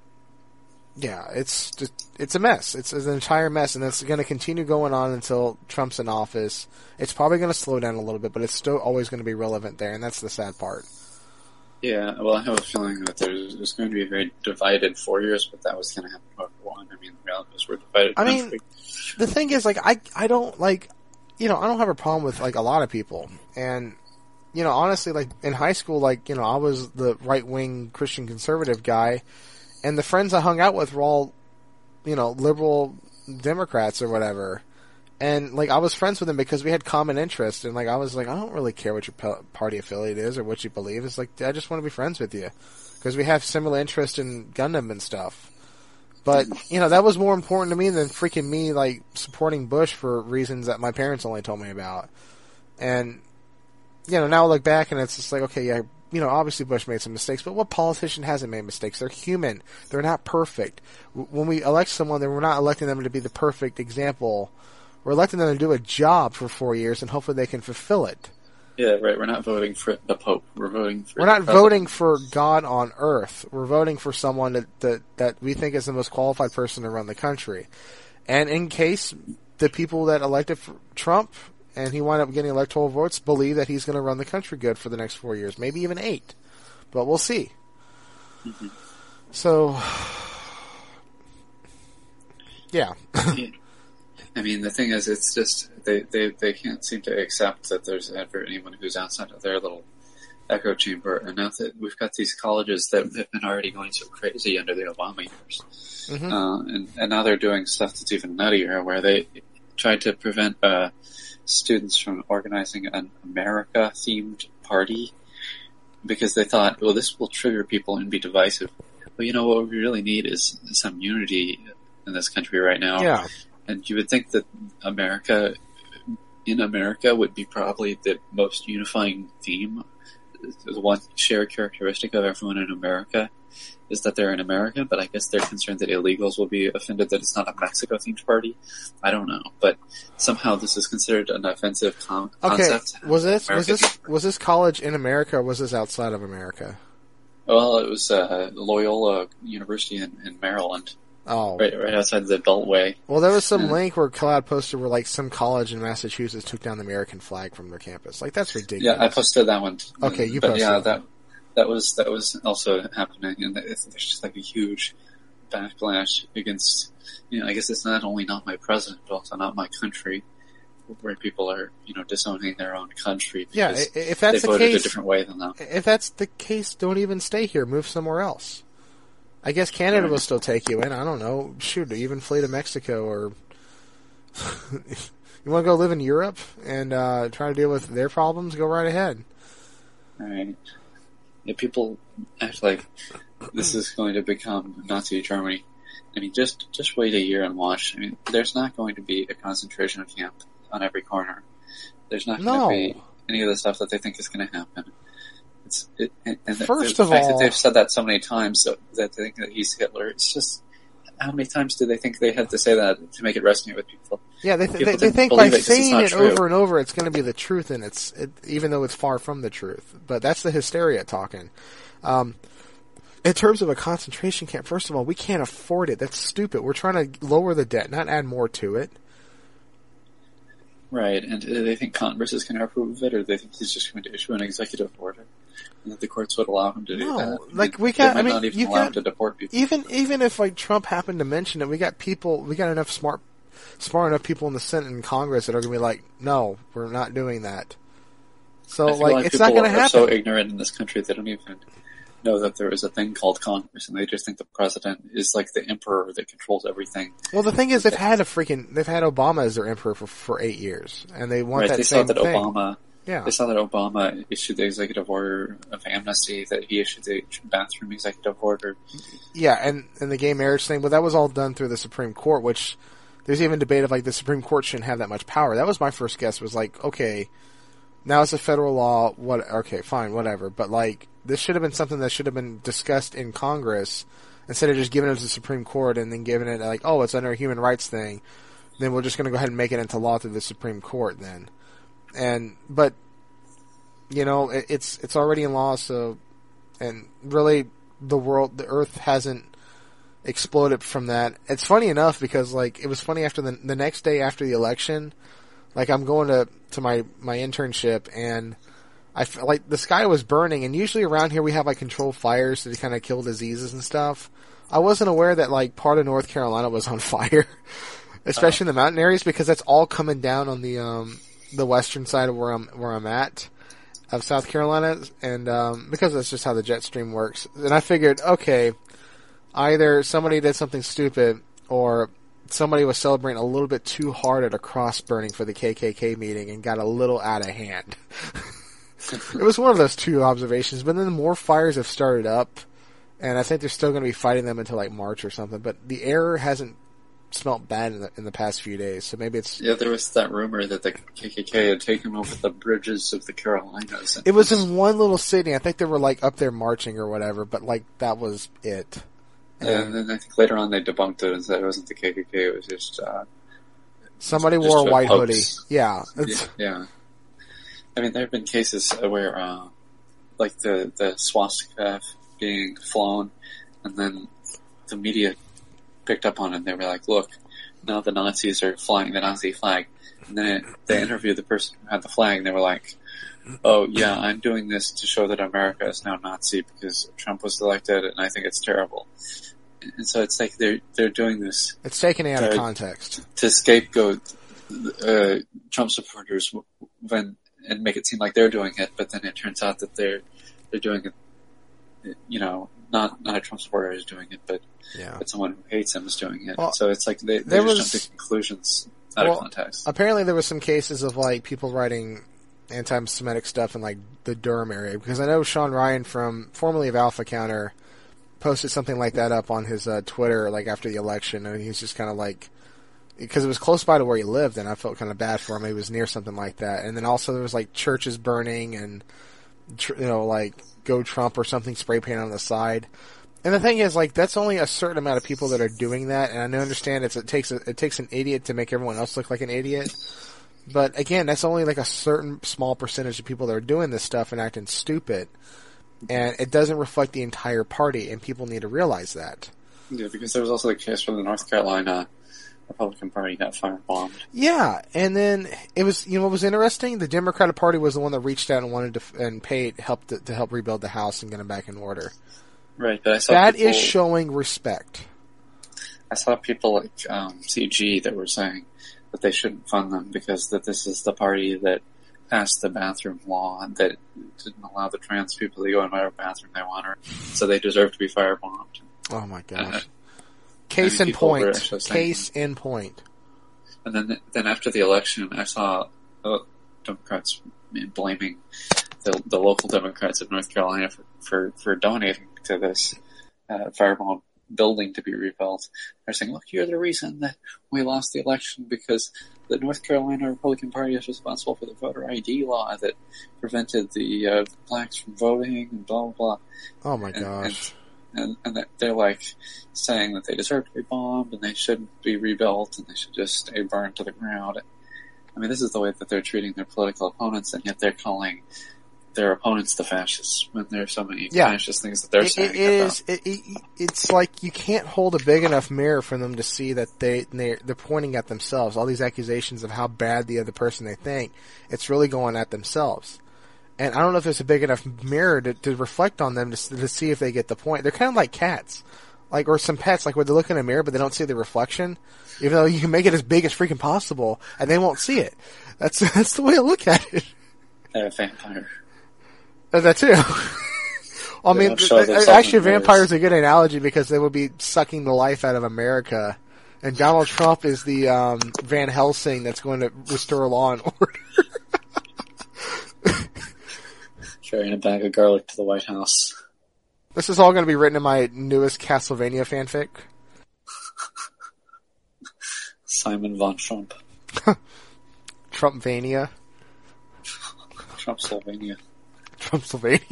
yeah, it's a mess. It's an entire mess, and it's going to continue going on until Trump's in office. It's probably going to slow down a little bit, but it's still always going to be relevant there, and that's the sad part. Yeah, well, I have a feeling that there's going to be a very divided 4 years, but that was going to happen over one. I mean, the reality is we're divided. I mean, the thing is, I don't I don't have a problem with a lot of people, and honestly, in high school, I was the right-wing Christian conservative guy, and the friends I hung out with were all, liberal Democrats or whatever. And, I was friends with them because we had common interests, and, I was like, I don't really care what your party affiliate is or what you believe. It's like, I just want to be friends with you. Because we have similar interest in Gundam and stuff. But, that was more important to me than freaking me, supporting Bush for reasons that my parents only told me about. And, now I look back and it's just like, okay, yeah, obviously Bush made some mistakes, but what politician hasn't made mistakes? They're human. They're not perfect. When we elect someone, then we're not electing them to be the perfect example. We're electing them to do a job for 4 years, and hopefully they can fulfill it. Yeah, right. We're not voting for the Pope. We're not voting for God on earth. We're voting for someone that we think is the most qualified person to run the country. And in case the people that elected Trump and he wound up getting electoral votes believe that he's going to run the country good for the next 4 years, maybe even 8. But we'll see. Mm-hmm. So, yeah. I mean, the thing is, it's just they can't seem to accept that there's ever anyone who's outside of their little echo chamber. And now that we've got these colleges that have been already going so crazy under the Obama years, mm-hmm. And now they're doing stuff that's even nuttier, where they tried to prevent students from organizing an America-themed party because they thought, well, this will trigger people and be divisive. But what we really need is some unity in this country right now. Yeah. And you would think that in America would be probably the most unifying theme. The one shared characteristic of everyone in America is that they're in America, but I guess they're concerned that illegals will be offended that it's not a Mexico-themed party. I don't know, but somehow this is considered an offensive concept. Was this college in America or was this outside of America? Well, it was Loyola University in Maryland. Oh. Right outside the Beltway. Well, there was some link where Cloud posted where like some college in Massachusetts took down the American flag from their campus. Like that's ridiculous. Yeah, I posted that one. Okay, you but posted yeah, that was also happening, and there's just like a huge backlash against. I guess it's not only not my president, but also not my country, where people are disowning their own country. Yeah, Because if that's they the voted case, a different way than them. if that's the case, don't even stay here. Move somewhere else. I guess Canada will still take you in. I don't know. Shoot, even flee to Mexico or you want to go live in Europe and try to deal with their problems? Go right ahead. Right. Yeah, people act like this is going to become Nazi Germany. I mean, just wait a year and watch. I mean, there's not going to be a concentration camp on every corner. There's not going to be any of the stuff that they think is going to happen. First the of fact all, that they've said that so many times that they think that he's Hitler, it's just, how many times do they think they have to say that to make it resonate with people? Yeah, they People think believe by it 'cause it's saying not it true. over and over, it's going to be the truth, and even though it's far from the truth. But that's the hysteria talking. In terms of a concentration camp, first of all, we can't afford it. That's stupid. We're trying to lower the debt, not add more to it. Right, and do they think Congress is going to approve of it, or do they think he's just going to issue an executive order? And that the courts would allow him to do that? Like we They got. might I mean, not even you allow him got to deport people. even if like Trump happened to mention it, we got enough smart enough people in the Senate and Congress that are going to be like, no, we're not doing that. So I think a lot like, of it's not people going to are happen. so ignorant in this country they don't even know that there is a thing called Congress, and they just think the president is like the emperor that controls everything. Well, the thing is, they've had Obama as their emperor for 8 years, and they want Right, that they same saw that thing. They saw that Obama issued the executive order of amnesty, that he issued the bathroom executive order. Yeah, and the gay marriage thing, but that was all done through the Supreme Court, which there's even debate of like the Supreme Court shouldn't have that much power. That was my first guess, was like, okay, now it's a federal law, okay, fine, whatever. But like, this should have been something that should have been discussed in Congress instead of just giving it to the Supreme Court and then giving it like, oh, it's under a human rights thing. Then we're just going to go ahead and make it into law through the Supreme Court then. But it's already in law, so, and really the earth hasn't exploded from that. It's funny enough because like, it was funny after the next day after the election, like I'm going to my internship and like the sky was burning, and usually around here we have like controlled fires to kind of kill diseases and stuff. I wasn't aware that like part of North Carolina was on fire, especially in the mountain areas, because that's all coming down on the western side of where I'm at of South Carolina, and because that's just how the jet stream works. And I figured, okay, either somebody did something stupid or somebody was celebrating a little bit too hard at a cross burning for the KKK meeting and got a little out of hand. It was one of those two observations, but then more fires have started up, and I think they're still going to be fighting them until like March or something, but the air hasn't smelt bad in the past few days, so maybe it's... Yeah, there was that rumor that the KKK had taken over the bridges of the Carolinas. It was in one little city. I think they were like up there marching or whatever, but like that was it. And then I think later on they debunked it and said it wasn't the KKK, it was just... somebody just wore a white hoax. hoodie. Yeah. Yeah. I mean, there have been cases where, like the swastika being flown, and then the media picked up on it, and they were like, look, now the Nazis are flying the Nazi flag. And then they interviewed the person who had the flag, and they were like, oh, yeah, I'm doing this to show that America is now Nazi because Trump was elected, and I think it's terrible. And so it's like they're doing this. It's taken out of context. To scapegoat Trump supporters and make it seem like they're doing it, but then it turns out that they're doing it, not a Trump supporter is doing it, but someone who hates him is doing it. Well, so it's like they just jump to conclusions out of context. Apparently there was some cases of like people writing anti-Semitic stuff in like the Durham area, because I know Sean Ryan formerly of Alpha Counter posted something like that up on his Twitter like after the election, and he's just kind of like because it was close by to where he lived, and I felt kind of bad for him. He was near something like that. And then also there was like churches burning and, like Go Trump or something spray painted on the side. And the thing is, like, that's only a certain amount of people that are doing that, and I understand it takes an idiot to make everyone else look like an idiot. But again, that's only like a certain small percentage of people that are doing this stuff and acting stupid. And it doesn't reflect the entire party, and people need to realize that. Yeah, because there was also the case where the North Carolina Republican Party got firebombed. Yeah, and then it was, what was interesting? The Democratic Party was the one that reached out and wanted to, and paid, help rebuild the House and get them back in order. Right, but I saw that people, is showing respect. I saw people like CG that were saying that they shouldn't fund them because that this is the party that passed the bathroom law and that didn't allow the trans people to go in whatever bathroom they want, so they deserve to be firebombed. Oh my gosh. Case in point. Case in point. And then after the election, I saw Democrats blaming the local Democrats of North Carolina for donating to this firebomb building to be rebuilt. They're saying, look, you're the reason that we lost the election because the North Carolina Republican Party is responsible for the voter ID law that prevented the blacks from voting and blah, blah, blah. Oh my gosh. And they're like saying that they deserve to be bombed and they shouldn't be rebuilt and they should just stay burned to the ground. I mean, this is the way that they're treating their political opponents, and yet they're calling their opponents the fascists when there's so many fascist things that they're saying. It's like you can't hold a big enough mirror for them to see that they're pointing at themselves. All these accusations of how bad the other person they think, it's really going at themselves. And I don't know if there's a big enough mirror to reflect on them to see if they get the point. They're kind of like cats, or some pets, where they look in a mirror but they don't see the reflection, even though you can make it as big as freaking possible, and they won't see it. That's the way I look at it. They're a vampire. That too. I mean, actually, a vampire is a good analogy because they would be sucking the life out of America, and Donald Trump is the Van Helsing that's going to restore law and order. Carrying a bag of garlic to the White House. This is all going to be written in my newest Castlevania fanfic. Simon von Trump. Trumpvania. Trumpsylvania. Trumpsylvania.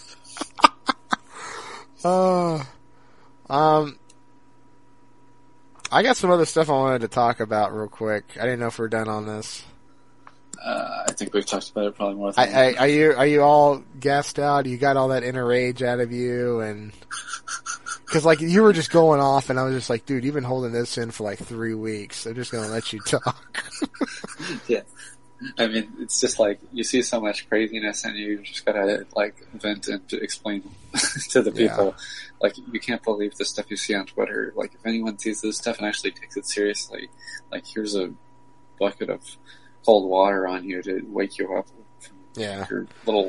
I got some other stuff I wanted to talk about real quick. I didn't know if we were done on this. I think we've talked about it probably more than Are you all gassed out? You got all that inner rage out of you, and because you were just going off, and I was just like, dude, you've been holding this in for 3 weeks. I'm just gonna let you talk. Yeah, I mean, it's just you see so much craziness, and you just gotta vent and to explain to the people. Yeah. You can't believe the stuff you see on Twitter. If anyone sees this stuff and actually takes it seriously, here's a bucket of cold water on you to wake you up from your little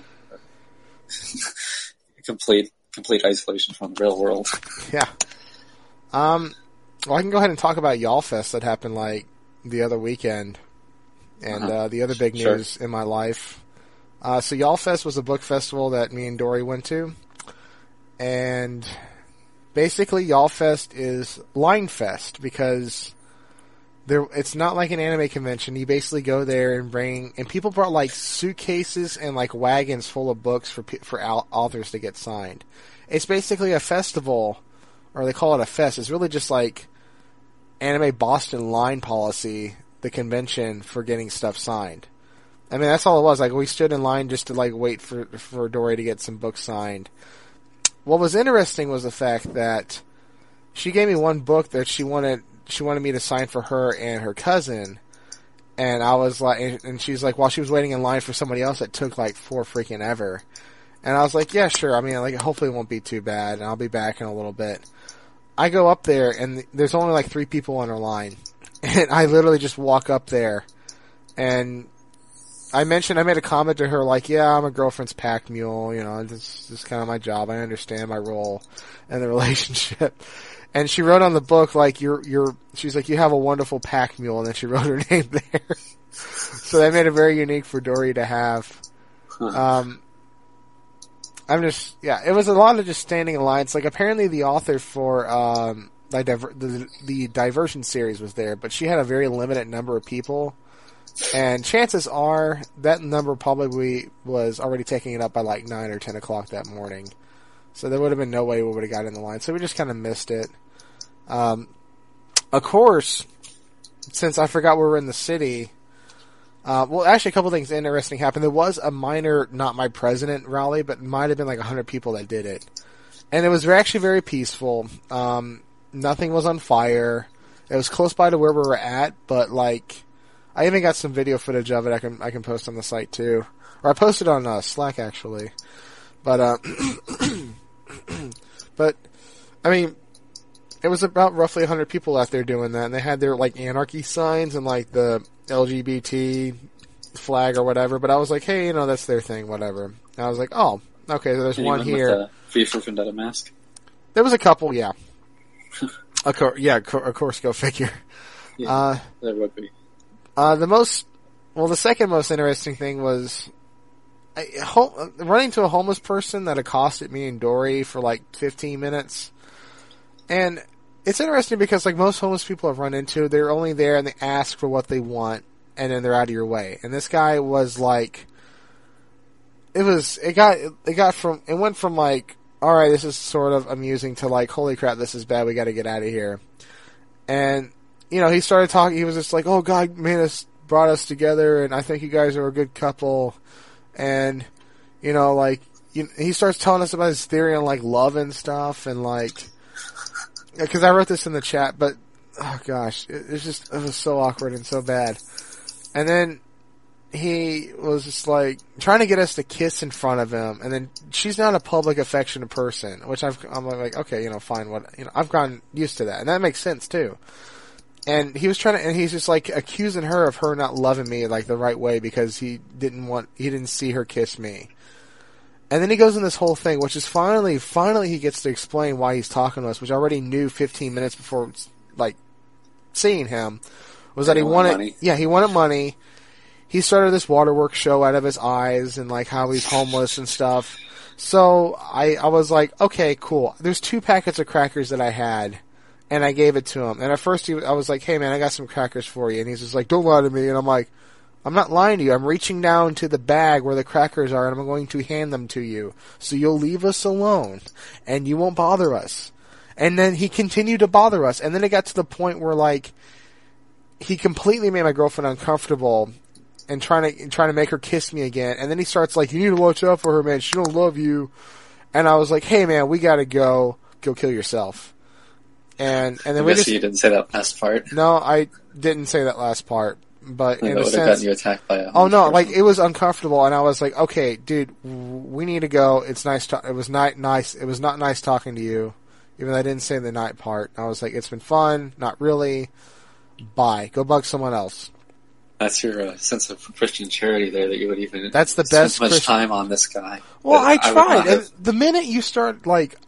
complete isolation from the real world. Yeah. Well, I can go ahead and talk about YALLFest that happened the other weekend, and the other big news in my life. So YALLFest was a book festival that me and Dory went to, and basically YALLFest is Line Fest because it's not like an anime convention. You basically go there and people brought suitcases and wagons full of books for authors to get signed. It's basically a festival, or they call it a fest. It's really just Anime Boston line policy, the convention for getting stuff signed. I mean, that's all it was. We stood in line just to wait for Dory to get some books signed. What was interesting was the fact that she gave me one book that she wanted me to sign for her and her cousin, and I was and she's while she was waiting in line for somebody else, it took 4 freaking ever. And I was like, yeah, sure. I mean, hopefully it won't be too bad, and I'll be back in a little bit. I go up there, and there's only 3 people on her line, and I literally just walk up there, and I made a comment to her yeah, I'm a girlfriend's pack mule, this is kind of my job. I understand my role in the relationship. And she wrote on the book, she's like, you have a wonderful pack mule, and then she wrote her name there. So that made it very unique for Dory to have. It was a lot of just standing in line. It's apparently the author for, the Diversion series was there, but she had a very limited number of people, and chances are that number probably was already taking it up by like 9 or 10 o'clock that morning. So there would have been no way we would have got in the line. So we just kind of missed it. Of course, since I forgot we were in the city, well, actually a couple things interesting happened. There was a minor Not My President rally, but it might have been like 100 people that did it. And it was actually very peaceful. Nothing was on fire. It was close by to where we were at, but like, I even got some video footage of it I can post on the site too. Or I posted on Slack actually. But, but, I mean, it was about roughly 100 people out there doing that, and they had their like anarchy signs and like the LGBT flag or whatever, but I was like, hey, that's their thing, whatever. And I was like, oh, okay, so there's one here. With a V for Vendetta mask? There was a couple, yeah. Of course, go figure. Yeah, there would be. The second most interesting thing was running to a homeless person that accosted me and Dory for like 15 minutes. And it's interesting because like most homeless people I've run into, they're only there and they ask for what they want and then they're out of your way. And this guy was like, it went from like, alright, this is sort of amusing to like, holy crap, this is bad, we gotta get out of here. And, he started talking, he was just like, oh, God brought us together and I think you guys are a good couple. And, he starts telling us about his theory on like love and stuff and like, because I wrote this in the chat, but oh gosh, it was so awkward and so bad. And then he was just like trying to get us to kiss in front of him, and then she's not a public affectionate person, which I'm like, okay, fine, I've gotten used to that, and that makes sense too. And he was he's just like accusing her of her not loving me like the right way because he didn't see her kiss me. And then he goes in this whole thing, which is finally he gets to explain why he's talking to us, which I already knew 15 minutes before, like, seeing him, was that he wanted money. Yeah, he wanted money. He started this waterworks show out of his eyes and, like, how he's homeless and stuff. So, I was like, okay, cool. There's 2 packets of crackers that I had, and I gave it to him. And at first I was like, hey man, I got some crackers for you. And he's just like, don't lie to me. And I'm like, I'm not lying to you. I'm reaching down to the bag where the crackers are and I'm going to hand them to you. So you'll leave us alone and you won't bother us. And then he continued to bother us. And then it got to the point where like, he completely made my girlfriend uncomfortable and trying to make her kiss me again. And then he starts like, you need to watch out for her, man. She don't love you. And I was like, hey man, we gotta go kill yourself. And then I guess you didn't say that last part. No, I didn't say that last part. But in a sense, gotten you attacked by a oh no, person. Like it was uncomfortable, and I was like, okay, dude, we need to go. It's nice. It was not nice. It was not nice talking to you, even though I didn't say the night part. I was like, it's been fun, not really. Bye. Go bug someone else. That's your sense of Christian charity there, that you would even. That's the best. Spend much time on this guy. Well, I tried. And the minute you start like,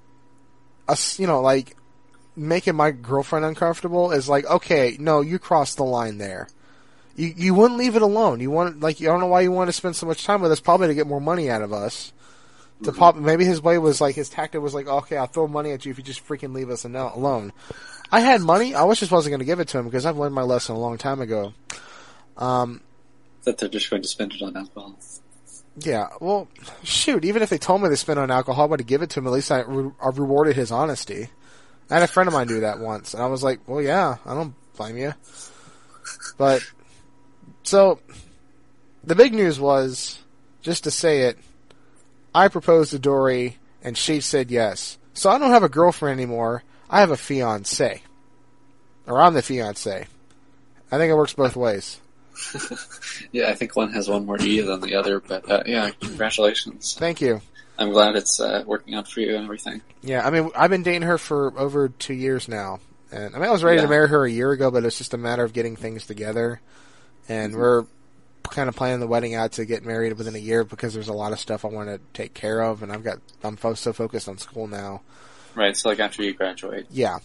like making my girlfriend uncomfortable is like, okay, no, you crossed the line there. You wouldn't leave it alone. You don't know why you want to spend so much time with us, probably to get more money out of us. Maybe his way was like, his tactic was like, okay, I'll throw money at you if you just freaking leave us alone. I had money, I just wasn't going to give it to him because I've learned my lesson a long time ago. That they're just going to spend it on alcohol. Yeah, well, shoot, even if they told me to spend it on alcohol, I would give it to him. At least I rewarded his honesty. I had a friend of mine do that once, and I was like, well, yeah, I don't blame you. But, so, the big news was, just to say it, I proposed to Dory, and she said yes. So I don't have a girlfriend anymore, I have a fiancé. Or I'm the fiancé. I think it works both ways. Yeah, I think one has one more E than the other, but yeah, congratulations. Thank you. I'm glad it's working out for you and everything. Yeah, I mean, I've been dating her for over 2 years now. And I mean, I was ready to marry her a year ago, but it's just a matter of getting things together. And we're kind of planning the wedding out to get married within a year because there's a lot of stuff I want to take care of, and I'm so focused on school now. Right, so like after you graduate. Yeah.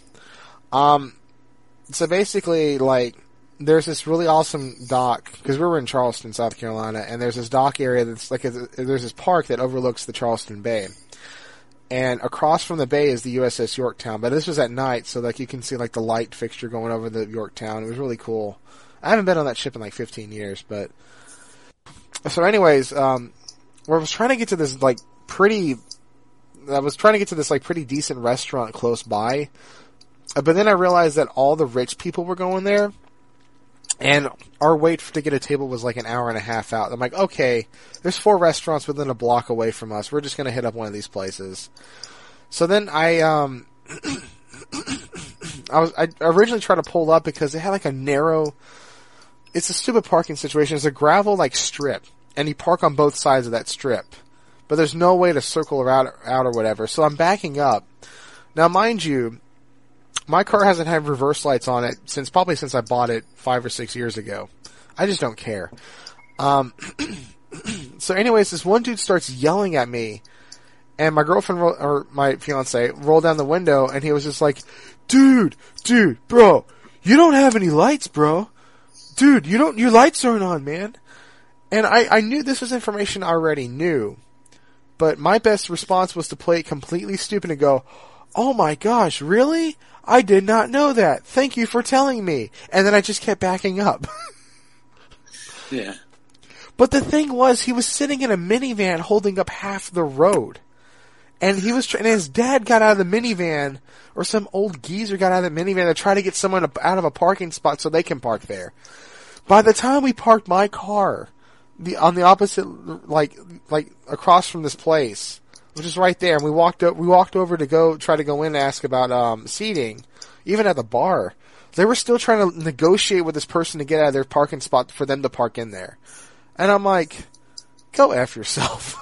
So basically, like, there's this really awesome dock, because we were in Charleston, South Carolina, and there's this dock area that's like, there's this park that overlooks the Charleston Bay. And across from the bay is the USS Yorktown, but this was at night, so like you can see like the light fixture going over the Yorktown. It was really cool. I haven't been on that ship in like 15 years, but so anyways, I was trying to get to this like pretty decent restaurant close by, but then I realized that all the rich people were going there, and our wait to get a table was like an hour and a half out. I'm like, okay, there's 4 restaurants within a block away from us. We're just going to hit up one of these places. So then I originally tried to pull up because they had like a narrow, it's a stupid parking situation. It's a gravel like strip, and you park on both sides of that strip, but there's no way to circle around out or whatever. So I'm backing up. Now, mind you, my car hasn't had reverse lights on it since I bought it 5 or 6 years ago. I just don't care. So anyways, this one dude starts yelling at me, and my girlfriend, or my fiance, rolled down the window, and he was just like, dude, bro, you don't have any lights, bro. Dude, your lights aren't on, man. And I knew this was information I already knew, but my best response was to play it completely stupid and go, oh my gosh, really? I did not know that. Thank you for telling me. And then I just kept backing up. Yeah. But the thing was, he was sitting in a minivan holding up half the road. And he was and his dad got out of the minivan, or some old geezer got out of the minivan to try to get someone out of a parking spot so they can park there. By the time we parked my car, on the opposite, like across from this place, which is right there, and we walked over to go try to go in and ask about seating. Even at the bar, they were still trying to negotiate with this person to get out of their parking spot for them to park in there. And I'm like, go F yourself.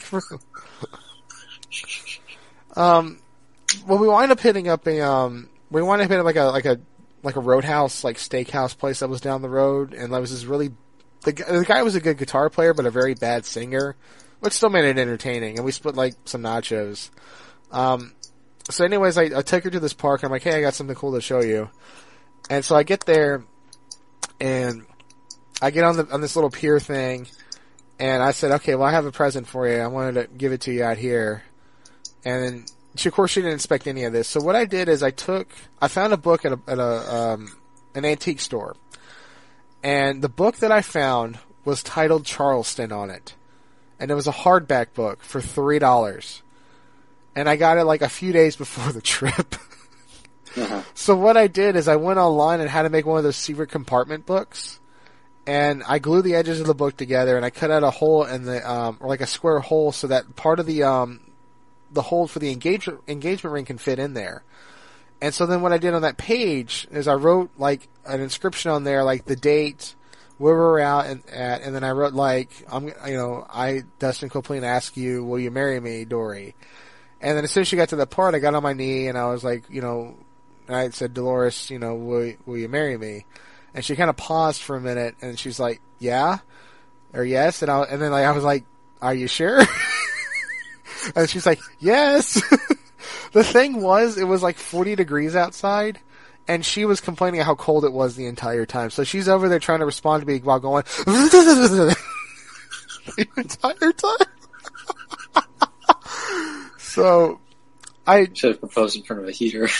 Well, we wind up hitting up like a roadhouse, like steakhouse place that was down the road, and that was this really, the guy was a good guitar player, but a very bad singer, which still made it entertaining, and we split like some nachos. So anyways, I took her to this park, and I'm like, hey, I got something cool to show you. And so I get there, and I get on this little pier thing, and I said, okay, well, I have a present for you. I wanted to give it to you out here. And then, of course, she didn't expect any of this. So what I did is I found a book at an antique store. And the book that I found was titled Charleston on it. And it was a hardback book for $3. And I got it like a few days before the trip. Uh-huh. So what I did is I went online and had to make one of those secret compartment books. And I glued the edges of the book together, and I cut out a hole in the, or like a square hole, so that part of the hole for the engagement ring can fit in there. And so then what I did on that page is I wrote like an inscription on there, like the date, where we were out at, and then I wrote like, I, Dustin Copeland, ask you, will you marry me, Dory? And then as soon as she got to that part, I got on my knee and I was like, and I said, Dolores, will you marry me? And she kind of paused for a minute, and she's like, yeah, or yes, and then I was like, are you sure? And she's like, yes. The thing was, it was like 40 degrees outside, and she was complaining how cold it was the entire time. So she's over there trying to respond to me while going the entire time. So I should have proposed in front of a heater.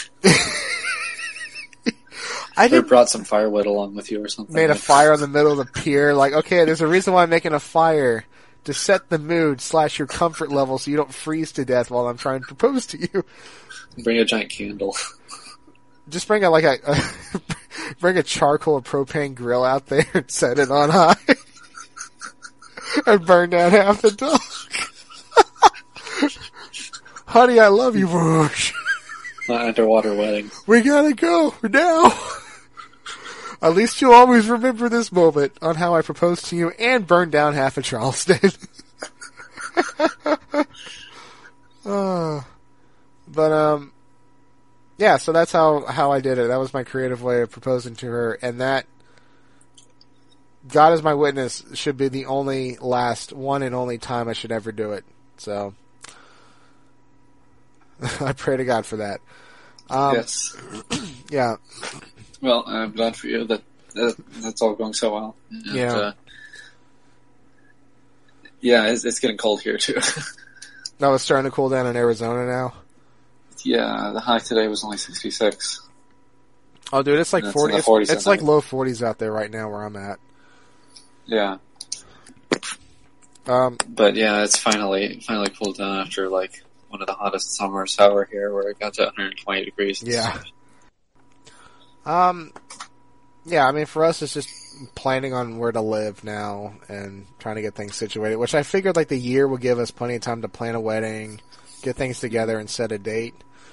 I brought some firewood along with you or something. Made a fire in the middle of the pier. Like, okay, there's a reason why I'm making a fire. To set the mood / your comfort level so you don't freeze to death while I'm trying to propose to you. Bring a giant candle. Just bring bring a charcoal or propane grill out there and set it on high. And burn down half the dog. Honey, I love you, Rouge. Underwater wedding. We gotta go now. At least you'll always remember this moment on how I proposed to you and burned down half of Charleston. Yeah, so that's how I did it. That was my creative way of proposing to her, and that, God is my witness, should be the one and only time I should ever do it. So, I pray to God for that. Yes. Yeah. Well, I'm glad for you that that's all going so well. And, yeah. Yeah, it's getting cold here too. No, it's starting to cool down in Arizona now. Yeah, the high today was only 66. Oh, dude, it's like And it's 40. in the 40s It's at like night. low 40s out there right now where I'm at. Yeah. But yeah, it's finally cooled down after like one of the hottest summers ever here, where it got to 120 degrees. Yeah. Yeah, I mean, for us, it's just planning on where to live now and trying to get things situated, which I figured like the year would give us plenty of time to plan a wedding, get things together, and set a date.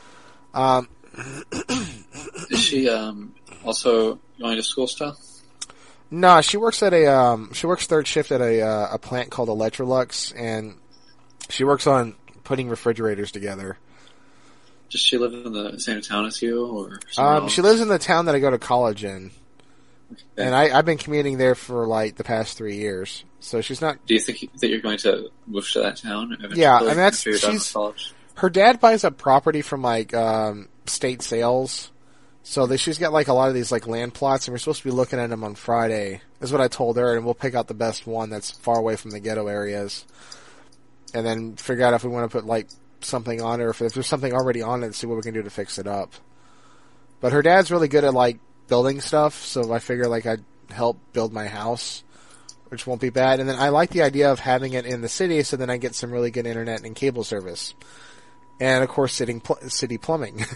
Is she also going to school still? No, she works at she works third shift at a plant called Electrolux, and she works on putting refrigerators together. Does she live in the same town as you, or somewhere else? She lives in the town that I go to college in, Okay. and I've been commuting there for like the past 3 years. So she's not. Do you think that you're going to move to that town eventually? Yeah, I mean, that's- after you're done with she's- college? Her dad buys up property from like state sales, so she's got like a lot of these like land plots, and we're supposed to be looking at them on Friday. Is what I told her, and we'll pick out the best one that's far away from the ghetto areas, and then figure out if we want to put like something on it, or if there's something already on it, and see what we can do to fix it up. But her dad's really good at like building stuff, so I figure like I'd help build my house, which won't be bad. And then I like the idea of having it in the city, so then I get some really good internet and cable service. And of course, city plumbing.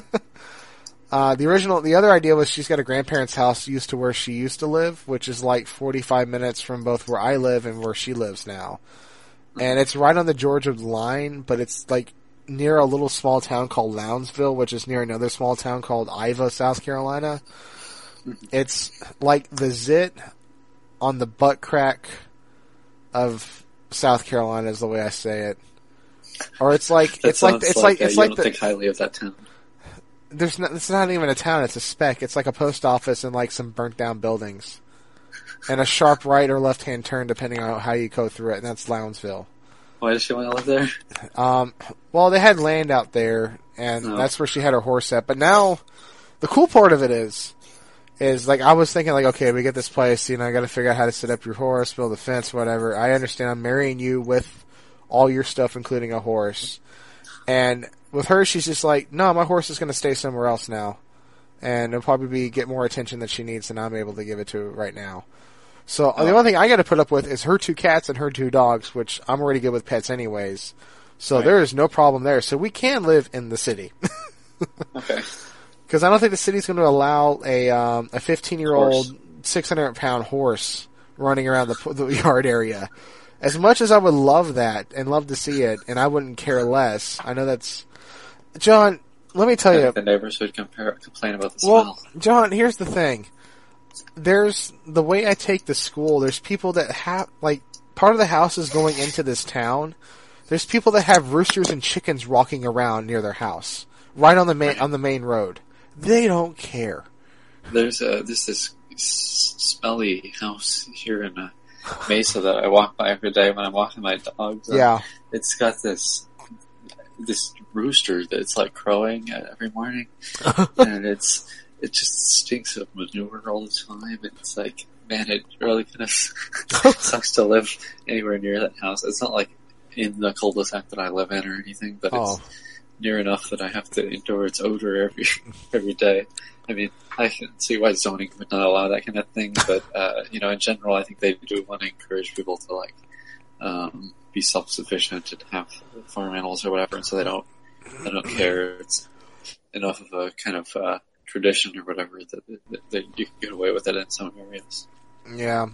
The other idea was she's got a grandparents' house used to where she used to live, which is like 45 minutes from both where I live and where she lives now. And it's right on the Georgia line, but it's like near a little small town called Lounsville, which is near another small town called Iva, South Carolina. It's like the zit on the butt crack of South Carolina is the way I say it. Or it's like That it's like sounds you don't think highly of that town. it's not even a town, it's a speck. It's like a post office and like some burnt down buildings. And a sharp right or left hand turn depending on how you go through it, and that's Lounsville. Why does she want to live there? Well, they had land out there, and Oh. that's where she had her horse at. But now, the cool part of it is like I was thinking, like, okay, we get this place, I got to figure out how to set up your horse, build a fence, whatever. I understand I'm marrying you with all your stuff, including a horse. And with her, she's just like, no, my horse is going to stay somewhere else now, and it'll probably get more attention that she needs than I'm able to give it to right now. So the only thing I got to put up with is her 2 cats and her 2 dogs, which I'm already good with pets anyways. So Right. there is no problem there. So we can live in the city. Okay. Because I don't think the city's going to allow a 15-year-old, Horse. 600-pound horse running around the yard area. As much as I would love that and love to see it, and I wouldn't care less, I know that's... John, let me tell you... The neighbors would complain about the Well, smell. John, here's the thing. There's the way I take the school. There's people that have like part of the house is going into this town. There's people that have roosters and chickens walking around near their house, right on the main road. They don't care. There's this smelly house here in Mesa that I walk by every day when I'm walking my dogs. Yeah, It's got this rooster that's like crowing every morning, and it just stinks of manure all the time. It's like, man, it really kind of sucks to live anywhere near that house. It's not like in the cul-de-sac that I live in or anything, but Oh. it's near enough that I have to endure its odor every day. I mean, I can see why zoning would not allow that kind of thing, but in general, I think they do want to encourage people to like be self-sufficient and have farm animals or whatever, and so they don't care. It's enough of a kind of tradition or whatever that you can get away with it in some areas. yeah.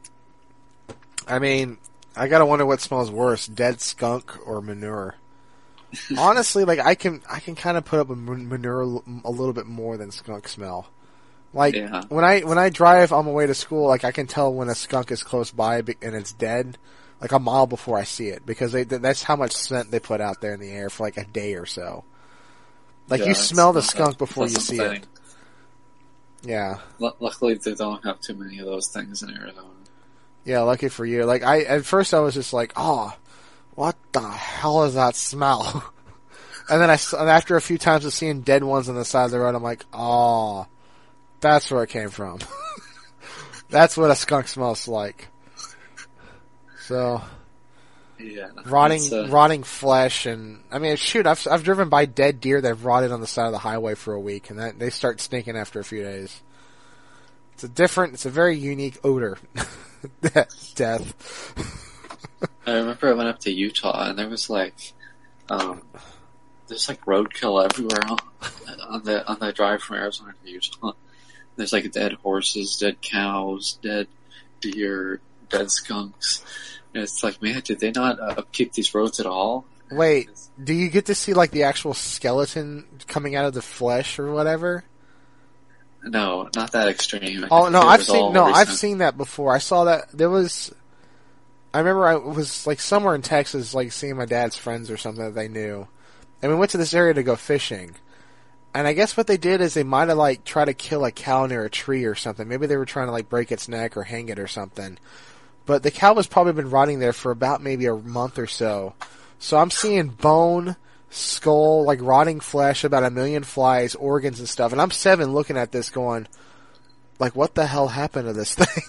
I mean, I gotta wonder what smells worse: dead skunk or manure. Honestly, like I can kind of put up with manure a little bit more than skunk smell. Like Yeah. when I drive on my way to school, like I can tell when a skunk is close by and it's dead, like a mile before I see it, because that's how much scent they put out there in the air for like a day or so. Like Yeah, you it's smell the not skunk a before you pleasant see thing. it. Yeah, Luckily, they don't have too many of those things in Arizona. yeah. Lucky for you. Like at first I was just like, oh, what the hell is that smell? And then and after a few times of seeing dead ones on the side of the road, I'm like, oh, that's where it came from. That's what a skunk smells like. So, Yeah. rotting flesh, and I mean, shoot, I've driven by dead deer that have rotted on the side of the highway for a week, and they start stinking after a few days. It's a very unique odor. Death. I remember I went up to Utah, and there was there's roadkill everywhere on the drive from Arizona to Utah. There's dead horses, dead cows, dead deer, dead skunks. And it's man, did they not upkeep these roads at all? Wait, do you get to see the actual skeleton coming out of the flesh or whatever? No, not that extreme. I've seen that before. I saw that I remember I was somewhere in Texas, seeing my dad's friends or something that they knew. And we went to this area to go fishing. And I guess what they did is they might have tried to kill a cow near a tree or something. Maybe they were trying to break its neck or hang it or something. But the cow has probably been rotting there for about maybe a month or so. So I'm seeing bone, skull, rotting flesh, about 1 million flies, organs and stuff. And I'm 7 looking at this going, what the hell happened to this thing?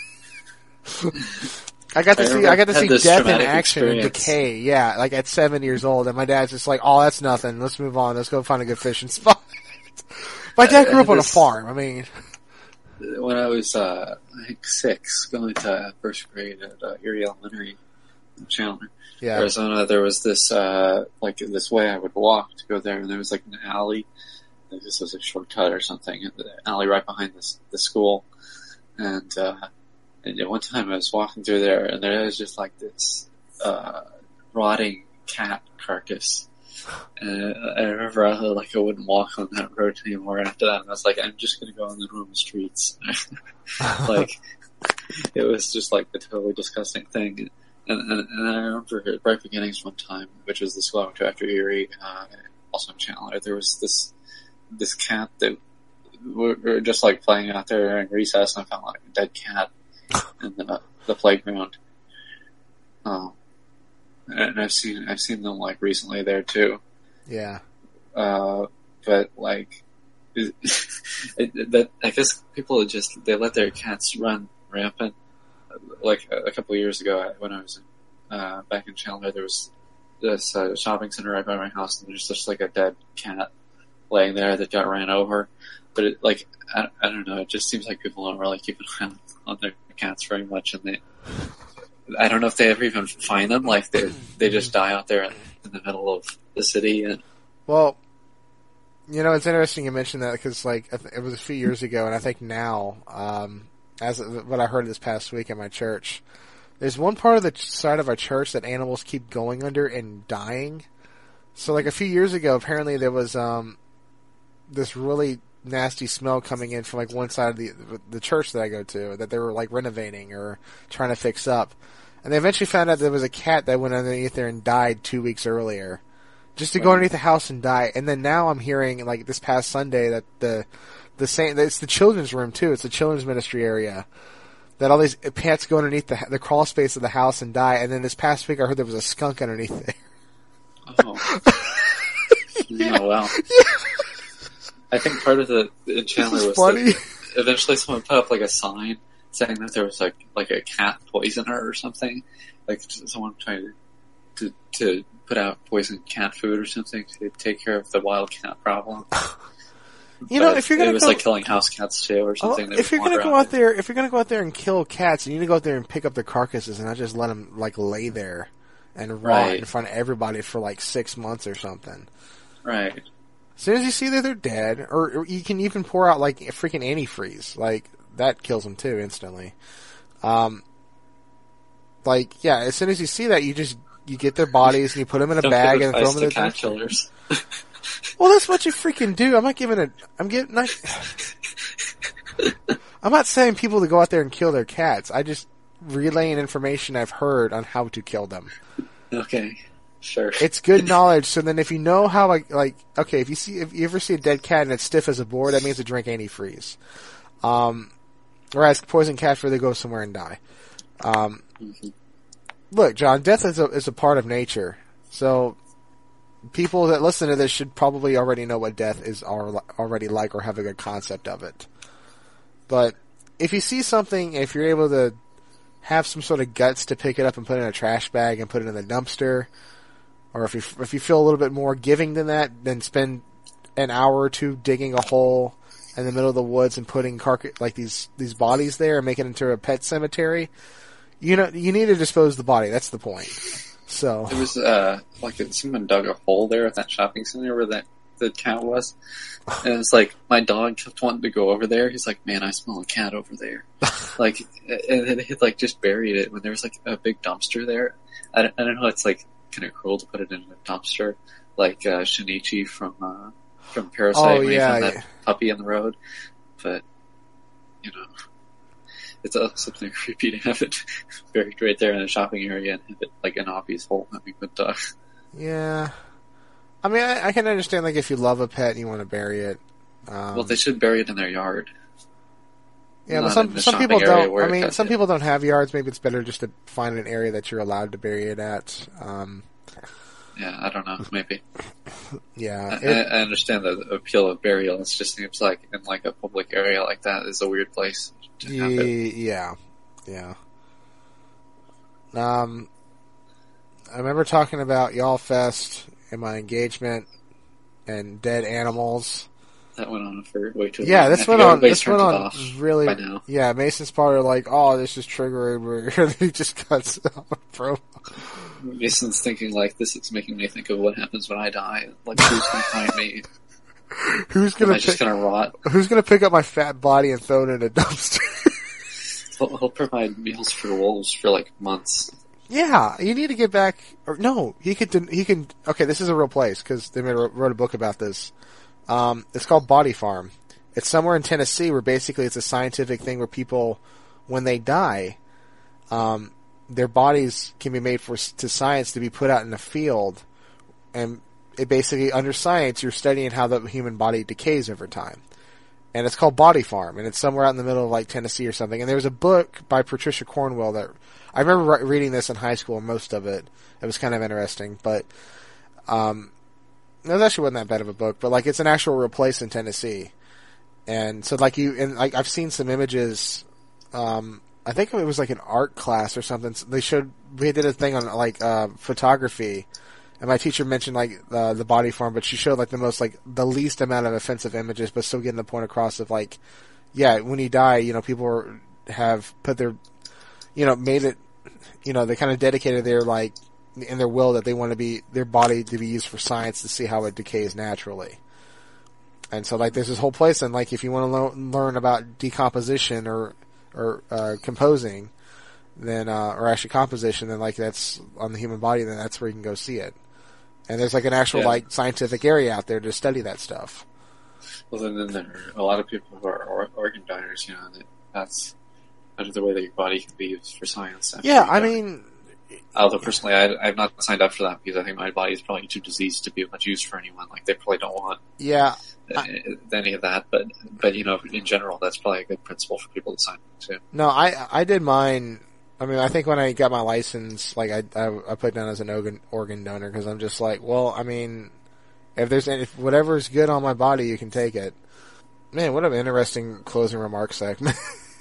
I got to see death in action and decay. Yeah, at 7 years old, and my dad's just oh, that's nothing. Let's move on. Let's go find a good fishing spot. My dad grew up on a farm. I mean, when I was 6, going to first grade at Erie Elementary in Chandler, Arizona, there was this this way I would walk to go there, and there was an alley. This was a shortcut or something. The alley right behind the school, and one time I was walking through there, and there was just this rotting cat carcass. And I remember I wouldn't walk on that road anymore after that. And I was I'm just going to go on the normal streets. It was just a totally disgusting thing. And I remember at Bright Beginnings one time, which was the school I went to after Erie, also in Chandler, there was this cat that we were just playing out there in recess, and I found a dead cat in the playground. And I've seen them recently there too. Yeah. But I guess people they let their cats run rampant. A couple of years ago, when I was back in Chandler, there was this shopping center right by my house, and there's just a dead cat laying there that got ran over. But I don't know. It just seems people don't really keep an eye on their cats very much, and I don't know if they ever even find them. They just die out there in the middle of the city. And well, it's interesting you mentioned that because it was a few years ago, and I think now, as what I heard this past week at my church, there's one part of the side of our church that animals keep going under and dying. So a few years ago, apparently there was this really nasty smell coming in from one side of the church that I go to that they were renovating or trying to fix up, and they eventually found out there was a cat that went underneath there and died 2 weeks earlier, just to go underneath the house and die. And then now I'm hearing this past Sunday that it's the children's room too. It's the children's ministry area that all these cats go underneath the crawl space of the house and die. And then this past week I heard there was a skunk underneath there. Oh, yeah. Oh wow. Yeah. I think part of in Chandler was that eventually someone put up a sign saying that there was a cat poisoner or something. Someone tried to put out poisoned cat food or something to take care of the wild cat problem. If you're gonna it was killing house cats too or something. If you're gonna go out there and kill cats, you need to go out there and pick up their carcasses and not just let them lay there and rot in front of everybody for 6 months or something. Right. As soon as you see that they're dead, or you can even pour out a freaking antifreeze, that kills them too instantly. As soon as you see that, you get their bodies and you put them in a bag and throw them in the cat killers. Well, that's what you freaking do. I'm not saying people to go out there and kill their cats. I just relaying information I've heard on how to kill them. Okay. Sure. It's good knowledge. So then if you know how, if you ever see a dead cat and it's stiff as a board, that means to drink antifreeze. Whereas poison cat food, they go somewhere and die. Look, John, death is a part of nature. So people that listen to this should probably already know what death is already like or have a good concept of it. But if you see something, if you're able to have some sort of guts to pick it up and put it in a trash bag and put it in the dumpster. Or if you feel a little bit more giving than that, then spend an hour or two digging a hole in the middle of the woods and putting these bodies there and making it into a pet cemetery. You need to dispose the body. That's the point. So there was someone dug a hole there at that shopping center where the cat was, and it's like my dog kept wanting to go over there. He's like, "Man, I smell a cat over there." And then he just buried it when there was a big dumpster there. I don't know. It's kind of cruel to put it in a dumpster, like Shinichi from Parasite when he found that puppy in the road. But it's also something creepy to have it buried right there in a shopping area and have it an obvious hole. Yeah. I mean, I can understand if you love a pet and you want to bury it. Well, they should bury it in their yard. Yeah, but some people don't. I mean, some people don't have yards. Maybe it's better just to find an area that you're allowed to bury it at. Yeah, I don't know. Maybe. Yeah, I understand the appeal of burial. It just seems like in a public area like that is a weird place to have it. Yeah. I remember talking about Y'all Fest and my engagement and dead animals. That went on for way too long. Yeah, this went on really. By now. Yeah, Mason's probably oh, this is triggering. He just cuts off a promo. Mason's thinking this is making me think of what happens when I die. Who's gonna find me? Who's gonna just gonna rot? Who's gonna pick up my fat body and throw it in a dumpster? He'll provide meals for the wolves for months. Yeah, you need to get back. Or no, he can. Okay, this is a real place because they wrote a book about this. It's called Body Farm. It's somewhere in Tennessee where basically it's a scientific thing where people, when they die, their bodies can be made to science to be put out in a field, and it basically, under science, you're studying how the human body decays over time. And it's called Body Farm, and it's somewhere out in the middle of Tennessee or something. And there was a book by Patricia Cornwell that I remember reading this in high school. Most of it was kind of interesting, but it actually wasn't that bad of a book. But it's an actual real place in Tennessee, and so I've seen some images. I think it was an art class or something. We did a thing on photography. And my teacher mentioned the Body Farm, but she showed the least amount of offensive images, but still getting the point across of when you die, people have put their, made it, they kind of dedicated their in their will that they want their body to be used for science to see how it decays naturally. And so there's this whole place, and if you want to learn about decomposition or composing, then or actually composition, then that's on the human body, then that's where you can go see it. And there's an actual scientific area out there to study that stuff. Well, then there are a lot of people who are organ donors. That's another way that your body can be used for science. Yeah, I mean, although personally, I've not signed up for that because I think my body is probably too diseased to be much use for anyone. They probably don't want any of that. But in general, that's probably a good principle for people to sign up to. No, I did mine. I mean, I think when I got my license, I put down as an organ donor because I'm just well, I mean, if whatever's good on my body, you can take it. Man, what an interesting closing remarks segment.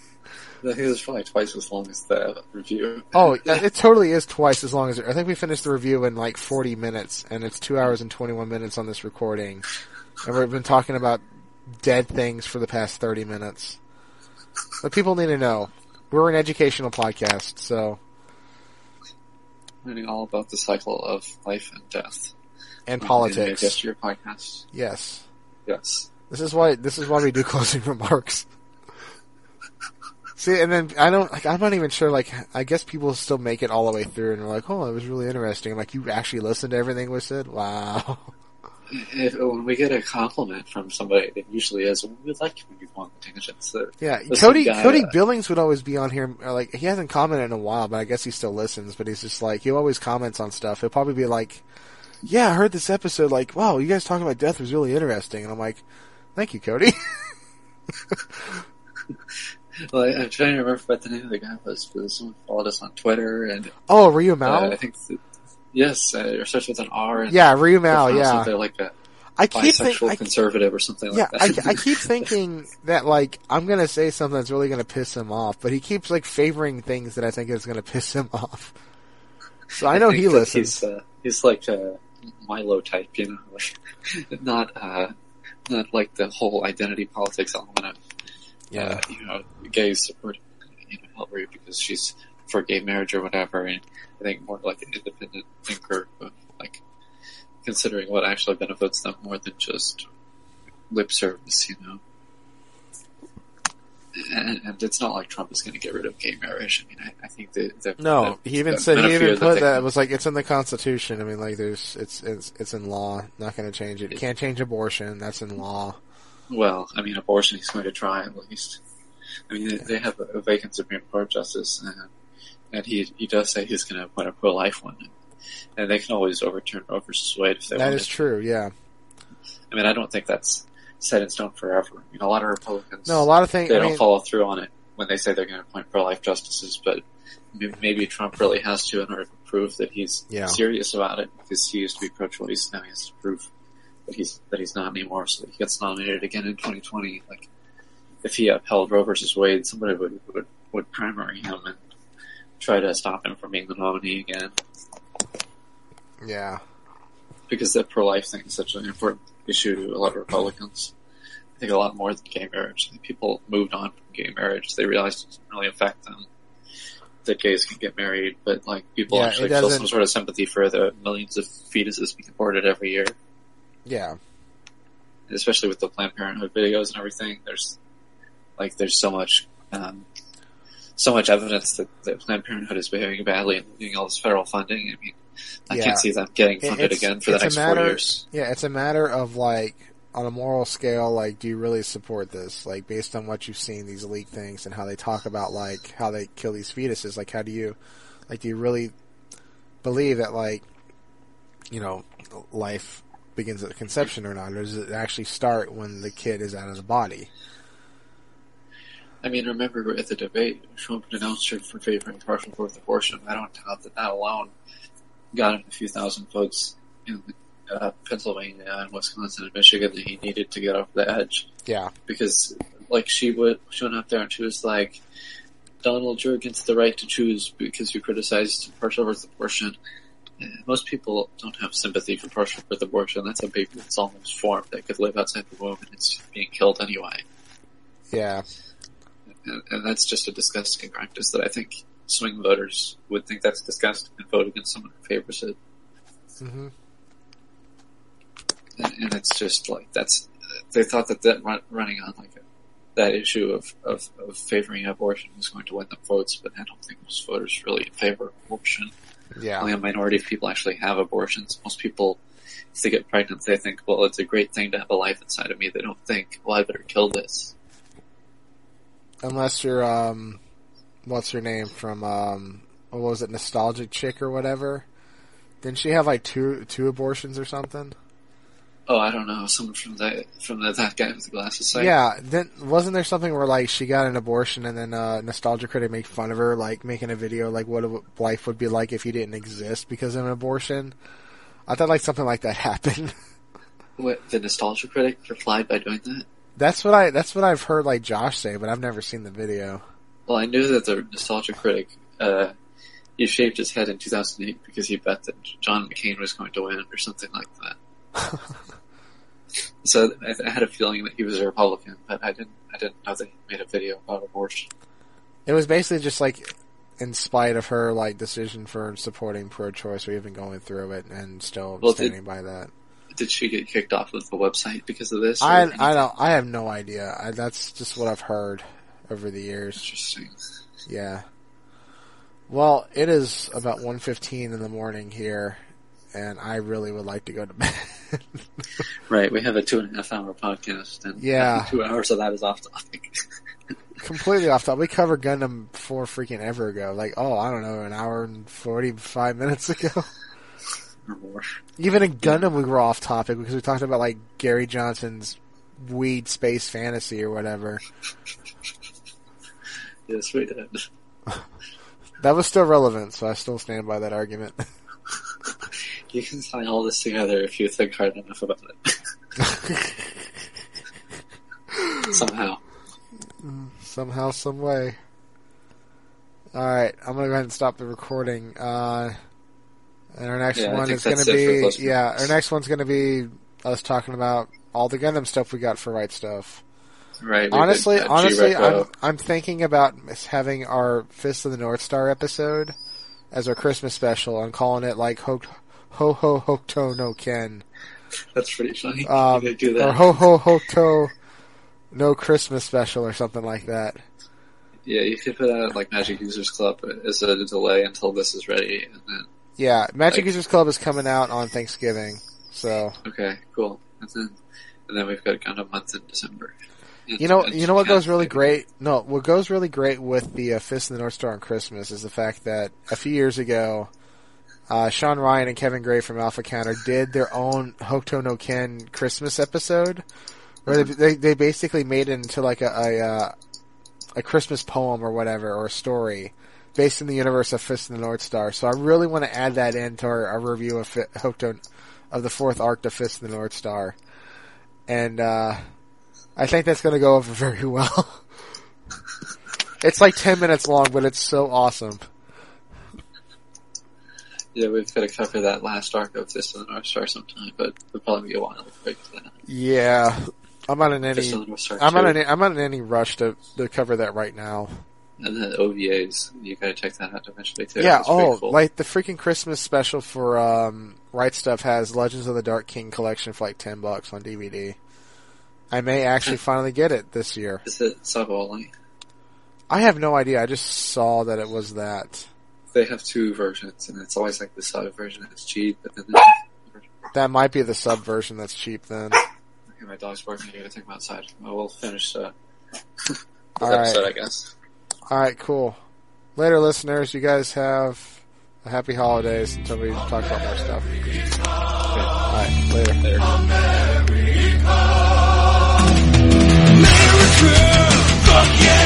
I think it was probably twice as long as the review. Oh, it totally is twice as long as I think we finished the review in 40 minutes, and it's 2 hours and 21 minutes on this recording, and we've been talking about dead things for the past 30 minutes. But people need to know. We're an educational podcast, so learning all about the cycle of life and death and politics. Just your podcast. Yes. This is why we do closing remarks. See, and then I'm not even sure. I guess people still make it all the way through, and they're "Oh, it was really interesting." I'm you actually listened to everything we said? Wow. When we get a compliment from somebody, it usually is. We like when you go on tangents. Yeah, Cody Billings would always be on here. He hasn't commented in a while, but I guess he still listens. But he's just he always comments on stuff. He'll probably be "Yeah, I heard this episode. Wow, you guys talking about death was really interesting." And I'm "Thank you, Cody." Well, I'm trying to remember what the name of the guy was. But someone followed us on Twitter and Ryu Mao. I think. Yes, it starts with an R. Yeah, Ryu Mao, yeah. They're like that. I keep bisexual conservative or something yeah, like that. I keep thinking that, like, I'm gonna say something that's really gonna piss him off, but he keeps, like, favoring things that I think is gonna piss him off. So I know think he that listens. He's like a Milo type, you know, like, not like the whole identity politics element of, Yeah. you know, gays supporting, you know, Hillary because she's for gay marriage or whatever, and I think more like an independent thinker of, like, considering what actually benefits them more than just lip service, you know. And it's not like Trump is going to get rid of gay marriage. I mean, I think that No, he even said, he even put that, it was like, it's in the Constitution. I mean, like, it's in law, not gonna change it. Can't change abortion, that's in law. Well, I mean, abortion he's going to try at least. I mean, they have a vacant Supreme Court justice, and he does say he's going to appoint a pro-life one. And they can always overturn Roe versus Wade if they want. That is true, yeah. I mean, I don't think that's set in stone forever. You know, a lot of Republicans, No, a lot of things, they don't follow through on it when they say they're going to appoint pro-life justices, but maybe Trump really has to in order to prove that he's serious about it, because he used to be pro-choice, now he has to prove that he's not anymore, so that he gets nominated again in 2020. Like, if he upheld Roe versus Wade, somebody would primary him and try to stop him from being the nominee again. Yeah. Because the pro-life thing is such an important issue to a lot of Republicans. I think a lot more than gay marriage. I think people moved on from gay marriage. They realized it doesn't really affect them that gays can get married, but like people actually feel some sort of sympathy for the millions of fetuses being aborted every year. Yeah. Especially with the Planned Parenthood videos and everything. There's so much evidence that Planned Parenthood is behaving badly and getting all this federal funding. I mean, I can't see them getting funded again for the next 4 years. Yeah, it's a matter of, like, on a moral scale, like, do you really support this? Like, based on what you've seen, these leaked things, and how they talk about, like, how they kill these fetuses, like, do you really believe that, like, you know, life begins at conception or not? Or does it actually start when the kid is out of the body? I mean, remember at the debate, Trump denounced her for favoring partial birth abortion. I don't doubt that alone got him a few thousand votes in Pennsylvania and Wisconsin and Michigan that he needed to get over the edge. Yeah. Because, like, she went up there and she was like, Donald, you're against the right to choose because you criticized partial birth abortion. And most people don't have sympathy for partial birth abortion. That's a baby that's almost formed that could live outside the womb and it's being killed anyway. Yeah. And that's just a disgusting practice that I think swing voters would think that's disgusting and vote against someone who favors it. Mm-hmm. And it's just like, they thought that running on like that issue of favoring abortion was going to win them votes, but I don't think most voters really favor abortion. Yeah. Only a minority of people actually have abortions. Most people, if they get pregnant, they think, well, it's a great thing to have a life inside of me. They don't think, well, I better kill this. Unless you're, what's her name from, what was it, Nostalgic Chick or whatever? Didn't she have like two abortions or something? Oh, I don't know. Someone from that guy with the glasses site. Yeah, then wasn't there something where like she got an abortion and then Nostalgia Critic made fun of her, like making a video like what life would be like if you didn't exist because of an abortion? I thought like something like that happened. What, the Nostalgia Critic replied by doing that? That's what I've heard like Josh say, but I've never seen the video. Well, I knew that the Nostalgia Critic, he shaved his head in 2008 because he bet that John McCain was going to win or something like that. So I had a feeling that he was a Republican, but I didn't know that he made a video about abortion. It was basically just like in spite of her like decision for supporting pro-choice or even going through it and still standing by that. Did she get kicked off of the website because of this? I have no idea. That's just what I've heard over the years. Interesting. Yeah. Well, it is about 1:15 in the morning here, and I really would like to go to bed. Right, we have a 2.5 hour podcast, and 2 hours of that is off topic. Completely off topic. We covered Gundam ever ago. Like, I don't know, an hour and 45 minutes ago. Or more. Even in Gundam we were off topic because we talked about like Gary Johnson's weed space fantasy or whatever. Yes, we did. That was still relevant, so I still stand by that argument. You can tie all this together if you think hard enough about it. Somehow. Somehow, some way. Alright, I'm gonna go ahead and stop the recording. And our next one is gonna be, our next one's gonna be us talking about all the Gundam stuff we got for Right Stuff. Right. Honestly, I'm thinking about having our Fist of the North Star episode as our Christmas special and calling it like Ho Ho Hokuto no Ken. That's pretty funny. You do that. Or Ho Ho Hokuto no Christmas special or something like that. Yeah, you could put out like Magic Users Club as a delay until this is ready, and then. Yeah, Magic Users Club is coming out on Thanksgiving, so. Okay, cool. And then we've got Gundam Month in December. You know what goes really great? No, what goes really great with the Fist of the North Star on Christmas is the fact that a few years ago, Sean Ryan and Kevin Gray from Alpha Counter did their own Hokuto no Ken Christmas episode, where they basically made it into like a Christmas poem or whatever, or a story, based in the universe of Fist of the North Star. So I really want to add that into our review of of the fourth arc to Fist of the North Star. And, I think that's going to go over very well. It's like 10 minutes long, but it's so awesome. Yeah, we've got to cover that last arc of Fist of the North Star sometime, but it'll probably be a while before we get to that. Yeah. I'm not in any rush to cover that right now. And then OVAs, you gotta check that out eventually too. Yeah, cool. Like the freaking Christmas special for, Right Stuff has Legends of the Dark King collection for like $10 on DVD. I may actually finally get it this year. Is it sub only? I have no idea. I just saw that it was that. They have two versions, and it's always like the sub version that's cheap, but then that might be the sub version that's cheap then. Okay, my dog's barking. I gotta take him outside. Well, we'll finish this episode, right. I guess. Alright, cool. Later, listeners. You guys have a happy holidays until we talk about more stuff. Okay. Alright, later. America, fuck yeah!